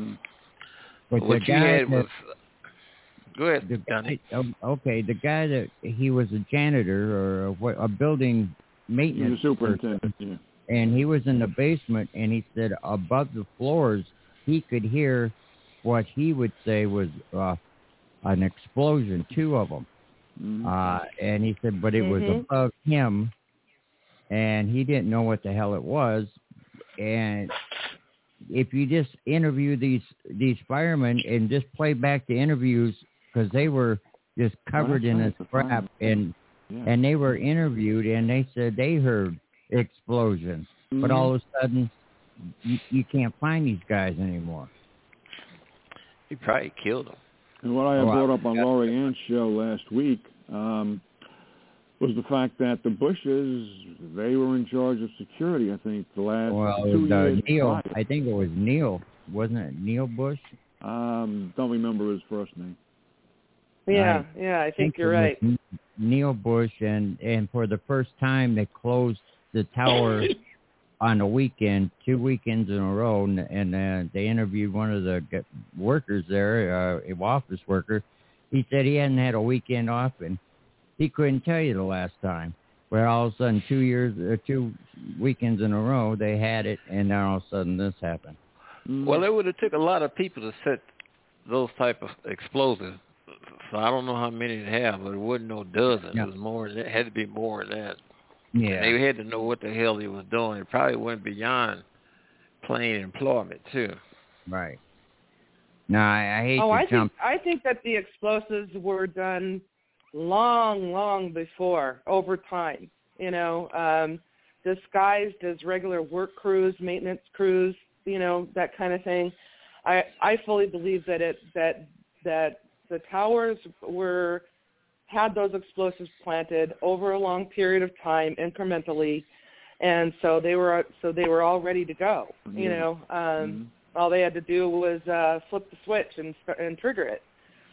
But what you had was. Go ahead, okay, the guy that he was a janitor or a building maintenance superintendent, yeah. And he was in the basement, and he said above the floors he could hear what he would say was an explosion, 2 of them. Mm-hmm. And he said, but it was above him, and he didn't know what the hell it was. And if you just interview these firemen and just play back the interviews, because they were just covered in this crap, and they were interviewed, and they said they heard explosions, but all of a sudden you can't find these guys anymore. He probably killed them. And what I had brought up on Laurie Ann's show last week was the fact that the Bushes, they were in charge of security, I think, the last 2 years. Neil, I think it was Neil. Wasn't it Neil Bush? Don't remember his first name. Yeah, I think you're right. Neil Bush, and for the first time they closed the tower on a weekend, 2 weekends in a row, and they interviewed one of the workers there, an office worker. He said he hadn't had a weekend off, and he couldn't tell you the last time. Where all of a sudden 2 weekends in a row they had it, and then all of a sudden this happened. Well, it would have took a lot of people to set those type of explosives. So I don't know how many they have, but it wasn't no dozen. Yeah. It was more. It had to be more than that. Yeah, and they had to know what the hell he was doing. It probably went beyond plain employment too. Right. No, I hate to jump. I think that the explosives were done long before, over time. Disguised as regular work crews, maintenance crews, that kind of thing. I fully believe that the towers had those explosives planted over a long period of time, incrementally, and so they were all ready to go. All they had to do was flip the switch and trigger it.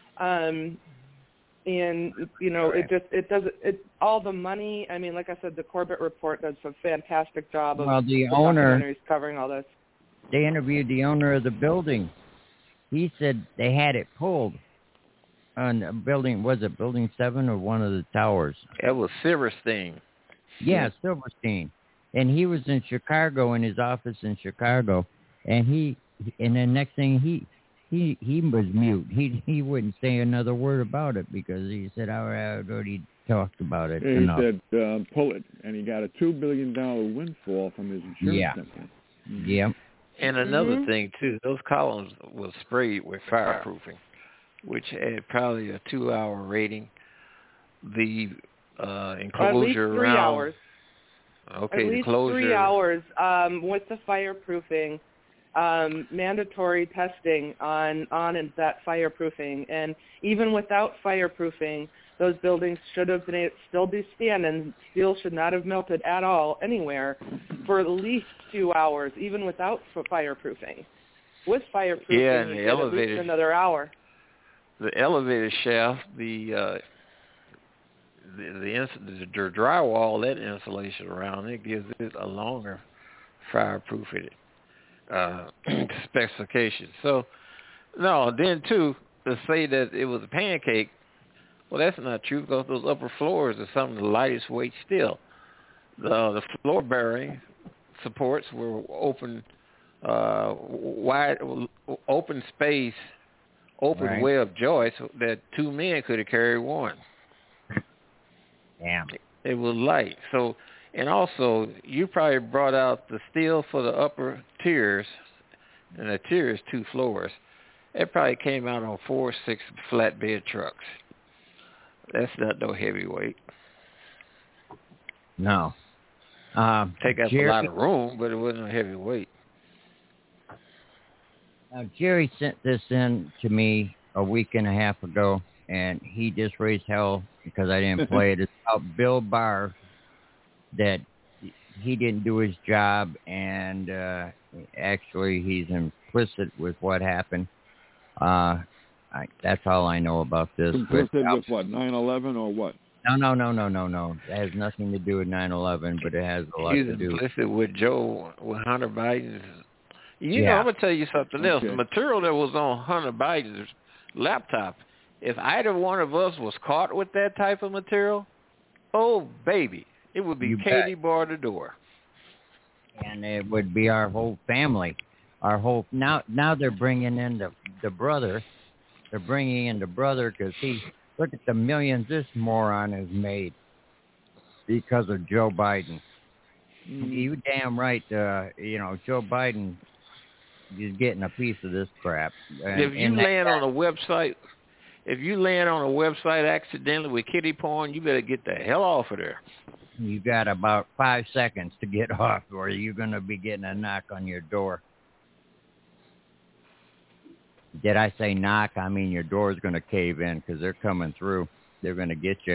All the money. I mean, like I said, the Corbett report does a fantastic job of the owner covering all this. They interviewed the owner of the building. He said they had it pulled on a building. Was it Building 7 or one of the towers? It was Silverstein. Yeah, Silverstein. And he was in Chicago, in his office in Chicago, and then next thing he was mute. He wouldn't say another word about it because he said I already talked about it. He said pull it, and he got a $2 billion windfall from his insurance company. Yeah. And another thing too, those columns were sprayed with fireproofing, which had probably a 2-hour rating. The enclosure at least 3 around. Hours. Okay, at least the closure. 3 hours with the fireproofing, mandatory testing on that fireproofing, and even without fireproofing, those buildings should have still be standing. Steel should not have melted at all anywhere for at least 2 hours, even without fireproofing. With fireproofing, and you the get elevator, at least another hour. The elevator shaft, the drywall, that insulation around it gives it a longer fireproofing specification. So, no, then too, to say that it was a pancake, well, that's not true because those upper floors are some of the lightest weight still. The floor bearing supports were open, wide, open space, open web joists that two men could have carried one. Damn. It was light. So, and also, you probably brought out the steel for the upper tiers, and the tier is 2 floors. It probably came out on 4 or 6 flatbed trucks. That's not no heavyweight. No. Take up a lot of room, but it wasn't a heavyweight. Now, Jerry sent this in to me a week and a half ago, and he just raised hell because I didn't play it. It's about Bill Barr, that he didn't do his job, and actually he's implicit with what happened. That's all I know about this. Implicit with what, 9/11 or what? No. It has nothing to do with 9/11, but it has a lot to do. He's implicit with Hunter Biden's. You know, I'm going to tell you something else. The material that was on Hunter Biden's laptop, if either one of us was caught with that type of material, oh, baby, it would be Katie bar the door. And it would be our whole family. Our whole now they're bringing in the brother. They're bringing in the brother because look at the millions this moron has made because of Joe Biden. You damn right. Joe Biden is getting a piece of this crap. If you land on a website accidentally with kiddie porn, you better get the hell off of there. You got about 5 seconds to get off, or you're going to be getting a knock on your door. Did I say knock? I mean your door's going to cave in because they're coming through. They're going to get you.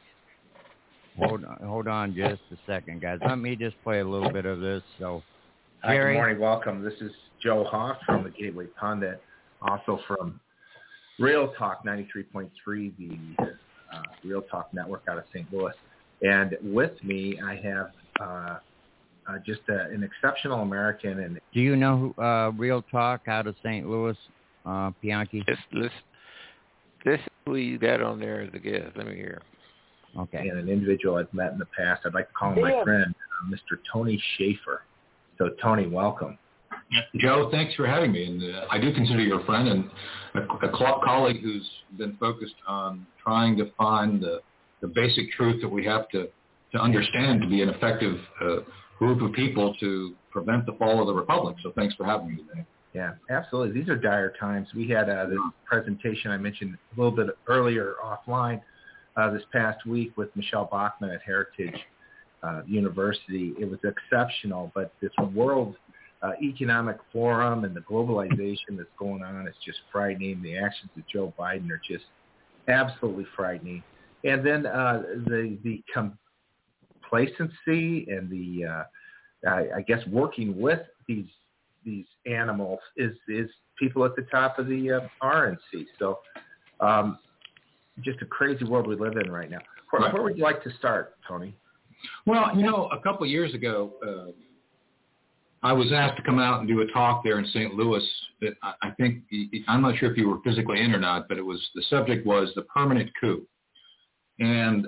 Hold on just a second, guys. Let me just play a little bit of this. So, Jerry. Good morning. Welcome. This is Joe Hoff from the Gateway Pundit, also from Real Talk 93.3, the Real Talk Network out of St. Louis. And with me, I have just an exceptional American. And do you know Real Talk out of St. Louis, Bianchi? This is who you got on there as a guest. Let me hear. Okay. And an individual I've met in the past. I'd like to call him my friend, Mr. Tony Schaefer. So, Tony, welcome. Joe, thanks for having me. And I do consider you a friend and a colleague who's been focused on trying to find the basic truth that we have to understand to be an effective group of people to prevent the fall of the republic. So thanks for having me today. Yeah, absolutely. These are dire times. We had this presentation I mentioned a little bit earlier offline this past week with Michelle Bachmann at Heritage University. It was exceptional, but this World Economic Forum and the globalization that's going on is just frightening. The actions of Joe Biden are just absolutely frightening. And then the complacency and the, I guess, working with these animals is people at the top of the RNC. So just a crazy world we live in right now. Where would you like to start, Tony? Well, a couple of years ago, I was asked to come out and do a talk there in St. Louis that I think, I'm not sure if you were physically in or not, but the subject was the permanent coup. And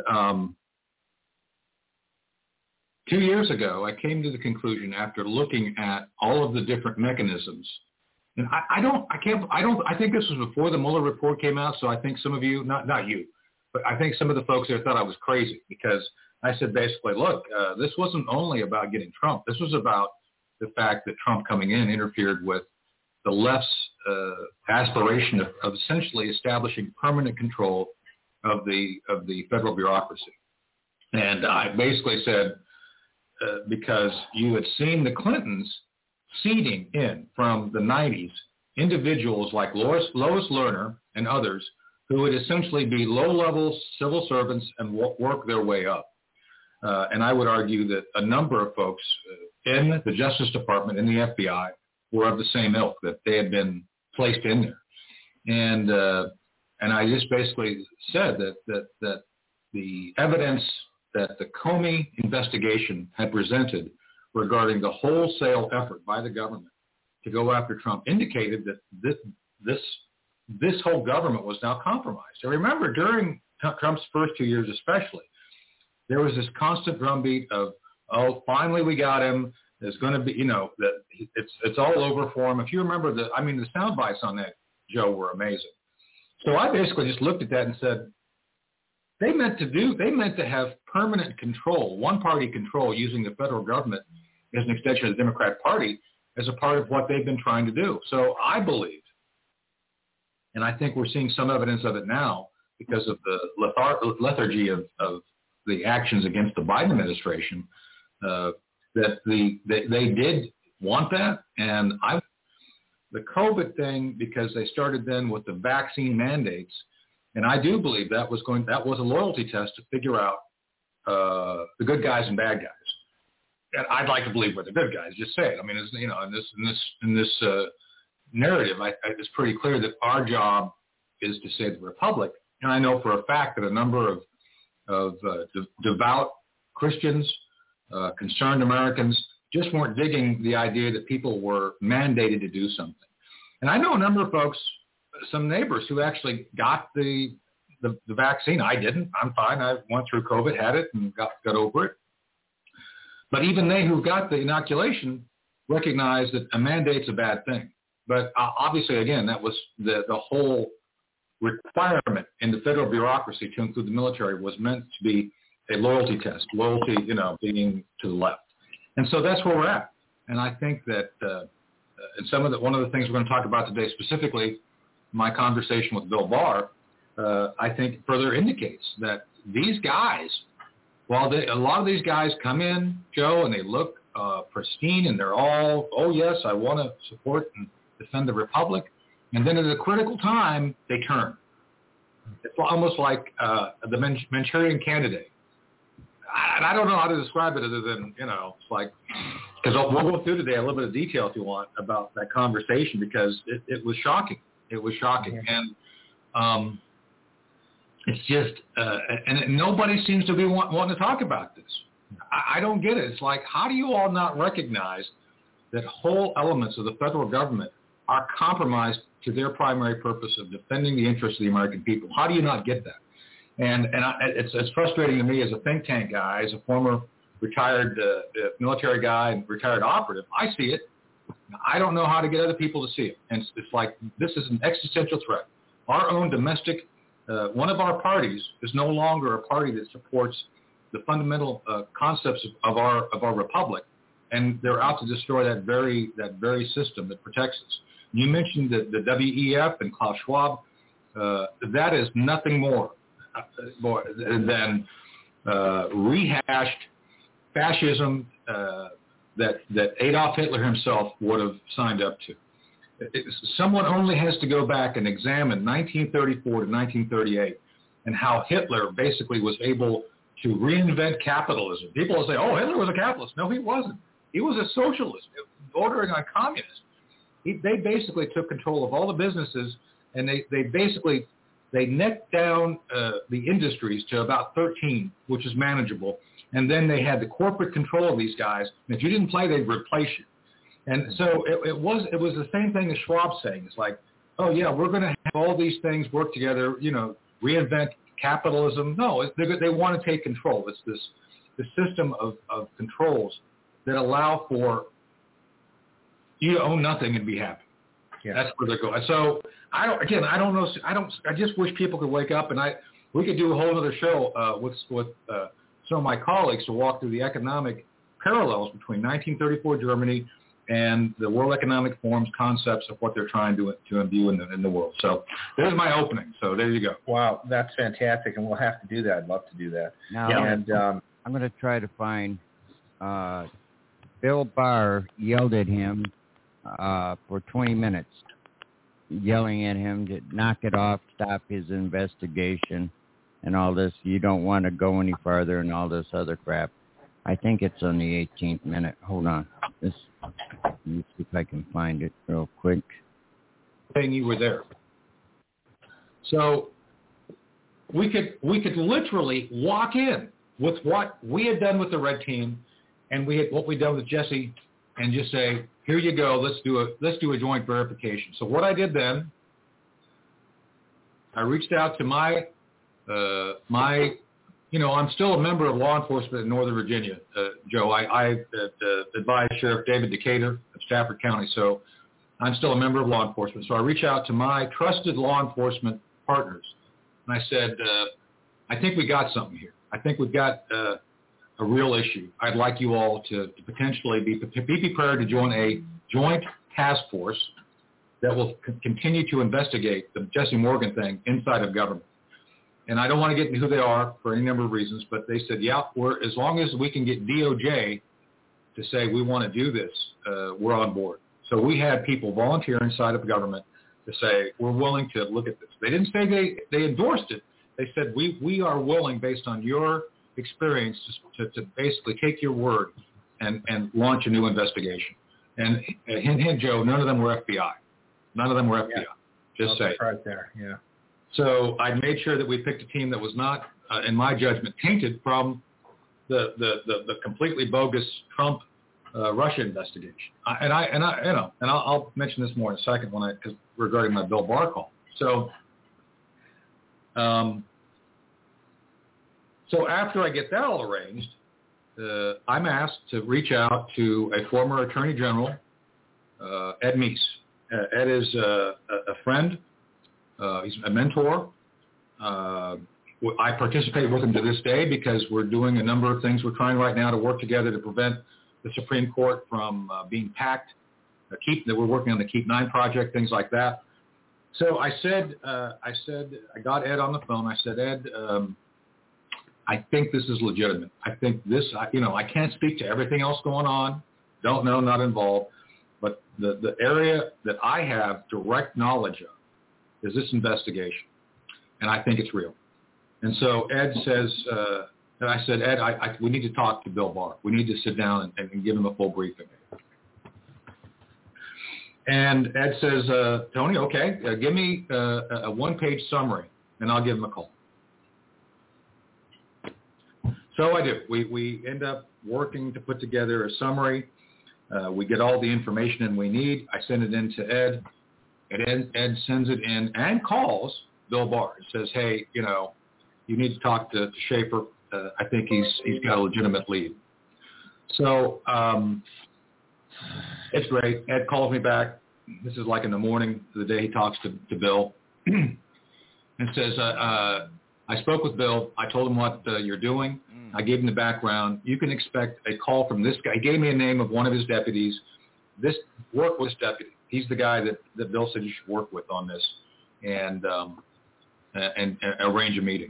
2 years ago, I came to the conclusion after looking at all of the different mechanisms, and I think this was before the Mueller report came out, so I think some of you, not you, but I think some of the folks there thought I was crazy because I said basically, look, this wasn't only about getting Trump. This was about the fact that Trump coming in interfered with the left's aspiration of essentially establishing permanent control of the federal bureaucracy. And I basically said, because you had seen the Clintons seeding in from the 90s individuals like Lois Lerner and others who would essentially be low-level civil servants and work their way up. And I would argue that a number of folks in the Justice Department and the FBI were of the same ilk, that they had been placed in there. And I just basically said that the evidence that the Comey investigation had presented regarding the wholesale effort by the government to go after Trump indicated that this this whole government was now compromised. I remember during Trump's first 2 years especially, there was this constant drumbeat of, oh, finally we got him. There's going to be, that it's all over for him. If you remember the sound bites on that, Joe, were amazing. So I basically just looked at that and said, they meant to have permanent control, one-party control, using the federal government as an extension of the Democrat Party as a part of what they've been trying to do. So I believe, and I think we're seeing some evidence of it now because of the lethargy of the actions against the Biden administration, that they did want that. And the COVID thing, because they started then with the vaccine mandates, and I do believe that was a loyalty test to figure out the good guys and bad guys. And I'd like to believe we're the good guys. Just say it. I mean, in this narrative, it's pretty clear that our job is to save the republic. And I know for a fact that a number of devout Christians, concerned Americans, just weren't digging the idea that people were mandated to do something. And I know a number of folks, some neighbors, who actually got the vaccine. I didn't. I'm fine. I went through COVID, had it, and got over it. But even they who got the inoculation recognize that a mandate's a bad thing. But obviously, again, that was the whole requirement in the federal bureaucracy to include the military was meant to be a loyalty test, loyalty, being to the left. And so that's where we're at. And I think that and one of the things we're going to talk about today specifically, my conversation with Bill Barr, I think further indicates that these guys, while a lot of these guys come in, Joe, and they look pristine and they're all, oh, yes, I want to support and defend the republic. And then at a critical time, they turn. It's almost like the Manchurian Candidate. I don't know how to describe it other than, it's like, because we'll go through today a little bit of detail if you want about that conversation, because it was shocking. It was shocking. And it's just, and nobody seems to be wanting to talk about this. I don't get it. It's like, how do you all not recognize that whole elements of the federal government are compromised to their primary purpose of defending the interests of the American people? How do you not get that? And it's frustrating to me as a think tank guy, as a former retired military guy and retired operative. I see it. I don't know how to get other people to see it. And it's like, this is an existential threat. Our own domestic, one of our parties is no longer a party that supports the fundamental concepts of our republic, and they're out to destroy that very system that protects us. You mentioned the WEF and Klaus Schwab. That is nothing more than rehashed fascism that Adolf Hitler himself would have signed up to. Someone only has to go back and examine 1934 to 1938 and how Hitler basically was able to reinvent capitalism. People will say, oh, Hitler was a capitalist. No, he wasn't. He was a socialist, bordering on communist. They basically took control of all the businesses, and they necked down the industries to about 13, which is manageable. And then they had the corporate control of these guys. And if you didn't play, they'd replace you. And so it was the same thing as Schwab's saying. It's like, oh, yeah, we're going to have all these things work together, reinvent capitalism. No, they want to take control. It's the system of controls that allow for you to own nothing and be happy. Yeah. That's where they're going. So I don't know. I just wish people could wake up, and we could do a whole other show with some of my colleagues to walk through the economic parallels between 1934 Germany and the World Economic Forum's concepts of what they're trying to imbue in the world. So there's my opening. So there you go. Wow, that's fantastic, and we'll have to do that. I'd love to do that. Now, and I'm going to try to find Bill Barr yelled at him for 20 minutes, yelling at him to knock it off, stop his investigation, and all this. You don't want to go any farther and all this other crap. I think it's on the 18th minute. Hold on. Let me see if I can find it real quick. Saying you were there. So we could literally walk in with what we had done with the red team, and what we'd done with Jesse, and just say, here you go, let's do a joint verification. So what I did then I reached out to my, I'm still a member of law enforcement in Northern Virginia, Joe. I advise Sheriff David Decatur of Stafford County, so I'm still a member of law enforcement. So I reached out to my trusted law enforcement partners, and I said, I think we got something here. I think we've got a real issue. I'd like you all to potentially be prepared to join a joint task force that will continue to investigate the Jesse Morgan thing inside of government. And I don't want to get into who they are for any number of reasons, but they said, yeah, as long as we can get DOJ to say we want to do this, we're on board. So we had people volunteer inside of government to say, we're willing to look at this. They didn't say they endorsed it. They said, we are willing, based on your experience, to basically take your word and launch a new investigation. And hint, Joe, none of them were FBI. None of them were FBI. Yeah. Just say. Right there, yeah. So I made sure that we picked a team that was not, in my judgment, tainted from the completely bogus Trump Russia investigation. I'll mention this more in a second because regarding my Bill Barr call. So after I get that all arranged, I'm asked to reach out to a former Attorney General, Ed Meese. Ed is a friend. He's a mentor. I participate with him to this day because we're doing a number of things. We're trying right now to work together to prevent the Supreme Court from being packed. That we're working on the Keep 9 project, things like that. So I got Ed on the phone. I said, Ed, I think this is legitimate. I think this, I can't speak to everything else going on. Don't know, not involved. But the area that I have direct knowledge of is this investigation. And I think it's real. And so Ed says, and I said, Ed, we need to talk to Bill Barr. We need to sit down and give him a full briefing. And Ed says, Tony, okay, give me a one-page summary, and I'll give him a call. So I do. We end up working to put together a summary. We get all the information in we need. I send it in to Ed, and Ed sends it in and calls Bill Barr. It says, hey, you need to talk to Schaefer. I think he's got a legitimate lead. So it's great. Ed calls me back. This is like in the morning, the day he talks to Bill, and says, I spoke with Bill. I told him what you're doing. I gave him the background. You can expect a call from this guy. He gave me a name of one of his deputies. Work with this deputy. He's the guy that Bill said you should work with on this and arrange a meeting.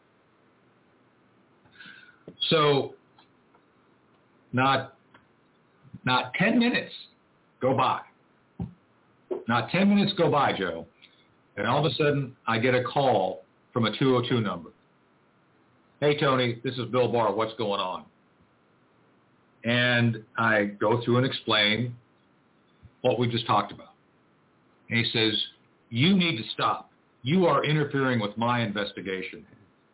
So not 10 minutes go by. Not 10 minutes go by, Joe. And all of a sudden, I get a call from a 202 number. Hey, Tony, this is Bill Barr. What's going on? And I go through and explain what we just talked about. And he says, you need to stop. You are interfering with my investigation.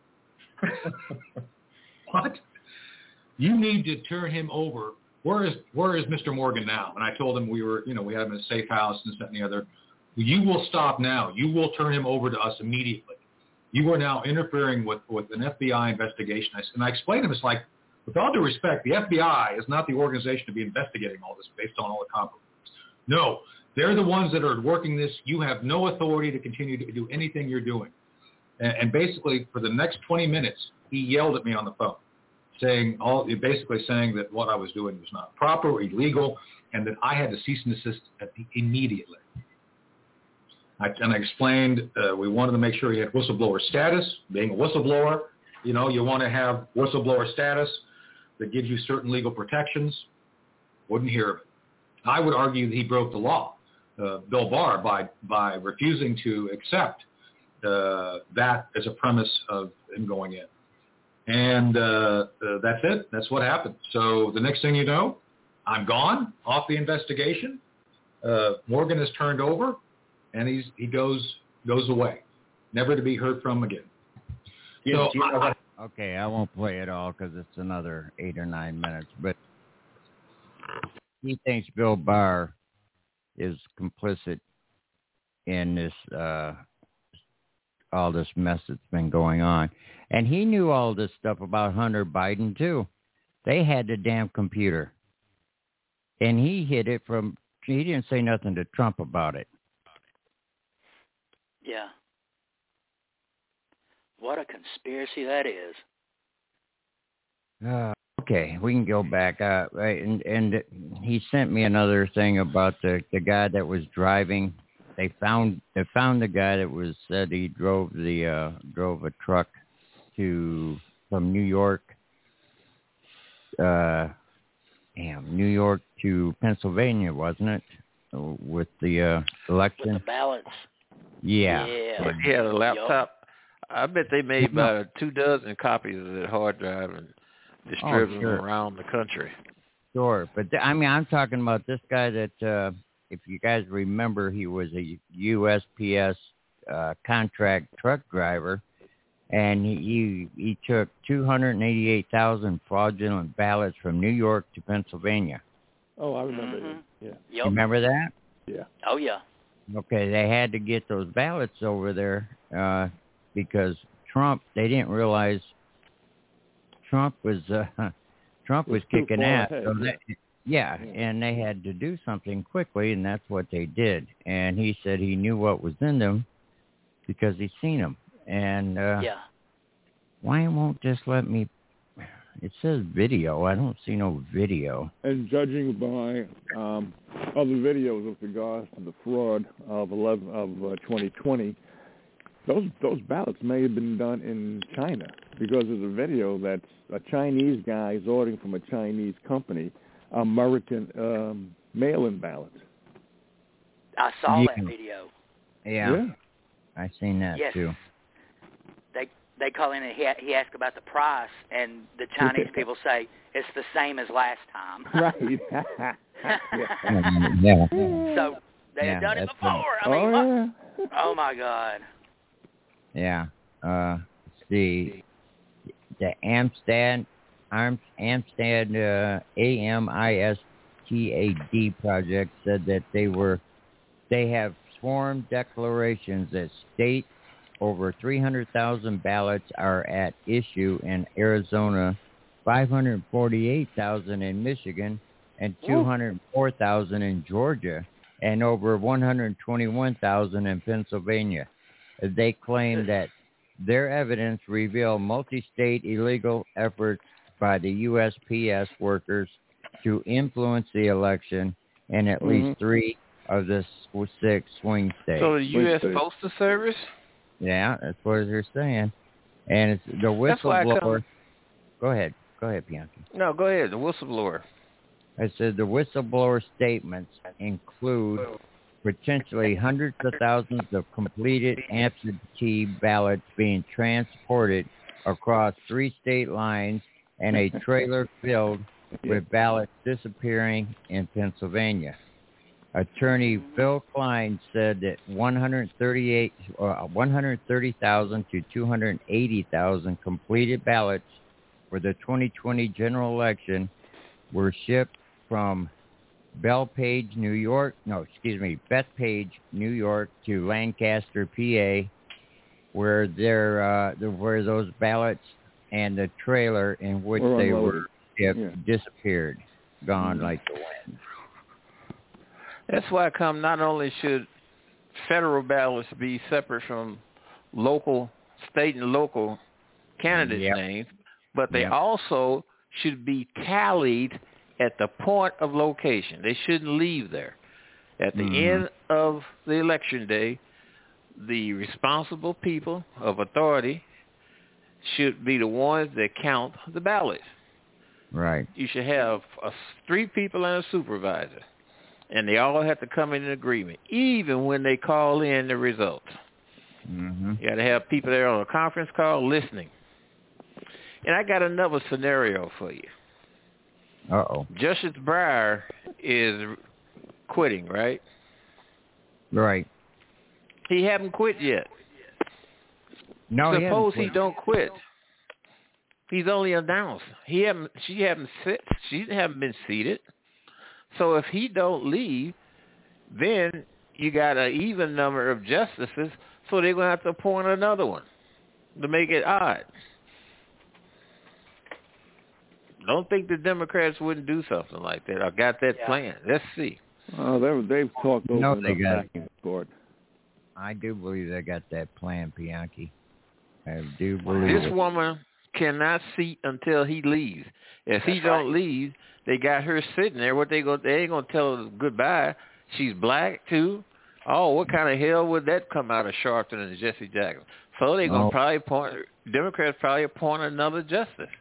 What? You need to turn him over. Where is Mr. Morgan now? And I told him we had him in a safe house and this, that, and the other. You will stop now. You will turn him over to us immediately. You are now interfering with an FBI investigation. And I explained to him, it's like, with all due respect, the FBI is not the organization to be investigating all this based on all the compromises. No, they're the ones that are working this. You have no authority to continue to do anything you're doing. And basically, for the next 20 minutes, he yelled at me on the phone, basically saying that what I was doing was not proper or illegal, and that I had to cease and desist immediately. I explained we wanted to make sure he had whistleblower status. Being a whistleblower, you want to have whistleblower status that gives you certain legal protections. Wouldn't hear of it. I would argue that he broke the law, Bill Barr, by refusing to accept that as a premise of him going in. And that's it. That's what happened. So the next thing you know, I'm gone off the investigation. Morgan is turned over, and he goes away, never to be heard from again. Okay, I won't play it all because it's another 8 or 9 minutes. But he thinks Bill Barr is complicit in this all this mess that's been going on. And he knew all this stuff about Hunter Biden, too. They had the damn computer. And he hid it from, he didn't say nothing to Trump about it. Yeah. What a conspiracy that is. Okay, we can go back. And he sent me another thing about the guy that was driving. They found the guy that was said he drove a truck from New York, New York to Pennsylvania, wasn't it? With the election. With the ballots. Yeah. Yeah. He had a laptop. I bet they made about 24 copies of that hard drive and distributed them around the country. Sure, but I'm talking about this guy that, if you guys remember, he was a USPS contract truck driver, and he took 288,000 fraudulent ballots from New York to Pennsylvania. Oh, I remember that. Yeah. Yep. You remember that? Yeah. Oh, yeah. Okay, they had to get those ballots over there because they didn't realize Trump was kicking ass. So and they had to do something quickly, and that's what they did. And he said he knew what was in them because he's seen them. And why won't just let me? It says video. I don't see no video. And judging by other videos with regards to the fraud of 2020, those ballots may have been done in China, because there's a video that's a Chinese guy is ordering from a Chinese company American mail-in ballots. I saw that video. Yeah. I seen that too. They call in and he asked about the price, and the Chinese people say it's the same as last time. Right. Yeah. So they had done it before. I mean, oh my God. Yeah. The Amistad AMISTAD project said that they have sworn declarations that state over 300,000 ballots are at issue in Arizona, 548,000 in Michigan, and 204,000 in Georgia, and over 121,000 in Pennsylvania. They claim that their evidence revealed multi-state illegal efforts by the USPS workers to influence the election in at least 3 of the 6 swing states. So the U.S. Postal Service? Yeah, that's what they're saying. And it's the whistleblower. Go ahead, Bianchi. No, go ahead. The whistleblower. I said the whistleblower statements include potentially hundreds of thousands of completed absentee ballots being transported across 3 state lines and a trailer filled with ballots disappearing in Pennsylvania. Attorney Phil Klein said that 130,000 to 280,000 completed ballots for the 2020 general election were shipped from Bethpage, New York to Lancaster, PA, where where those ballots and the trailer in which they were shipped disappeared, gone like the wind. That's why not only should federal ballots be separate from state and local candidates' names, but they also should be tallied at the point of location. They shouldn't leave there. At the end of the election day, the responsible people of authority should be the ones that count the ballots. Right. You should have 3 people and a supervisor, and they all have to come in agreement, even when they call in the results. You got to have people there on a conference call listening. And I got another scenario for you. Justice Breyer is quitting, right? Right. He haven't quit yet. No, suppose he don't quit. He's only announced. She haven't been seated. So if he don't leave, then you got an even number of justices. So they're going to have to appoint another one to make it odd. Don't think the Democrats wouldn't do something like that. I got that plan. Let's see. They've talked over they got back and forth. I do believe they got that plan, Bianchi. I do believe this woman cannot seat until he leaves. If he don't leave, they got her sitting there. They ain't gonna tell her goodbye. She's black too. Oh, what kind of hell would that come out of Sharpton and Jesse Jackson? So they're gonna Democrats probably appoint another justice.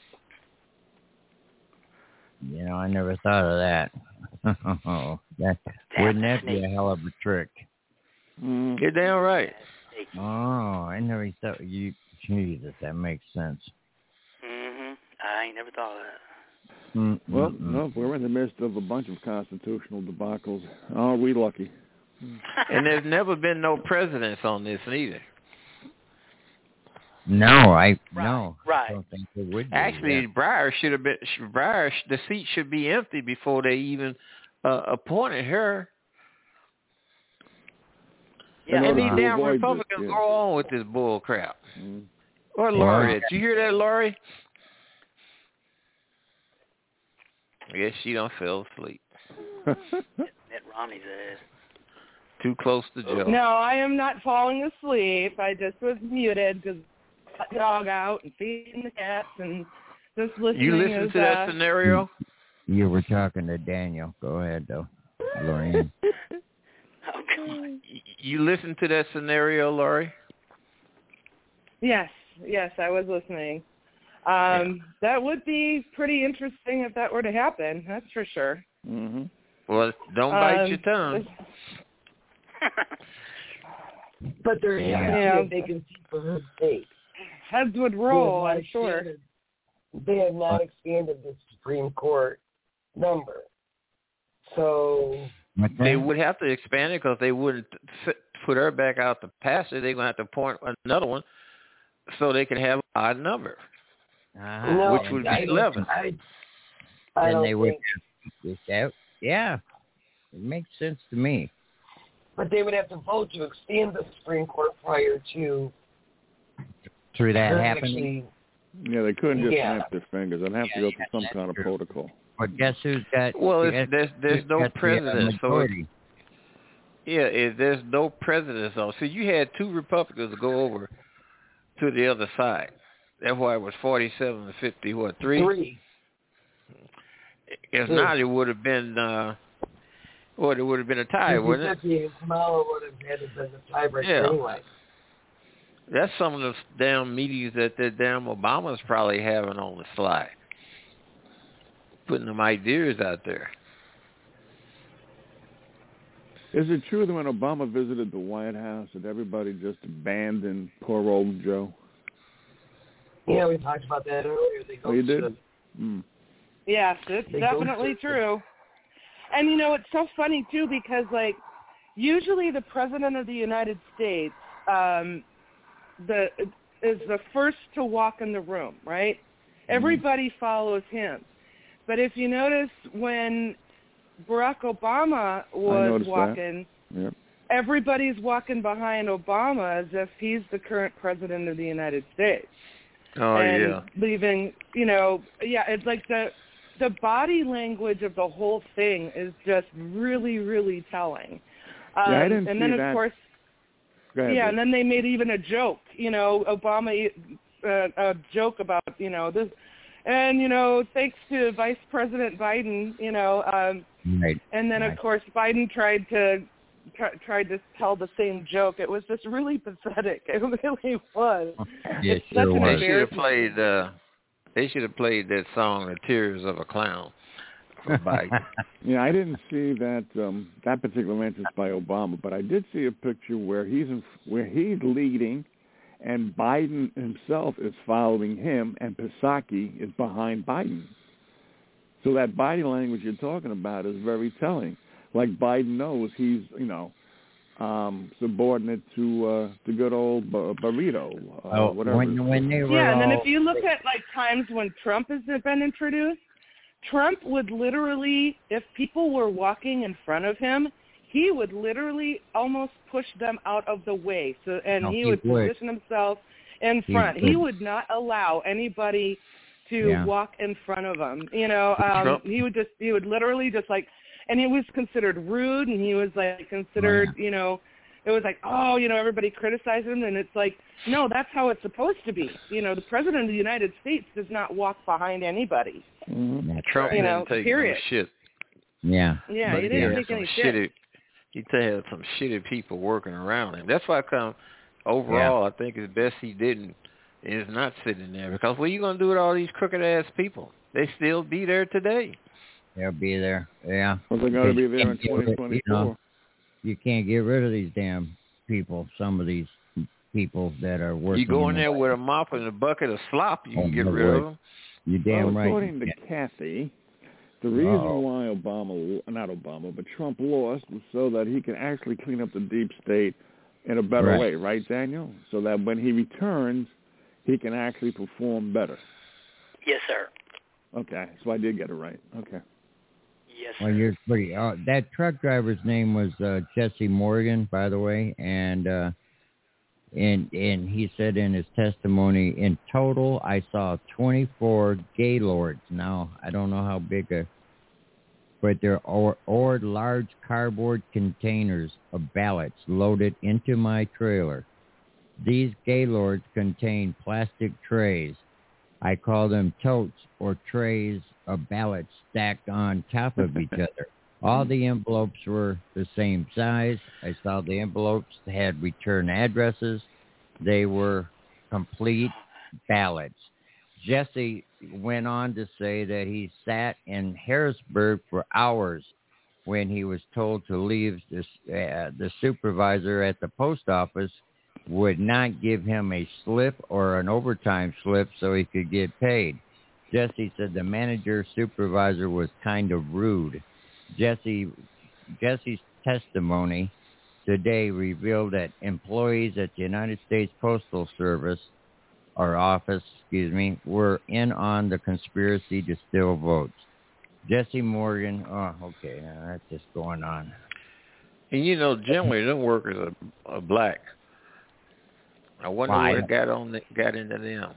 I never thought of that. Wouldn't that be a hell of a trick? You're damn right. Oh, I never thought Jesus, that makes sense. I ain't never thought of that. Well, no, we're in the midst of a bunch of constitutional debacles. Oh, we lucky. And there's never been no precedents on this either. No, I Right. don't think they would. Actually, Breyer should have been. The seat should be empty before they even appointed her. Yeah, and these damn Republicans go on with this bull crap. Or Laurie, did you hear that, Laurie? I guess she don't fell asleep. Mitt Romney's ass. Too close to Joe. No, I am not falling asleep. I just was muted because I let the dog out and feeding the cats and just listening. You listened to that scenario? You were talking to Daniel. Go ahead, though, Lorianne. You listened to that scenario, Laurie? Yes, I was listening. That would be pretty interesting if that were to happen. That's for sure. Mm-hmm. Well, don't bite your tongue. But there has to be a vacancy for her state. Heads would roll, I'm sure. They have not expanded the Supreme Court number. So they would have to expand it because they wouldn't put her back out to pass it. They're going to have to appoint another one so they can have an odd number, which would be 11. Then they would have, yeah, it makes sense to me. But they would have to vote to expand the Supreme Court prior to that happening. Yeah, they couldn't just snap their fingers. They'd have to go through some kind of protocol. But guess who's got? Well, there's no president, so if there's no president, so you had two Republicans go over to the other side. That's why it was 47 to 50. What, 3? If not, it would have been. It would have been a tie, wouldn't it? Kamala would have had to been the tiebreaker anyway. That's some of the damn meetings that the damn Obama's probably having on the slide, putting them ideas out there. Is it true that when Obama visited the White House that everybody just abandoned poor old Joe? Yeah, we talked about that earlier. You did? Yes, it's definitely true. And, it's so funny, too, because, usually the President of the United States is the first to walk in the room, right? Everybody follows him. But if you notice, when Barack Obama was walking, everybody's walking behind Obama as if he's the current President of the United States. Leaving, it's like the body language of the whole thing is just really, really telling. I didn't and see then, that. Of course, and then they made even a joke. Obama a joke about this, and thanks to Vice President Biden, right. And then of course Biden tried to tell the same joke. It was just really pathetic. It really was. Yes, it's such an embarrassment. They should have played that song, "The Tears of a Clown." Yeah, I didn't see that that particular entrance by Obama, but I did see a picture where he's leading, and Biden himself is following him, and Psaki is behind Biden. So that body language you're talking about is very telling. Like Biden knows he's subordinate to good old Burrito, whatever. When they were and then if you look at times when Trump has been introduced, Trump would literally, if people were walking in front of him, he would literally almost push them out of the way. So, and he would position himself in front. He would not allow anybody to walk in front of him. You know, he would literally just like, and it was considered rude, and he was like considered, you know, it was like, oh, you know, everybody criticized him, and it's like, no, that's how it's supposed to be. You know, the President of the United States does not walk behind anybody. Trump didn't take no shit. Yeah, he didn't take any shit. He had some shitty people working around him. That's why overall, I think it's best he is not sitting there, because what are you going to do with all these crooked-ass people? They still be there today. They'll be there, yeah. Well, they're going to be there in 2024. You can't get rid of these damn people, some of these people that are working. You go in there with a mop and a bucket of slop, you can get rid of them. You're damn right. According to Kathy, the reason why Trump lost was so that he can actually clean up the deep state in a better way, right, Daniel? So that when he returns, he can actually perform better. Yes, sir. Okay, so I did get it right. Okay. Yes, well, you're pretty. That truck driver's name was Jesse Morgan, by the way, and he said in his testimony, in total, I saw 24 Gaylords. Now, I don't know how big but they're or large cardboard containers of ballots loaded into my trailer. These Gaylords contain plastic trays. I call them totes or trays of ballots stacked on top of each other. All the envelopes were the same size. I saw the envelopes had return addresses. They were complete ballots. Jesse went on to say that he sat in Harrisburg for hours when he was told to leave. The supervisor at the post office would not give him a slip or an overtime slip so he could get paid. Jesse said the supervisor was kind of rude. Jesse's testimony today revealed that employees at the United States Postal Service office, were in on the conspiracy to steal votes. Jesse Morgan, that's just going on. And you know, generally, them workers are black. I wonder what got into them.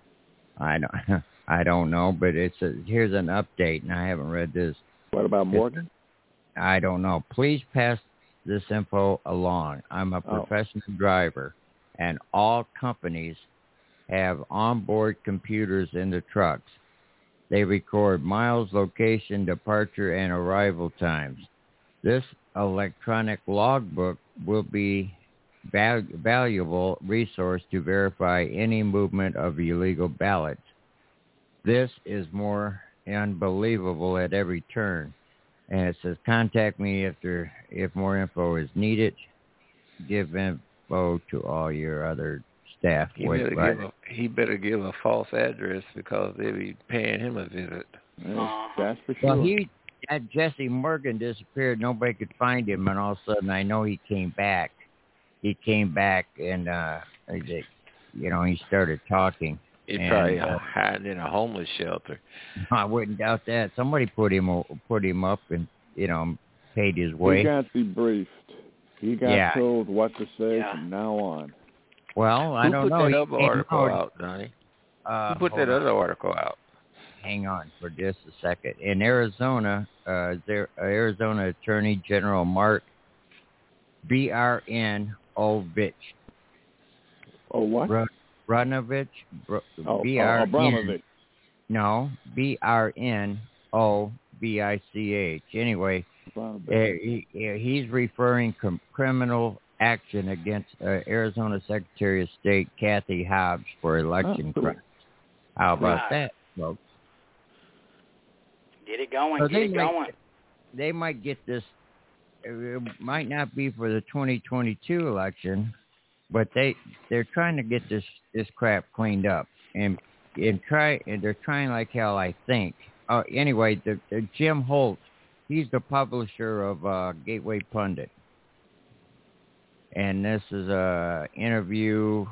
I don't know, but here's an update, and I haven't read this. What about Morgan? I don't know. Please pass this info along. I'm a professional driver, and all companies have onboard computers in the trucks. They record miles, location, departure, and arrival times. This electronic logbook will be valuable resource to verify any movement of illegal ballots. This is more unbelievable at every turn. And it says, contact me if more info is needed. Give info to all your other staff. He better give a false address because they'll be paying him a visit. That's for sure. Well, Jesse Morgan disappeared. Nobody could find him, and all of a sudden, I know he came back. He came back, and he started talking. He's probably hiding in a homeless shelter. I wouldn't doubt that. Somebody put him up and paid his way. He got debriefed. He got told what to say from now on. Well, I don't know. Who put that other article out, Donnie? Who put that other article out? Hang on for just a second. In Arizona, Arizona Attorney General Mark Brnovich. Oh, what? Brnovich. Abramovich. No, Brnovich. Anyway, he's referring criminal action against Arizona Secretary of State Kathy Hobbs for election crimes. How about that, folks? Get it going. So they might get this. It might not be for the 2022 election, but they're trying to get this crap cleaned up and they're trying like hell, I think. Anyway, the Jim Holt, he's the publisher of Gateway Pundit. And this is a interview.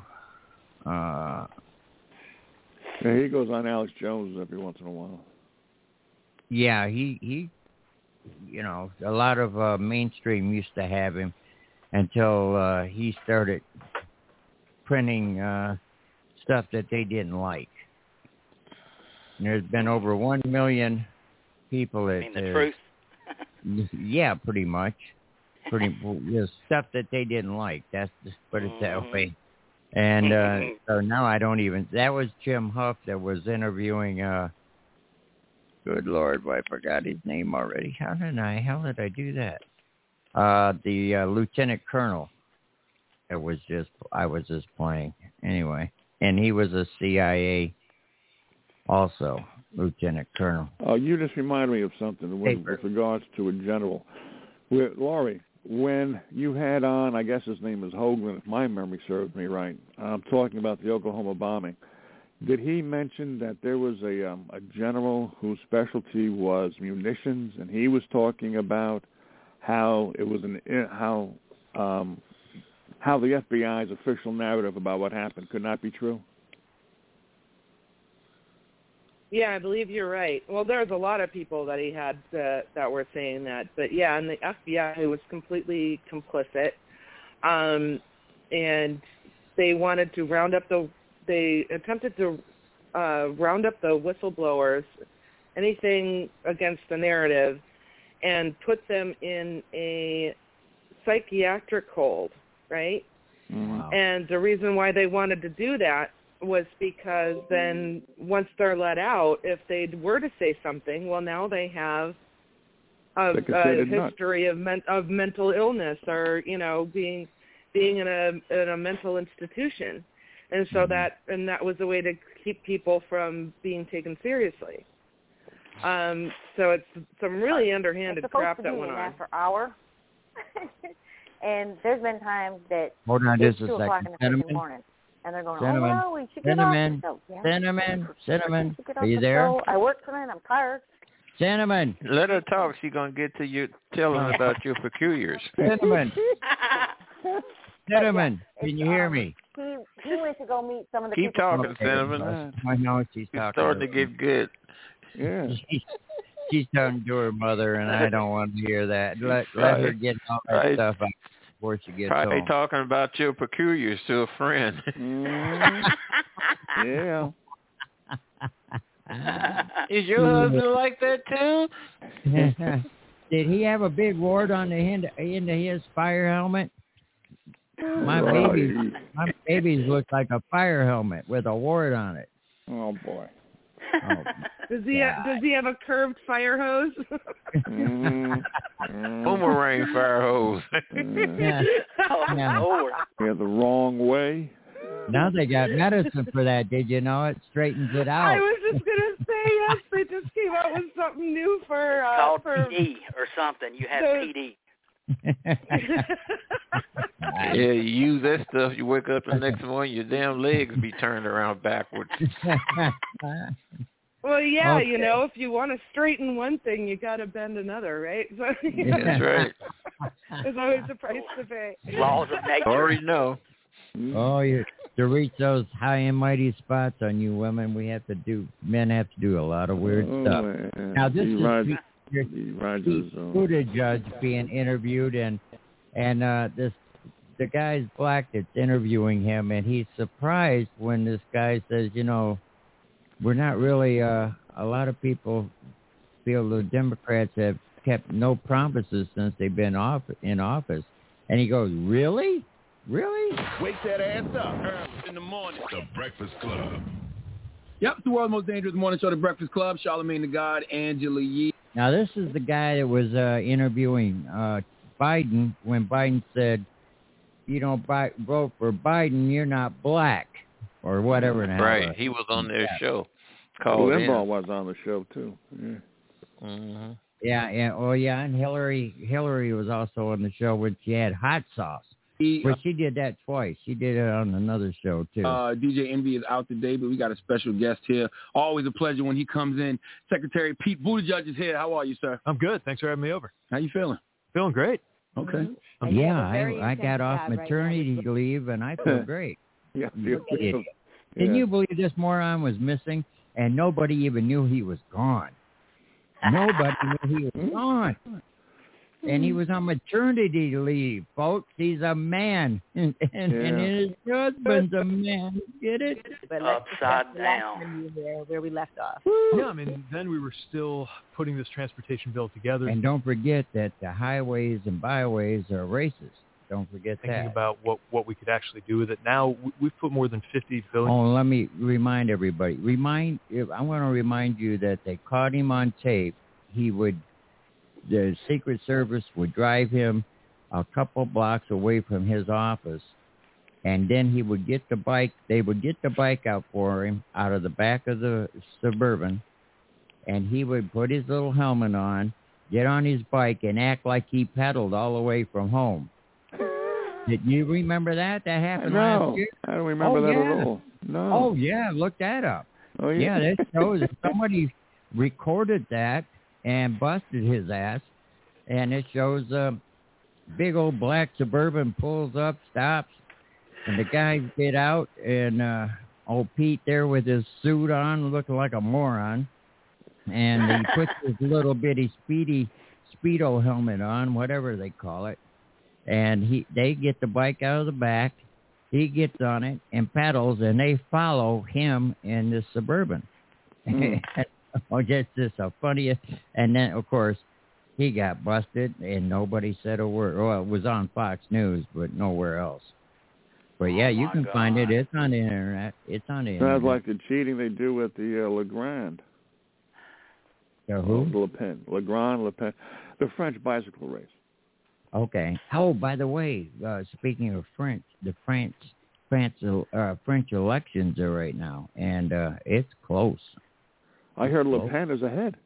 He goes on Alex Jones every once in a while. Yeah, he a lot of mainstream used to have him until he started printing stuff that they didn't like. And there's been over 1 million people that... the truth? Yeah, pretty much. Stuff that they didn't like. That's just put it that way. And so now I don't even... That was Jim Huff that was interviewing... good Lord, I forgot his name already. How did I do that? The Lieutenant Colonel. I was just playing. Anyway. And he was a CIA also, Lieutenant Colonel. You just reminded me of something with regards to a general. Laurie, when you had on, I guess his name is Hoagland, if my memory serves me right, I'm talking about the Oklahoma bombing. Did he mention that there was a general whose specialty was munitions, and he was talking about how it was how the FBI's official narrative about what happened could not be true? Yeah, I believe you're right. Well, there's a lot of people that he had that were saying that. But, yeah, and the FBI was completely complicit. And they wanted to they attempted to round up the whistleblowers, anything against the narrative, and put them in a psychiatric hold, right? Wow. And the reason why they wanted to do that was because then once they're let out, if they were to say something, well, now they have a history of mental illness or, being in a mental institution. And so that was a way to keep people from being taken seriously. So it's some really underhanded crap that went on. After hour. And there's been times that it's 2 o'clock in the morning. And they're going, we should get off the show. Cinnamon, are you there? I work tonight. I'm tired. Cinnamon. Let her talk. She's going to get to you telling about your peculiars. Cinnamon. Cinnamon, can you hear me? He went to go meet some of the people. Keep talking, Cinnamon. I know she's talking. It's starting to get good. Yeah. She's talking to her mother, and I don't want to hear that. Let her get all that stuff out before she gets home. Probably talking about your peculiars to a friend. Yeah. Is your husband like that too? Did he have a big wart on the end of his fire helmet? My babies look like a fire helmet with a wart on it. Oh boy. Oh, does he have a curved fire hose? Boomerang fire hose. Yeah, the wrong way. Now they got medicine for that. Did you know it straightens it out? I was just gonna say yes. They just came out with something new for called PD or something. You have PD. Yeah, you use that stuff. You wake up the next morning, your damn legs be turned around backwards. Well, yeah, okay. If you want to straighten one thing, you got to bend another, right? So, that's right. There's always a price to pay. Laws of nature. Already know. Oh, to reach those high and mighty spots on you women, men have to do a lot of weird stuff. Man. Now, this is Buddha judge being interviewed, and the guy's black that's interviewing him, and he's surprised when this guy says, we're not really, a lot of people feel the Democrats have kept no promises since they've been in office. And he goes, really? Really? Wake that ass up early in the morning. The Breakfast Club. Yep, the world's most dangerous morning show, The Breakfast Club. Charlamagne the God, Angela Yee. Now, this is the guy that was interviewing Biden when Biden said, you don't vote for Biden, you're not black, or whatever. Right, he was on their show. Limbaugh was on the show, too. Yeah. Mm-hmm. Yeah. Oh, yeah, and Hillary was also on the show when she had hot sauce. But she did that twice. She did it on another show, too. DJ Envy is out today, but we got a special guest here. Always a pleasure when he comes in. Secretary Pete Buttigieg is here. How are you, sir? I'm good. Thanks for having me over. How you feeling? Feeling great. Okay. Yeah, I got off maternity leave, and I feel great. Yeah. Can you believe this moron was missing, and nobody even knew he was gone? Nobody knew he was gone. And he was on maternity leave, folks. He's a man. And his husband's a man. Get it? But upside down. Where we left off. Yeah, I mean, then we were still putting this transportation bill together. And don't forget that the highways and byways are racist. Don't forget Thinking about what we could actually do with it. Now, we've put more than $50 billion. Oh, let me remind everybody. I want to remind you that they caught him on tape. The Secret Service would drive him a couple blocks away from his office, and then he would get the bike. They would get the bike out for him out of the back of the Suburban, and he would put his little helmet on, get on his bike, and act like he pedaled all the way from home. Did you remember that? That happened last year? I don't remember that at all. No. Oh, yeah. Look that up. Oh, yeah. Yeah, that shows that somebody recorded that and busted his ass. And it shows a big old black Suburban pulls up, stops, and the guys get out, and old Pete there with his suit on, looking like a moron. And he puts his little bitty Speedo helmet on, whatever they call it. And they get the bike out of the back. He gets on it and pedals, and they follow him in the Suburban. Oh, just a funniest. And then, of course, he got busted, and nobody said a word. Well, it was on Fox News, but nowhere else. But, yeah, you can find it. It's on the Internet. It's on the Internet. Sounds like the cheating they do at the Legrand. The who? Le Pen. Le Pen. The French bicycle race. Okay. Oh, by the way, speaking of French, the French elections are right now, and it's close. I heard Le Pen is ahead.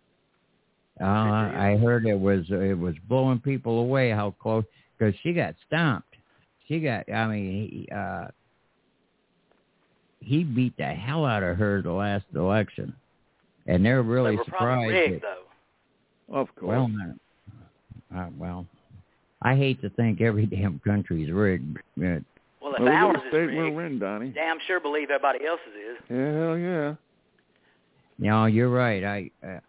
I heard it was blowing people away how close, because she got stomped. He beat the hell out of her the last election, and they're really surprised. Rigged, though. Of course. Well, I hate to think every damn country's rigged. Well, if ours is rigged, we're in, Donnie. Damn sure believe everybody else's is. Hell yeah. No, you're right.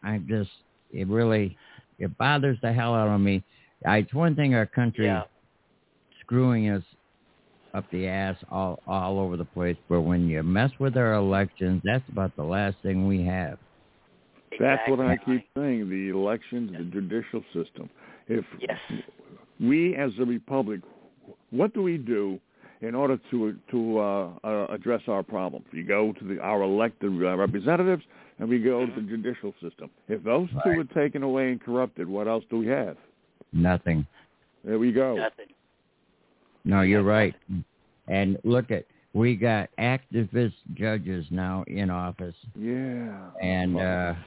It bothers the hell out of me. It's one thing our country screwing us up the ass all over the place, but when you mess with our elections, that's about the last thing we have. That's what I keep saying, the elections, the judicial system. If we as a republic, what do we do in order to address our problems? We go to our elected representatives, and we go to the judicial system. If those two are taken away and corrupted, what else do we have? Nothing. There we go. Nothing. No, you're right. And look we got activist judges now in office. Yeah. And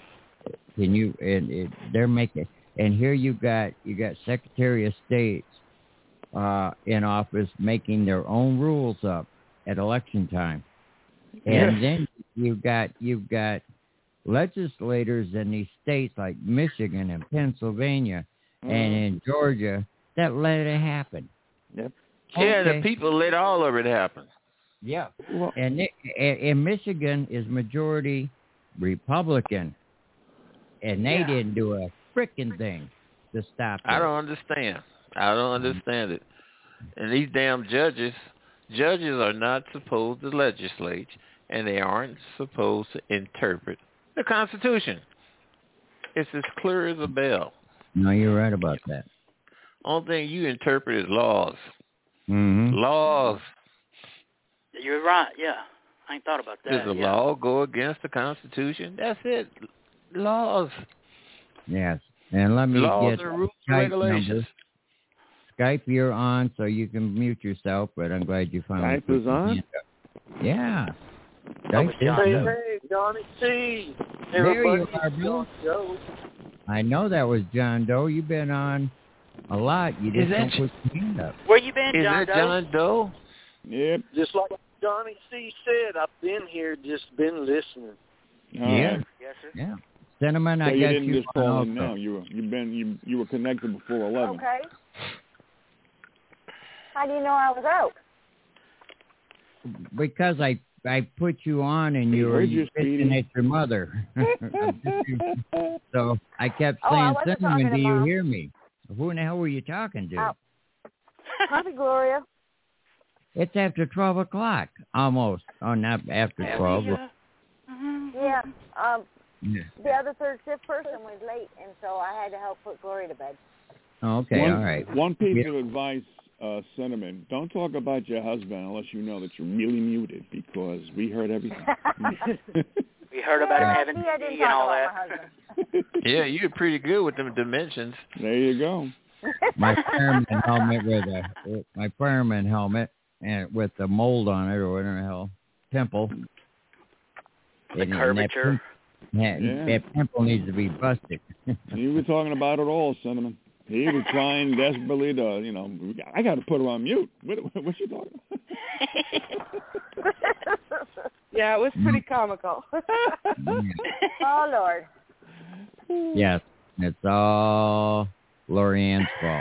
they're making, and here you got Secretary of States in office making their own rules up at election time. And then you've got legislators in these states like Michigan and Pennsylvania and in Georgia that let it happen. Yep. Yeah, the people let all of it happen. Yeah. And Michigan is majority Republican, and they didn't do a frickin' thing to stop it. I don't understand it. And these damn judges are not supposed to legislate, and they aren't supposed to interpret the Constitution. It's as clear as a bell. No, you're right about that. Only thing you interpret is laws. Mm-hmm. Laws. You're right, yeah. I ain't thought about that. Does the law go against the Constitution? That's it. Laws. Yes. And let me laws get and rules and regulations. Number. Skype, you're on, so you can mute yourself, but I'm glad you finally... Skype is on? Yeah. Skype is on. Hey, Johnny C. There you are, Bill. I know that was John Doe. You've been on a lot. You just don't put your hand up. Where you been, John Doe? Is that John Doe? Yep. Just like Johnny C. said, I've been here, just been listening. Yeah. Yes, sir. Yeah. Cinnamon, I you guess didn't you just call in now. You were connected before 11. Okay. How do you know I was out? Because I I put you on and you were bitching at your mother. So I kept saying, Cinnamon, do you hear me? Who in the hell were you talking to? Oh. Happy Gloria. It's after 12 o'clock, almost. Oh, not after 12. Yeah. The other third shift person was late, and so I had to help put Gloria to bed. Okay, all right. One piece of advice, Cinnamon, don't talk about your husband unless you know that you're really muted, because we heard everything. We heard about him having TV and all that. Yeah, you're pretty good with them dimensions. There you go. My fireman helmet and with the mold on it, or whatever the hell, pimple. The curvature. That pimple needs to be busted. You were talking about it all, Cinnamon. He was trying desperately to, I got to put her on mute. What's she talking about? Yeah, it was pretty comical. Oh, Lord. Yes, it's all Lorianne's fault.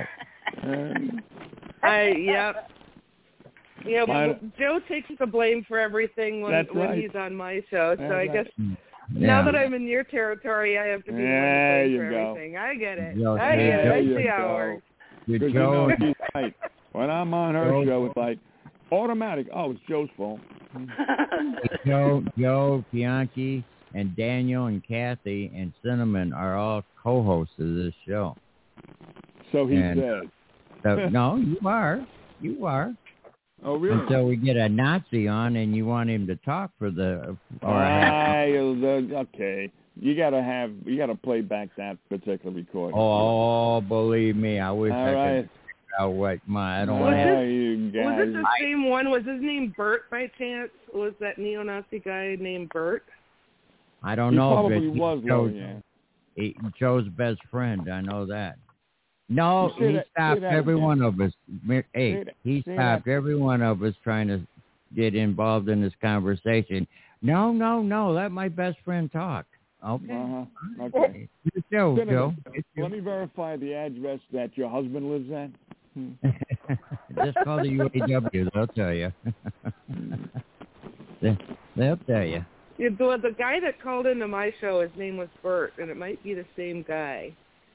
Yep. Yeah, Joe takes the blame for everything when he's on my show. So I guess now that I'm in your territory, I have to be the one to blame for everything. I get it. I see how it works. Because you know she's right. When I'm on her show, it's like automatic. Oh, it's Joe's fault. Joe, Bianchi, and Daniel, and Kathy, and Cinnamon are all co-hosts of this show. So he says. No, you are. You are. Oh, really? Until we get a Nazi on and you want him to talk for the... okay. You gotta play back that particular recording. Oh, believe me, I wish I could figure out what I don't want to... Was it the same one? Was his name Bert by chance? Was that neo-Nazi guy named Bert? I don't know. Probably was, Joe's best friend, I know that. No, he stopped every one of us. Hey, he stopped every one of us trying to get involved in this conversation. No, let my best friend talk. Okay. Okay. It's Joe. Let me verify the address that your husband lives at. Just call the UAW. They'll tell you. They'll tell you. Yeah, the guy that called into my show, his name was Bert, and it might be the same guy.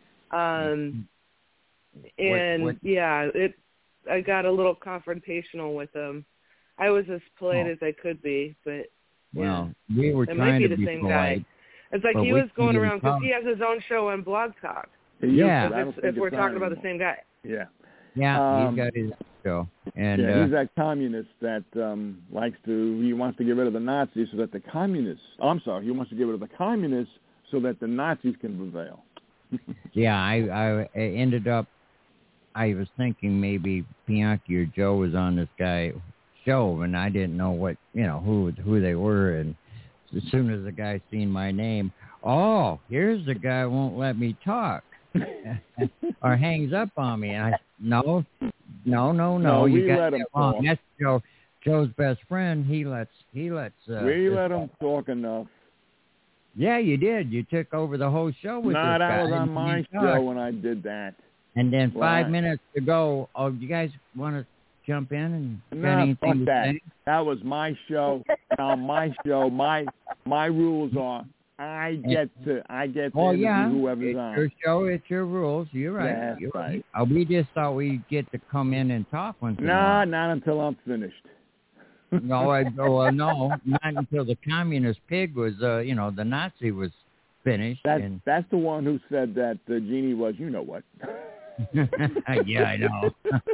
I got a little confrontational with him. I was as polite as I could be, but well, we were trying to be polite. Guy. It's like he was going around because he has his own show on Blog Talk. Yeah, if we're talking about the same guy. Yeah. Yeah, he's got his show, and he's that communist that he wants to get rid of the Nazis so that the communists. He wants to get rid of the communists so that the Nazis can prevail. Yeah, I ended up. I was thinking maybe Bianchi or Joe was on this guy's show, and I didn't know what who they were. And as soon as the guy seen my name, here's the guy who won't let me talk, or hangs up on me. And no, you got that wrong. That's Joe's best friend. He lets. We let him talk enough. Yeah, you did. You took over the whole show with this guy. No, that was on my show when I did that. And then 5 minutes to go, you guys want to jump in and got anything to say? That was my show. Now my show, my rules are I get to interview whoever's on. It's your show, it's your rules. You're right. That's You're right. We just thought we'd get to come in and talk once in a while. Not until I'm finished. No, not until the communist pig was, the Nazi was finished. That's the one who said that the genie was, you know what. Yeah, I know.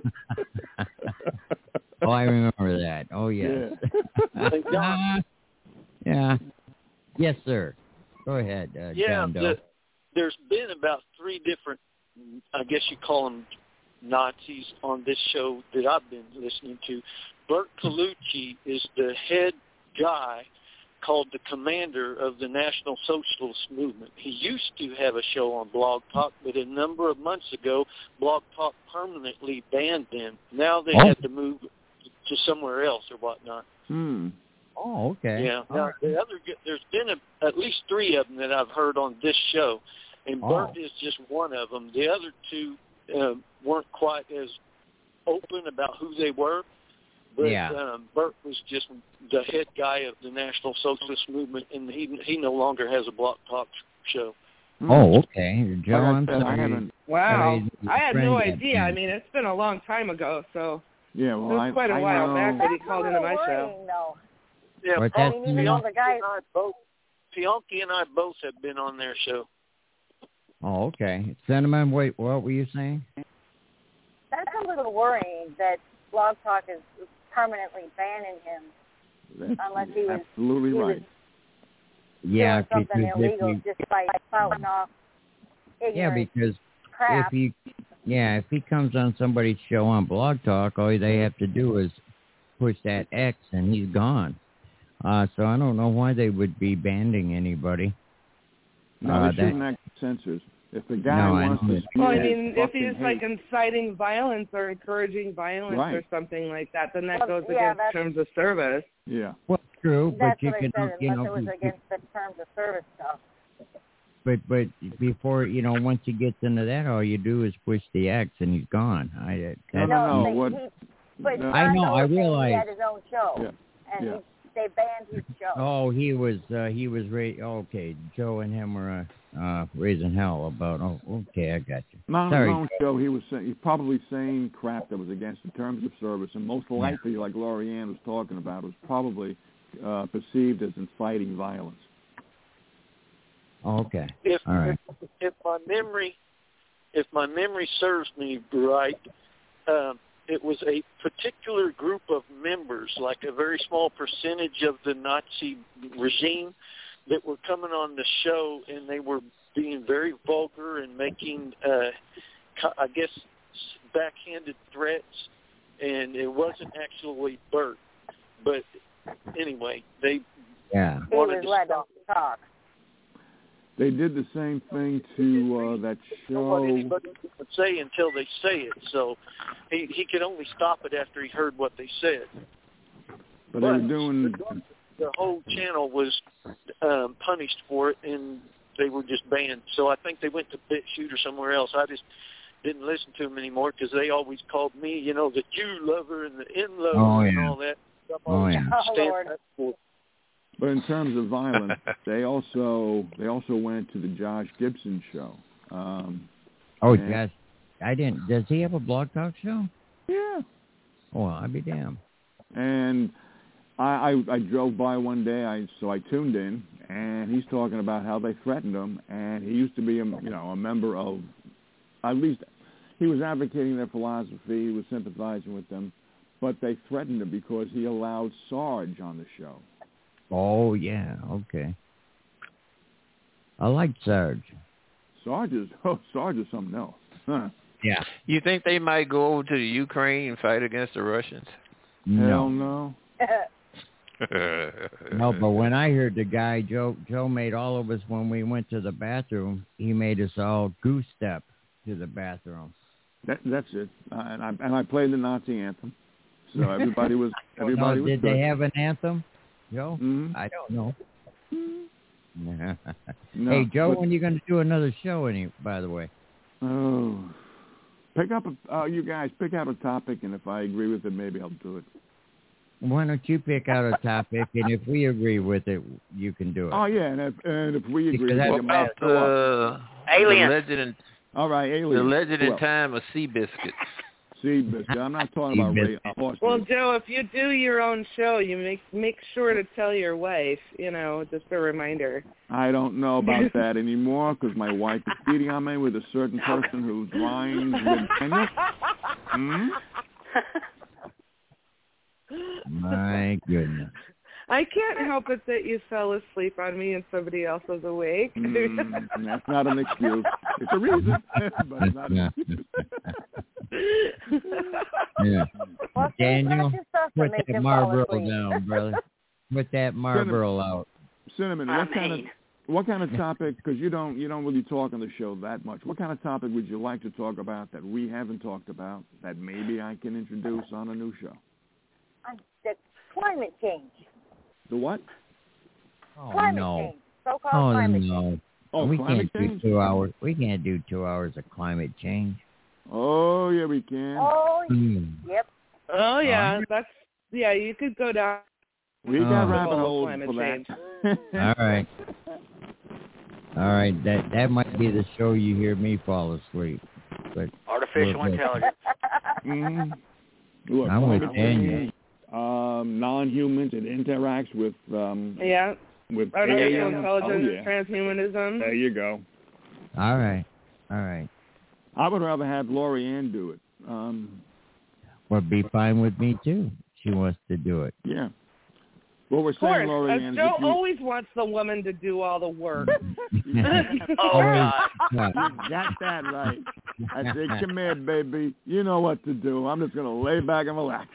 I remember that. Oh, yes. Yeah. Yes, sir. Go ahead, John Doe. There's been about 3 different, I guess you call them Nazis on this show that I've been listening to. Bert Colucci is the head guy called the commander of the National Socialist Movement. He used to have a show on Blog Talk, but a number of months ago, Blog Talk permanently banned them. Now they had to move to somewhere else or whatnot. Oh, okay. Yeah. Now, there's been at least 3 of them that I've heard on this show, and Bert is just one of them. The other 2 weren't quite as open about who they were, But Bert was just the head guy of the National Socialist Movement, and he no longer has a Blog Talk show. Oh, okay. Joe, I'm sorry. Wow. I had no idea. I mean, it's been a long time ago, so yeah, well, it was quite a while back that he called into my show. Yeah, Pianki and I both have been on their show. Oh, okay. Cinnamon, wait, what were you saying? That's a little worrying that Blog Talk is permanently banning him. Unless he was absolutely right. Yeah, doing something because illegal just by spouting off ignorant crap. if he comes on somebody's show on Blog Talk, all they have to do is push that X and he's gone. So I don't know why they would be banning anybody. No, they shouldn't act censors. If the guy wants to speak, well, I mean, if he's like inciting violence or encouraging violence or something like that, then that goes against terms of service. Yeah. Well, true, that's but you what can, I said, unless it was against the terms of service stuff. But before, once he gets into that, all you do is push the X and he's gone. I realize he had his own show, and they banned his show. Oh, he was okay. Joe and him were raising hell about. Oh, okay, I got you. Not on his own show. He's probably saying crap that was against the terms of service, and most likely, like Lorianne was talking about, was probably perceived as inciting violence. Okay. All right. If my memory serves me right, it was a particular group of members, like a very small percentage of the Nazi regime, that were coming on the show, and they were being very vulgar and making, I guess, backhanded threats. And it wasn't actually Bert, but anyway, they wanted to stop. Talk. They did the same thing to that show. What anybody would say until they say it, so he could only stop it after he heard what they said. But they were doing the whole channel was punished for it, and they were just banned. So I think they went to BitChute or somewhere else. I just didn't listen to them anymore because they always called me, the Jew lover and the N lover and all that. Lord. But in terms of violence, they also went to the Josh Gibson show. Yes, I didn't. Does he have a Blog Talk show? Yeah. Oh, I'd be damned. And I drove by one day, so I tuned in, and he's talking about how they threatened him, and he used to be a member of, at least he was advocating their philosophy, he was sympathizing with them, but they threatened him because he allowed Sarge on the show. Oh, yeah, okay. I like Sarge. Sarge is something else. Huh. Yeah. You think they might go over to the Ukraine and fight against the Russians? Hell no. No, but when I heard the guy, Joe made all of us, when we went to the bathroom, he made us all goose step to the bathroom. That's it. And I played the Nazi anthem. So everybody was Did they have an anthem? Joe? Mm-hmm. I don't know. No, hey, Joe, when are you going to do another show, by the way? Oh, you guys pick out a topic, and if I agree with it, maybe I'll do it. Why don't you pick out a topic, and if we agree with it, you can do it. Oh, yeah, and if we agree, what about Alien? All right, Alien. The Legend in Time of Seabiscuit. Seabiscuit. I'm not talking about Ray. Well, Joe, if you do your own show, you make sure to tell your wife, just a reminder. I don't know about that anymore because my wife is cheating on me with a certain person who's lying with Kenya. My goodness. I can't help it that you fell asleep on me and somebody else was awake. That's not an excuse. It's a reason, but it's not an excuse. Yeah. Daniel, put that Marlboro down, brother. Put that Marlboro out. Cinnamon, what kind of topic? Because you don't really talk on the show that much. What kind of topic would you like to talk about that we haven't talked about that maybe I can introduce on a new show? The climate change. The what? Oh, climate change. So-called climate change. Oh, we climate can't change? do 2 hours. We can't do 2 hours of climate change. Oh, yeah, we can. Oh, yep. Oh, yeah. you could go down. We got rabbit holes for that. All right. That might be the show you hear me fall asleep. But artificial intelligence. Mm-hmm. Look, I'm with Daniel. Non-humans. It interacts with with artificial aliens. intelligence, transhumanism. There you go. All right. I would rather have Lori Ann do it. Would be fine with me too. She wants to do it. Yeah. What we're saying, Lori Ann, Joe always wants the woman to do all the work. Oh, God. You got that right. I said, come here, baby. You know what to do. I'm just going to lay back and relax.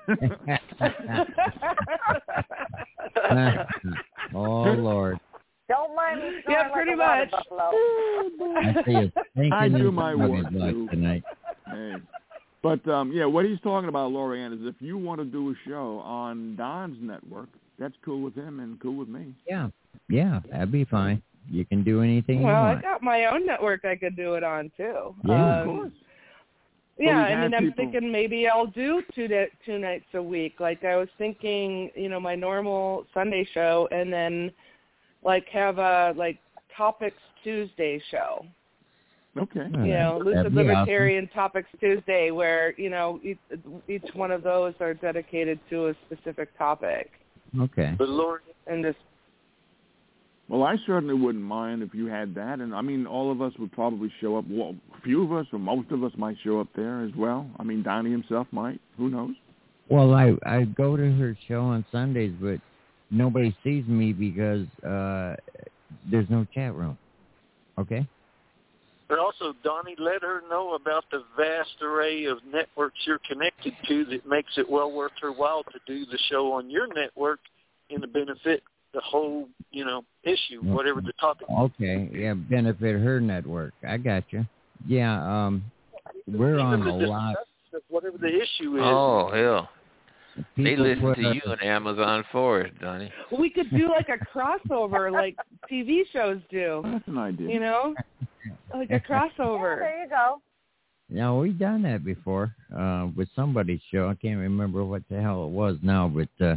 Oh, Lord. Don't mind me snoring Yeah, pretty like much. a water buffalo. I see you thinking I do my work, like too. tonight. Hey. But, what he's talking about, Lori Ann, is if you want to do a show on Don's network, that's cool with him and cool with me. Yeah, that'd be fine. You can do anything you Well, want. I got my own network I could do it on, too. Yeah, of course. Yeah, Well, I mean, I'm thinking maybe I'll do two nights a week. Like, I was thinking, my normal Sunday show and then, have a, Topics Tuesday show. Okay. Lucid Libertarian Topics Tuesday, where, each one of those are dedicated to a specific topic. Okay. But Lord, And just Well, I certainly wouldn't mind if you had that. And, I mean, all of us would probably show up. Well, a few of us or most of us might show up there as well. I mean, Donnie himself might. Who knows? Well, I go to her show on Sundays, but nobody sees me because there's no chat room. Okay? But also, Donnie, let her know about the vast array of networks you're connected to that makes it well worth her while to do the show on your network in the benefit the whole, issue, whatever the topic. Okay, yeah, benefit her network. I got you. Yeah, we're on a lot. Whatever the issue is. Oh, hell. They People listen put to you on Amazon Forest, Donnie. we could do a crossover like TV shows do. That's an idea. Like a crossover. Yeah, there you go. No, we've done that before with somebody's show. I can't remember what the hell it was now, but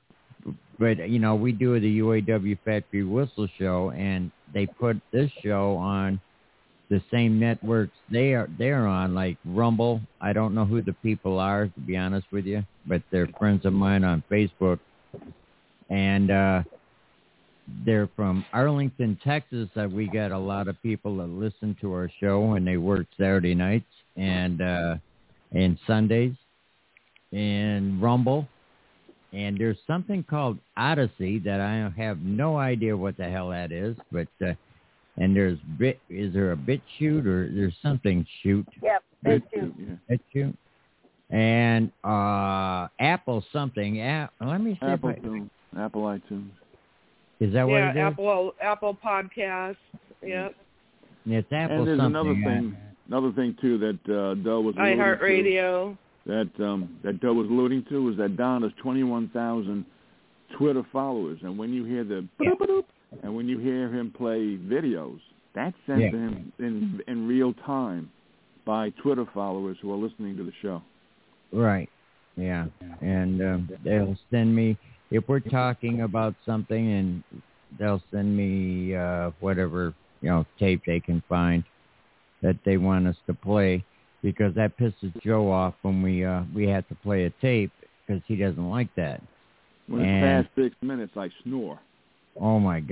we do the UAW Factory Whistle show, and they put this show on the same networks they're on, like Rumble. I don't know who the people are, to be honest with you, but they're friends of mine on Facebook, and they're from Arlington, Texas. We got a lot of people that listen to our show, and they work Saturday nights and Sundays, and Rumble. And there's something called Odyssey that I have no idea what the hell that is, but and is there a BitChute or there's something shoot? Yep, BitChute. BitChute. And Apple something. Let me see. Apple iTunes. Is that what it is? Apple Podcasts. Yep. It's Apple and there's something. another thing too that Doe was alluding to. iHeartRadio. That Doe was alluding to is that Don has 21,000 Twitter followers, and when you hear the boop, and when you hear him play videos, that's sent to him in real time by Twitter followers who are listening to the show. Right. Yeah. And they'll send me, if we're talking about something, and they'll send me whatever tape they can find that they want us to play. Because that pisses Joe off when we have to play a tape because he doesn't like that. When it's past 6 minutes, I snore. Oh my